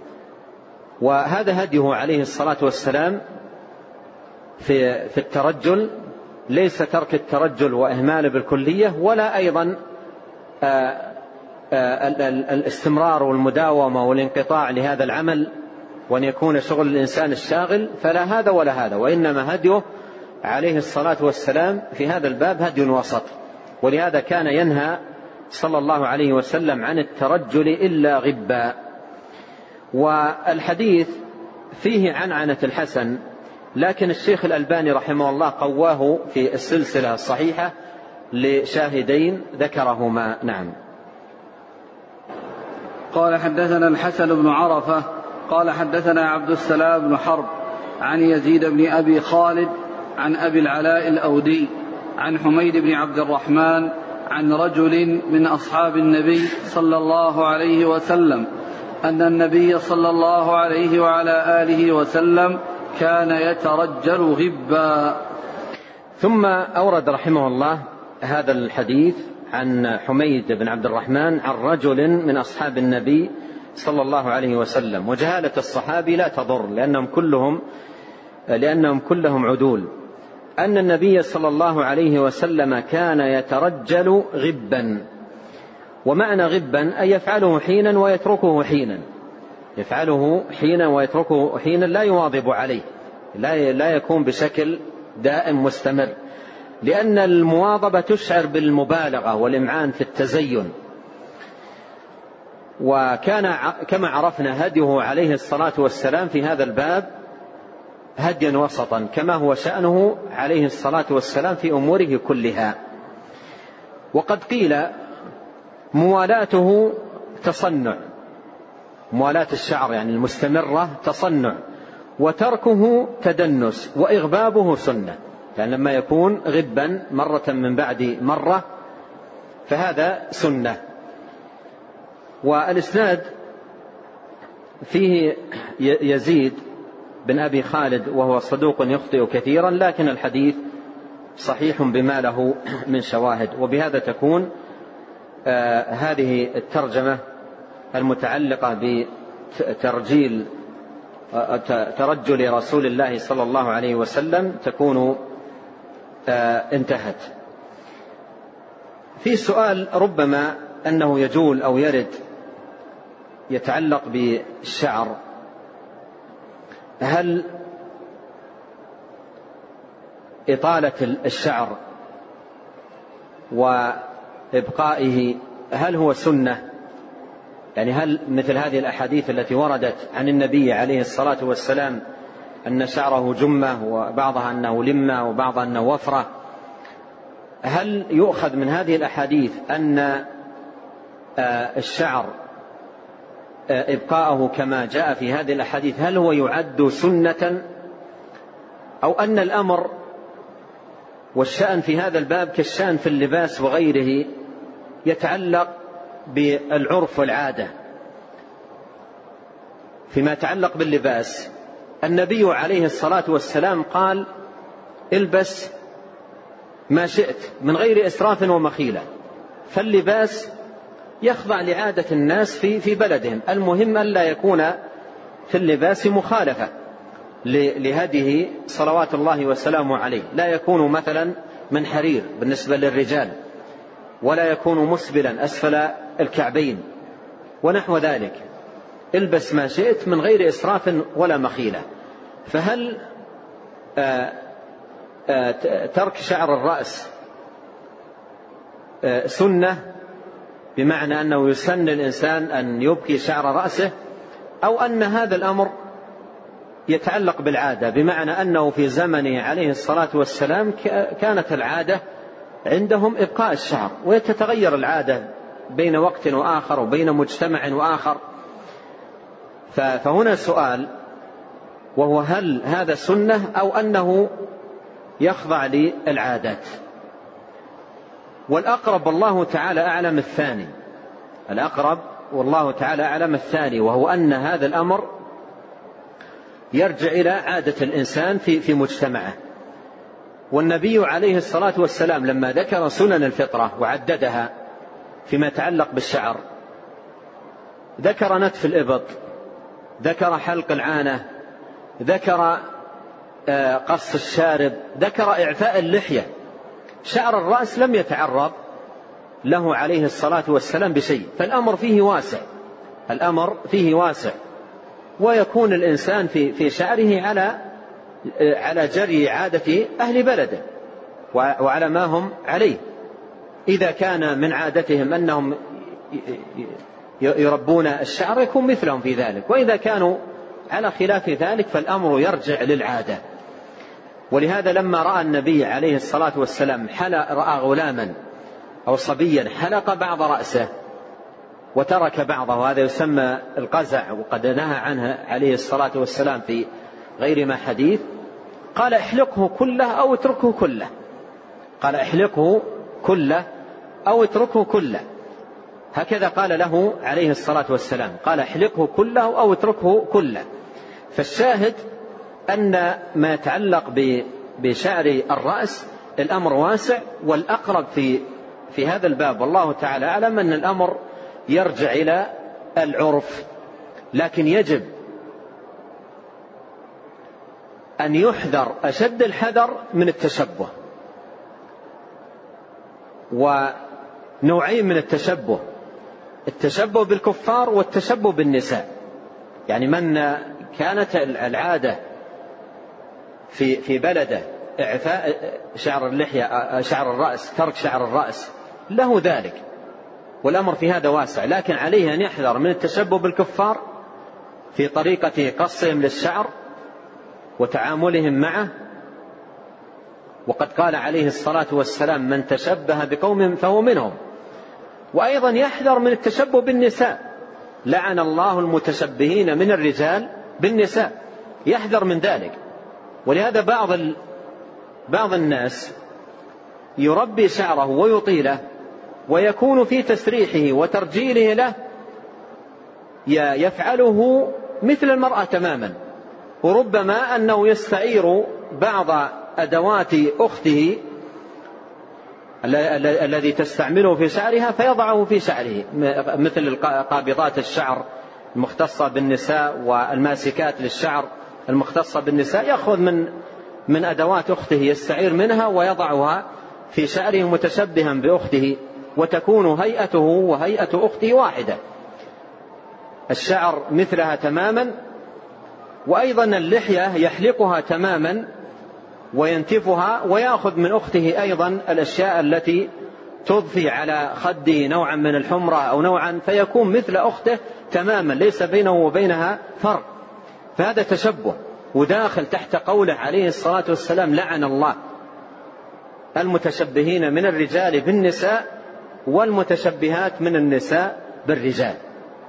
وهذا هديه عليه الصلاة والسلام في الترجل، ليس ترك الترجل وإهماله بالكلية، ولا أيضا الاستمرار والمداومة والانقطاع لهذا العمل وأن يكون شغل الإنسان الشاغل، فلا هذا ولا هذا، وإنما هديه عليه الصلاة والسلام في هذا الباب هدي وسط. ولهذا كان ينهى صلى الله عليه وسلم عن الترجل إلا غبا. والحديث فيه عنعنة الحسن، لكن الشيخ الألباني رحمه الله قواه في السلسلة الصحيحة لشاهدين ذكرهما. نعم. قال حدثنا الحسن بن عرفة قال حدثنا عبد السلام بن حرب عن يزيد بن أبي خالد عن أبي العلاء الأودي عن حميد بن عبد الرحمن عن رجل من أصحاب النبي صلى الله عليه وسلم أن النبي صلى الله عليه وعلى آله وسلم كان يترجل غبا. ثم أورد رحمه الله هذا الحديث عن حميد بن عبد الرحمن عن رجل من أصحاب النبي صلى الله عليه وسلم. وجهالة الصحابي لا تضر، لأنهم كلهم عدول. أن النبي صلى الله عليه وسلم كان يترجل غبا. ومعنى غبا أي يفعله حينا ويتركه حينا، لا يواظب عليه، لا يكون بشكل دائم مستمر، لأن المواظبة تشعر بالمبالغة والإمعان في التزين. وكان كما عرفنا هديه عليه الصلاة والسلام في هذا الباب هديا وسطا، كما هو شأنه عليه الصلاة والسلام في أموره كلها. وقد قيل موالاته تصنع، موالاة الشعر يعني المستمرة تصنع، وتركه تدنس، وإغبابه سنة، يعني لما يكون غبا مرة من بعد مرة فهذا سنة. والإسناد فيه يزيد بن أبي خالد وهو صدوق يخطئ كثيرا، لكن الحديث صحيح بما له من شواهد. وبهذا تكون هذه الترجمة المتعلقة ترجل رسول الله صلى الله عليه وسلم تكون انتهت. في سؤال ربما أنه يجول أو يرد يتعلق بالشعر: هل إطالة الشعر وإبقائه هل هو سنة؟ يعني هل مثل هذه الأحاديث التي وردت عن النبي عليه الصلاة والسلام أن شعره جمة، وبعضها أنه لمة، وبعضها أنه وفرة، هل يؤخذ من هذه الأحاديث أن الشعر إبقاءه كما جاء في هذه الأحاديث هل هو يعد سنة، أو أن الأمر والشأن في هذا الباب كالشأن في اللباس وغيره يتعلق بالعرف والعادة. فيما يتعلق باللباس النبي عليه الصلاة والسلام قال البس ما شئت من غير إسراف ومخيلة، فاللباس يخضع لعادة الناس في بلدهم. المهم أن لا يكون في اللباس مخالفة لهديه صلوات الله وسلامه عليه، لا يكون مثلا من حرير بالنسبة للرجال، ولا يكون مسبلا أسفل الكعبين ونحو ذلك. البس ما شئت من غير إسراف ولا مخيلة. فهل ترك شعر الرأس سنة بمعنى أنه يسن الإنسان أن يبكي شعر رأسه، أو أن هذا الأمر يتعلق بالعادة بمعنى أنه في زمنه عليه الصلاة والسلام كانت العادة عندهم إبقاء الشعر، ويتتغير العادة بين وقت وآخر وبين مجتمع وآخر. فهنا سؤال، وهو هل هذا سنة أو أنه يخضع للعادات؟ والأقرب والله تعالى أعلم الثاني، الأقرب والله تعالى أعلم الثاني، وهو أن هذا الأمر يرجع إلى عادة الإنسان في مجتمعه. والنبي عليه الصلاة والسلام لما ذكر سنن الفطرة وعددها فيما يتعلق بالشعر، ذكر نتف الإبط، ذكر حلق العانة، ذكر قص الشارب، ذكر إعفاء اللحية. شعر الرأس لم يتعرض له عليه الصلاة والسلام بشيء، فالأمر فيه واسع، الأمر فيه واسع. ويكون الإنسان في شعره على جري عادة أهل بلده وعلى ما هم عليه. إذا كان من عادتهم أنهم يربون الشعر يكون مثلهم في ذلك، وإذا كانوا على خلاف ذلك فالأمر يرجع للعادة. ولهذا لما رأى النبي عليه الصلاة والسلام رأى غلاما أو صبيا حلق بعض رأسه وترك بعضه، وهذا يسمى القزع وقد نهى عنه عليه الصلاة والسلام في غير ما حديث، قال احلقه كله أو اتركه كله، قال احلقه كله أو اتركه كله، هكذا قال له عليه الصلاة والسلام، قال احلقه كله أو اتركه كله. فالشاهد أن ما يتعلق بشعر الرأس الأمر واسع، والأقرب في هذا الباب والله تعالى أعلم أن الأمر يرجع إلى العرف. لكن يجب أن يحذر أشد الحذر من التشبه، ونوعين من التشبه بالكفار والتشبه بالنساء. يعني من كانت العادة في بلده إعفاء شعر اللحية شعر الرأس، ترك شعر الرأس، له ذلك، والأمر في هذا واسع. لكن عليه أن يحذر من التشبه بالكفار في طريقة قصهم للشعر وتعاملهم معه. وقد قال عليه الصلاة والسلام من تشبه بقوم فهو منهم. وأيضا يحذر من التشبه بالنساء، لعن الله المتشبهين من الرجال بالنساء، يحذر من ذلك. ولهذا بعض الناس يربي شعره ويطيله ويكون في تسريحه وترجيله له يفعله مثل المرأة تماما، وربما أنه يستعير بعض أدوات أخته الذي تستعمله في شعرها فيضعه في شعره، مثل قابضات الشعر المختصة بالنساء والماسكات للشعر المختصة بالنساء، يأخذ من أدوات أخته يستعير منها ويضعها في شعره متشبها بأخته، وتكون هيئته وهيئة أخته واحدة، الشعر مثلها تماما. وأيضا اللحية يحلقها تماما وينتفها، ويأخذ من أخته أيضا الأشياء التي تضفي على خده نوعا من الحمرة أو نوعا، فيكون مثل أخته تماما، ليس بينه وبينها فرق. فهذا تشبه، وداخل تحت قوله عليه الصلاة والسلام لعن الله المتشبهين من الرجال بالنساء والمتشبهات من النساء بالرجال.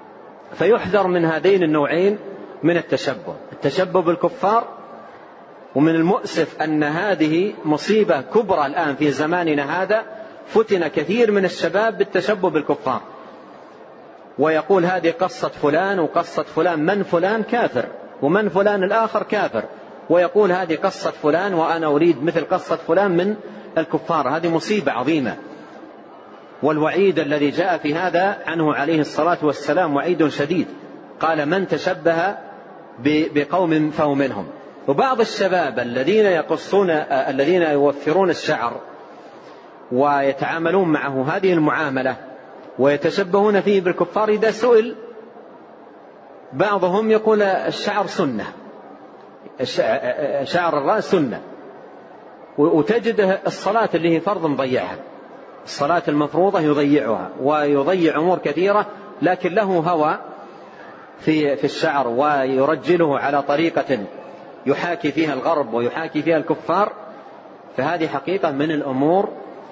فيحذر من هذين النوعين من التشبه بالكفار ومن المؤسف أن هذه مصيبة كبرى الآن في زماننا هذا. فتن كثير من الشباب بالتشبه بالكفار، ويقول هذه قصة فلان وقصة فلان، من فلان كافر ومن فلان الآخر كافر، ويقول هذه قصة فلان وأنا أريد مثل قصة فلان من الكفار. هذه مصيبة عظيمة، والوعيد الذي جاء في هذا عنه عليه الصلاة والسلام وعيد شديد، قال من تشبه بقوم فهو منهم. وبعض الشباب الذين يوفرون الشعر ويتعاملون معه هذه المعاملة ويتشبهون فيه بالكفار، إذا سئل بعضهم يقول الشعر سنة، شعر الرأس سنة، وتجد الصلاة اللي هي فرض مضيعها، الصلاة المفروضة يضيعها ويضيع أمور كثيرة، لكن له هوى في الشعر ويرجله على طريقة يحاكي فيها الغرب ويحاكي فيها الكفار. فهذه حقيقة من الأمور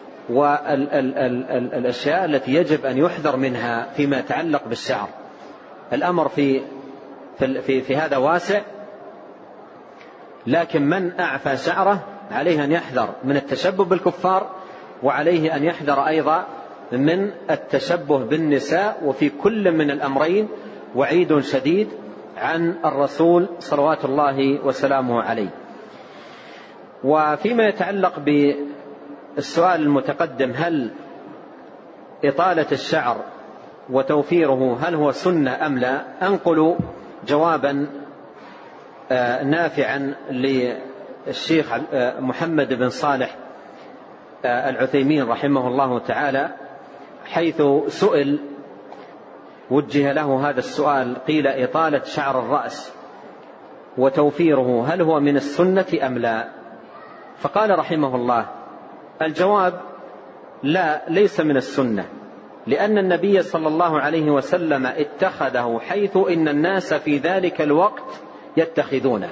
والأشياء التي يجب أن يحذر منها فيما يتعلق بالشعر. الأمر في هذا واسع، لكن من أعفى شعره عليه أن يحذر من التشبه بالكفار، وعليه أن يحذر أيضا من التشبه بالنساء. وفي كل من الأمرين وعيد شديد عن الرسول صلوات الله وسلامه عليه. وفيما يتعلق بالسؤال المتقدم، هل إطالة الشعر وتوفيره هل هو سنة أم لا، أنقل جوابا نافعا للشيخ محمد بن صالح العثيمين رحمه الله تعالى، حيث سئل وجه له هذا السؤال، قيل إطالة شعر الرأس وتوفيره هل هو من السنة أم لا؟ فقال رحمه الله: الجواب لا، ليس من السنة، لأن النبي صلى الله عليه وسلم اتخذه حيث إن الناس في ذلك الوقت يتخذونه.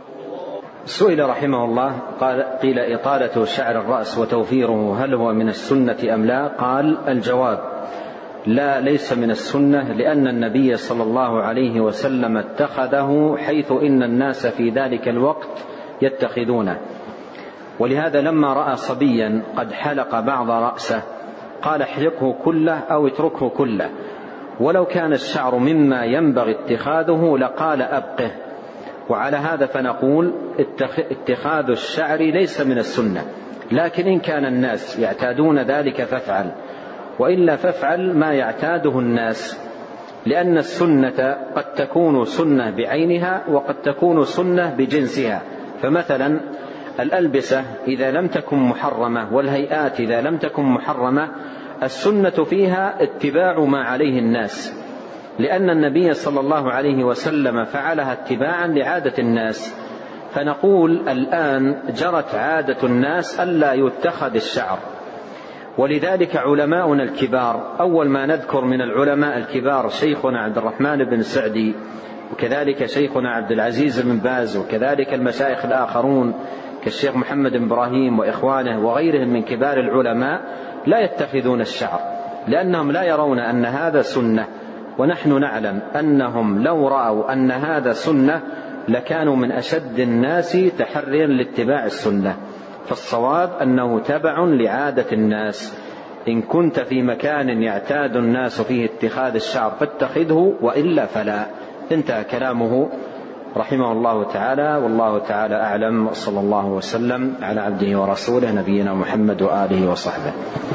سئل رحمه الله قيل إطالة شعر الرأس وتوفيره هل هو من السنة أم لا؟ قال: الجواب لا، ليس من السنة، لأن النبي صلى الله عليه وسلم اتخذه حيث إن الناس في ذلك الوقت يتخذونه. ولهذا لما رأى صبيا قد حلق بعض رأسه قال: احلقه كله أو اتركه كله، ولو كان الشعر مما ينبغي اتخاذه لقال أبقه. وعلى هذا فنقول اتخاذ الشعر ليس من السنة، لكن إن كان الناس يعتادون ذلك فافعل، وإلا فافعل ما يعتاده الناس، لأن السنة قد تكون سنة بعينها وقد تكون سنة بجنسها. فمثلا الألبسة إذا لم تكن محرمة والهيئات إذا لم تكن محرمة، السنة فيها اتباع ما عليه الناس، لأن النبي صلى الله عليه وسلم فعلها اتباعا لعادة الناس. فنقول الآن جرت عادة الناس ألا يتخذ الشعر، ولذلك علماؤنا الكبار، أول ما نذكر من العلماء الكبار شيخنا عبد الرحمن بن سعدي، وكذلك شيخنا عبد العزيز بن باز، وكذلك المشايخ الآخرون كالشيخ محمد بن إبراهيم وإخوانه وغيرهم من كبار العلماء، لا يتخذون الشعر، لأنهم لا يرون أن هذا سنة. ونحن نعلم أنهم لو رأوا أن هذا سنة لكانوا من أشد الناس تحريا لاتباع السنة. فالصواب أنه تبع لعادة الناس، إن كنت في مكان يعتاد الناس فيه اتخاذ الشعر فاتخذه، وإلا فلا. انتهى كلامه رحمه الله تعالى، والله تعالى أعلم، وصلى الله وسلم على عبده ورسوله نبينا محمد وآله وصحبه.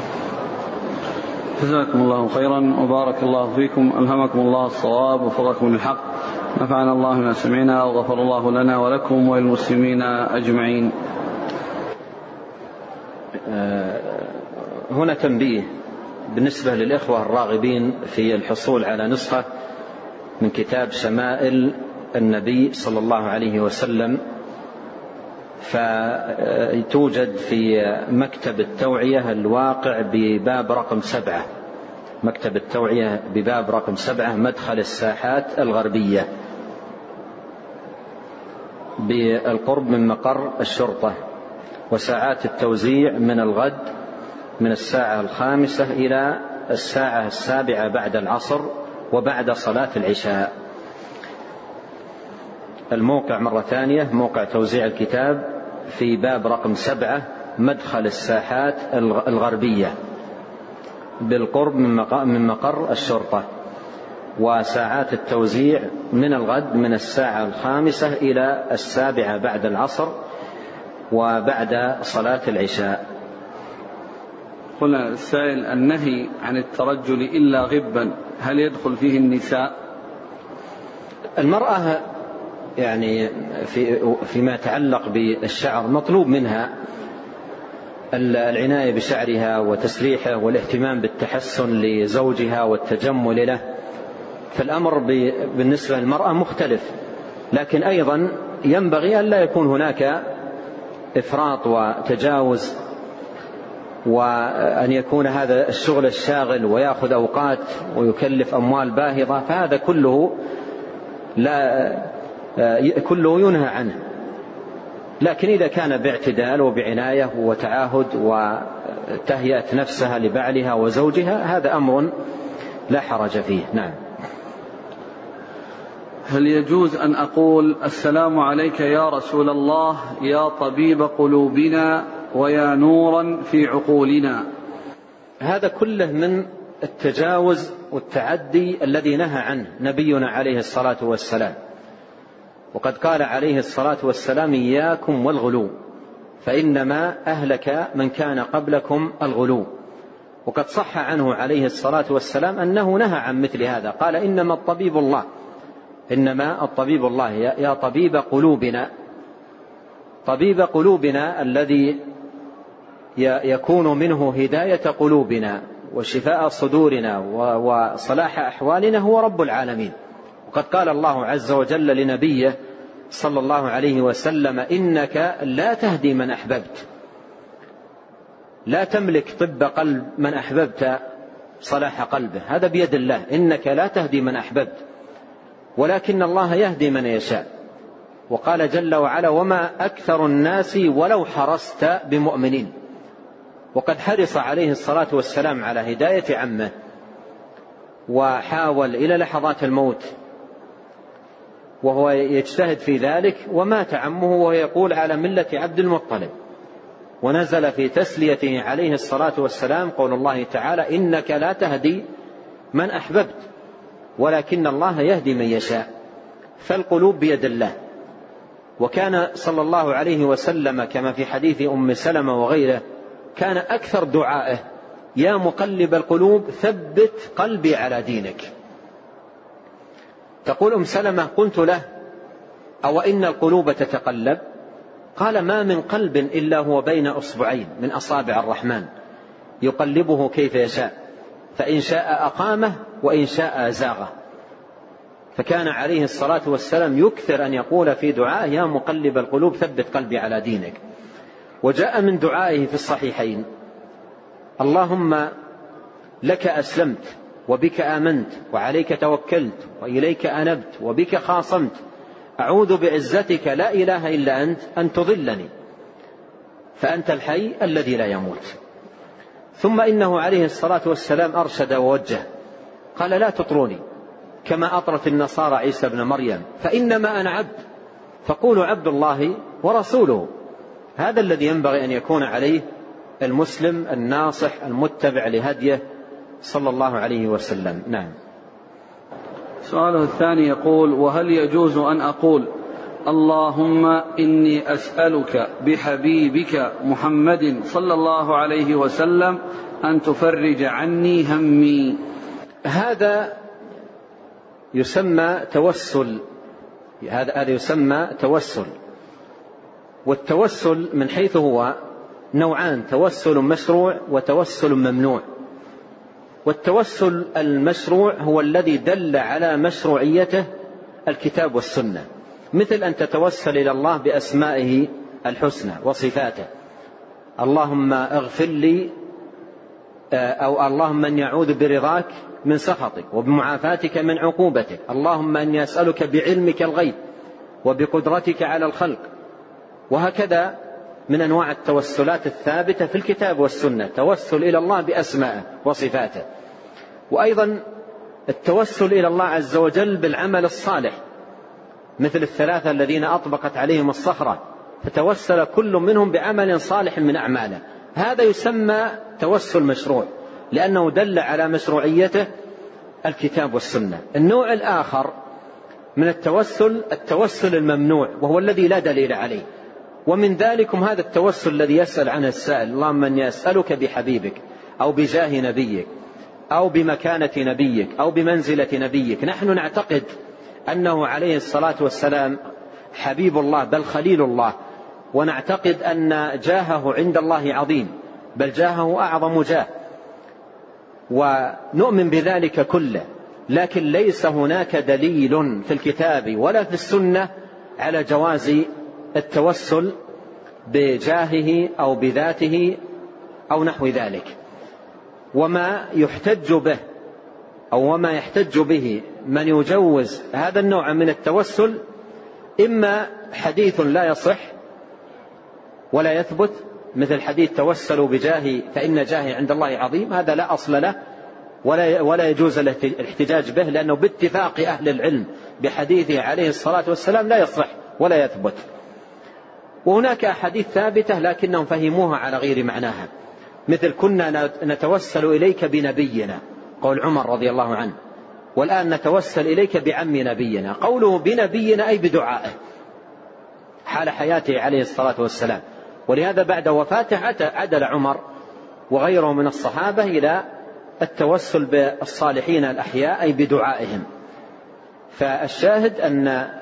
جزاكم الله خيرا وبارك الله فيكم، ألهمكم الله الصواب ووفقكم للحق، نفعنا الله ما سمعنا وغفر الله لنا ولكم وللمسلمين أجمعين. هنا تنبيه بالنسبة للإخوة الراغبين في الحصول على نسخة من كتاب شمائل النبي صلى الله عليه وسلم، فتوجد في مكتب التوعية الواقع بباب رقم 7، مكتب التوعية بباب رقم 7، مدخل الساحات الغربية، بالقرب من مقر الشرطة. وساعات التوزيع من الغد من الساعة 5 إلى الساعة 7 بعد العصر وبعد صلاة العشاء. الموقع مرة ثانية، موقع توزيع الكتاب في باب رقم 7 مدخل الساحات الغربية بالقرب من مقر الشرطة، وساعات التوزيع من الغد من 5:00 إلى 7:00 بعد العصر وبعد صلاة العشاء. قلنا السائل: النهي عن الترجل إلا غبا هل يدخل فيه النساء؟ المرأة يعني فيما يتعلق بالشعر مطلوب منها العناية بشعرها وتسريحه والاهتمام بالتحسن لزوجها والتجمل له، فالأمر بالنسبة للمرأة مختلف، لكن أيضا ينبغي أن لا يكون هناك إفراط وتجاوز، وأن يكون هذا الشغل الشاغل ويأخذ أوقات ويكلف أموال باهظة، فهذا كله ينهى عنه. لكن إذا كان باعتدال وبعناية وتعاهد وتهيئة نفسها لبعلها وزوجها هذا أمر لا حرج فيه. نعم. هل يجوز أن أقول: السلام عليك يا رسول الله يا طبيب قلوبنا ويا نورا في عقولنا؟ هذا كله من التجاوز والتعدي الذي نهى عنه نبينا عليه الصلاة والسلام، وقد قال عليه الصلاة والسلام: إياكم والغلو فإنما أهلك من كان قبلكم الغلو. وقد صح عنه عليه الصلاة والسلام أنه نهى عن مثل هذا، قال: إنما الطبيب الله يا طبيب قلوبنا. طبيب قلوبنا الذي يكون منه هداية قلوبنا وشفاء صدورنا وصلاح أحوالنا هو رب العالمين. وقد قال الله عز وجل لنبيه صلى الله عليه وسلم: إنك لا تهدي من أحببت، لا تملك طب قلب من أحببت صلاح قلبه، هذا بيد الله. إنك لا تهدي من أحببت ولكن الله يهدي من يشاء. وقال جل وعلا: وما أكثر الناس ولو حرصت بمؤمنين. وقد حرص عليه الصلاة والسلام على هداية عمه، وحاول إلى لحظات الموت وهو يجتهد في ذلك، ومات عمه وهو يقول: على ملة عبد المطلب. ونزل في تسليته عليه الصلاة والسلام قول الله تعالى: إنك لا تهدي من أحببت ولكن الله يهدي من يشاء. فالقلوب بيد الله. وكان صلى الله عليه وسلم كما في حديث أم سلمة وغيره كان أكثر دعائه: يا مقلب القلوب ثبت قلبي على دينك. تقول أم سلمة: قلت له: أو إن القلوب تتقلب؟ قال: ما من قلب إلا هو بين أصبعين من أصابع الرحمن يقلبه كيف يشاء، فإن شاء أقامه وإن شاء أزاغه. فكان عليه الصلاة والسلام يكثر أن يقول في دعائه: يا مقلب القلوب ثبت قلبي على دينك. وجاء من دعائه في الصحيحين: اللهم لك أسلمت وبك آمنت وعليك توكلت وإليك أنبت وبك خاصمت، أعوذ بعزتك لا إله إلا أنت أن تضلني فأنت الحي الذي لا يموت. ثم إنه عليه الصلاة والسلام أرشد ووجه، قال: لا تطروني كما أطرت النصارى عيسى بن مريم، فإنما أنا عبد فقولوا عبد الله ورسوله. هذا الذي ينبغي أن يكون عليه المسلم الناصح المتبع لهديه صلى الله عليه وسلم. نعم. سؤاله الثاني يقول: وهل يجوز أن أقول: اللهم إني أسألك بحبيبك محمد صلى الله عليه وسلم أن تفرج عني همي؟ هذا يسمى توسل. هذا يسمى توسل. والتوسل من حيث هو نوعان: توسل مشروع وتوسل ممنوع. والتوسل المشروع هو الذي دل على مشروعيته الكتاب والسنة، مثل أن تتوسل إلى الله بأسمائه الحسنى وصفاته: اللهم اغفر لي، أو اللهم أن يعوذ برضاك من سخطك وبمعافاتك من عقوبتك، اللهم أني أسألك بعلمك الغيب وبقدرتك على الخلق. وهكذا من أنواع التوسلات الثابتة في الكتاب والسنة، توسل إلى الله بأسمائه وصفاته. وأيضا التوسل إلى الله عز وجل بالعمل الصالح، مثل 3 الذين أطبقت عليهم الصخرة فتوسل كل منهم بعمل صالح من أعماله، هذا يسمى توسل مشروع لأنه دل على مشروعيته الكتاب والسنة. النوع الآخر من التوسل الممنوع، وهو الذي لا دليل عليه، ومن ذلكم هذا التوسل الذي يسأل عنه السائل: اللهم أني أسألك بحبيبك أو بجاه نبيك أو بمكانة نبيك أو بمنزلة نبيك. نحن نعتقد أنه عليه الصلاة والسلام حبيب الله بل خليل الله، ونعتقد أن جاهه عند الله عظيم بل جاهه أعظم جاه، ونؤمن بذلك كله، لكن ليس هناك دليل في الكتاب ولا في السنة على جواز التوسل بجاهه أو بذاته أو نحو ذلك. وما يحتج به أو وما يحتج به من يجوز هذا النوع من التوسل إما حديث لا يصح ولا يثبت، مثل حديث توسلوا بجاهي فإن جاهي عند الله عظيم، هذا لا أصل له ولا يجوز الاحتجاج به، لأنه باتفاق أهل العلم بحديثه عليه الصلاة والسلام لا يصح ولا يثبت. وهناك أحاديث ثابتة لكنهم فهموها على غير معناها، مثل كنا نتوسل إليك بنبينا، قول عمر رضي الله عنه، والآن نتوسل إليك بعم نبينا. قوله بنبينا أي بدعائه حال حياته عليه الصلاة والسلام، ولهذا بعد وفاته عدل عمر وغيره من الصحابة إلى التوسل بالصالحين الأحياء أي بدعائهم. فالشاهد أن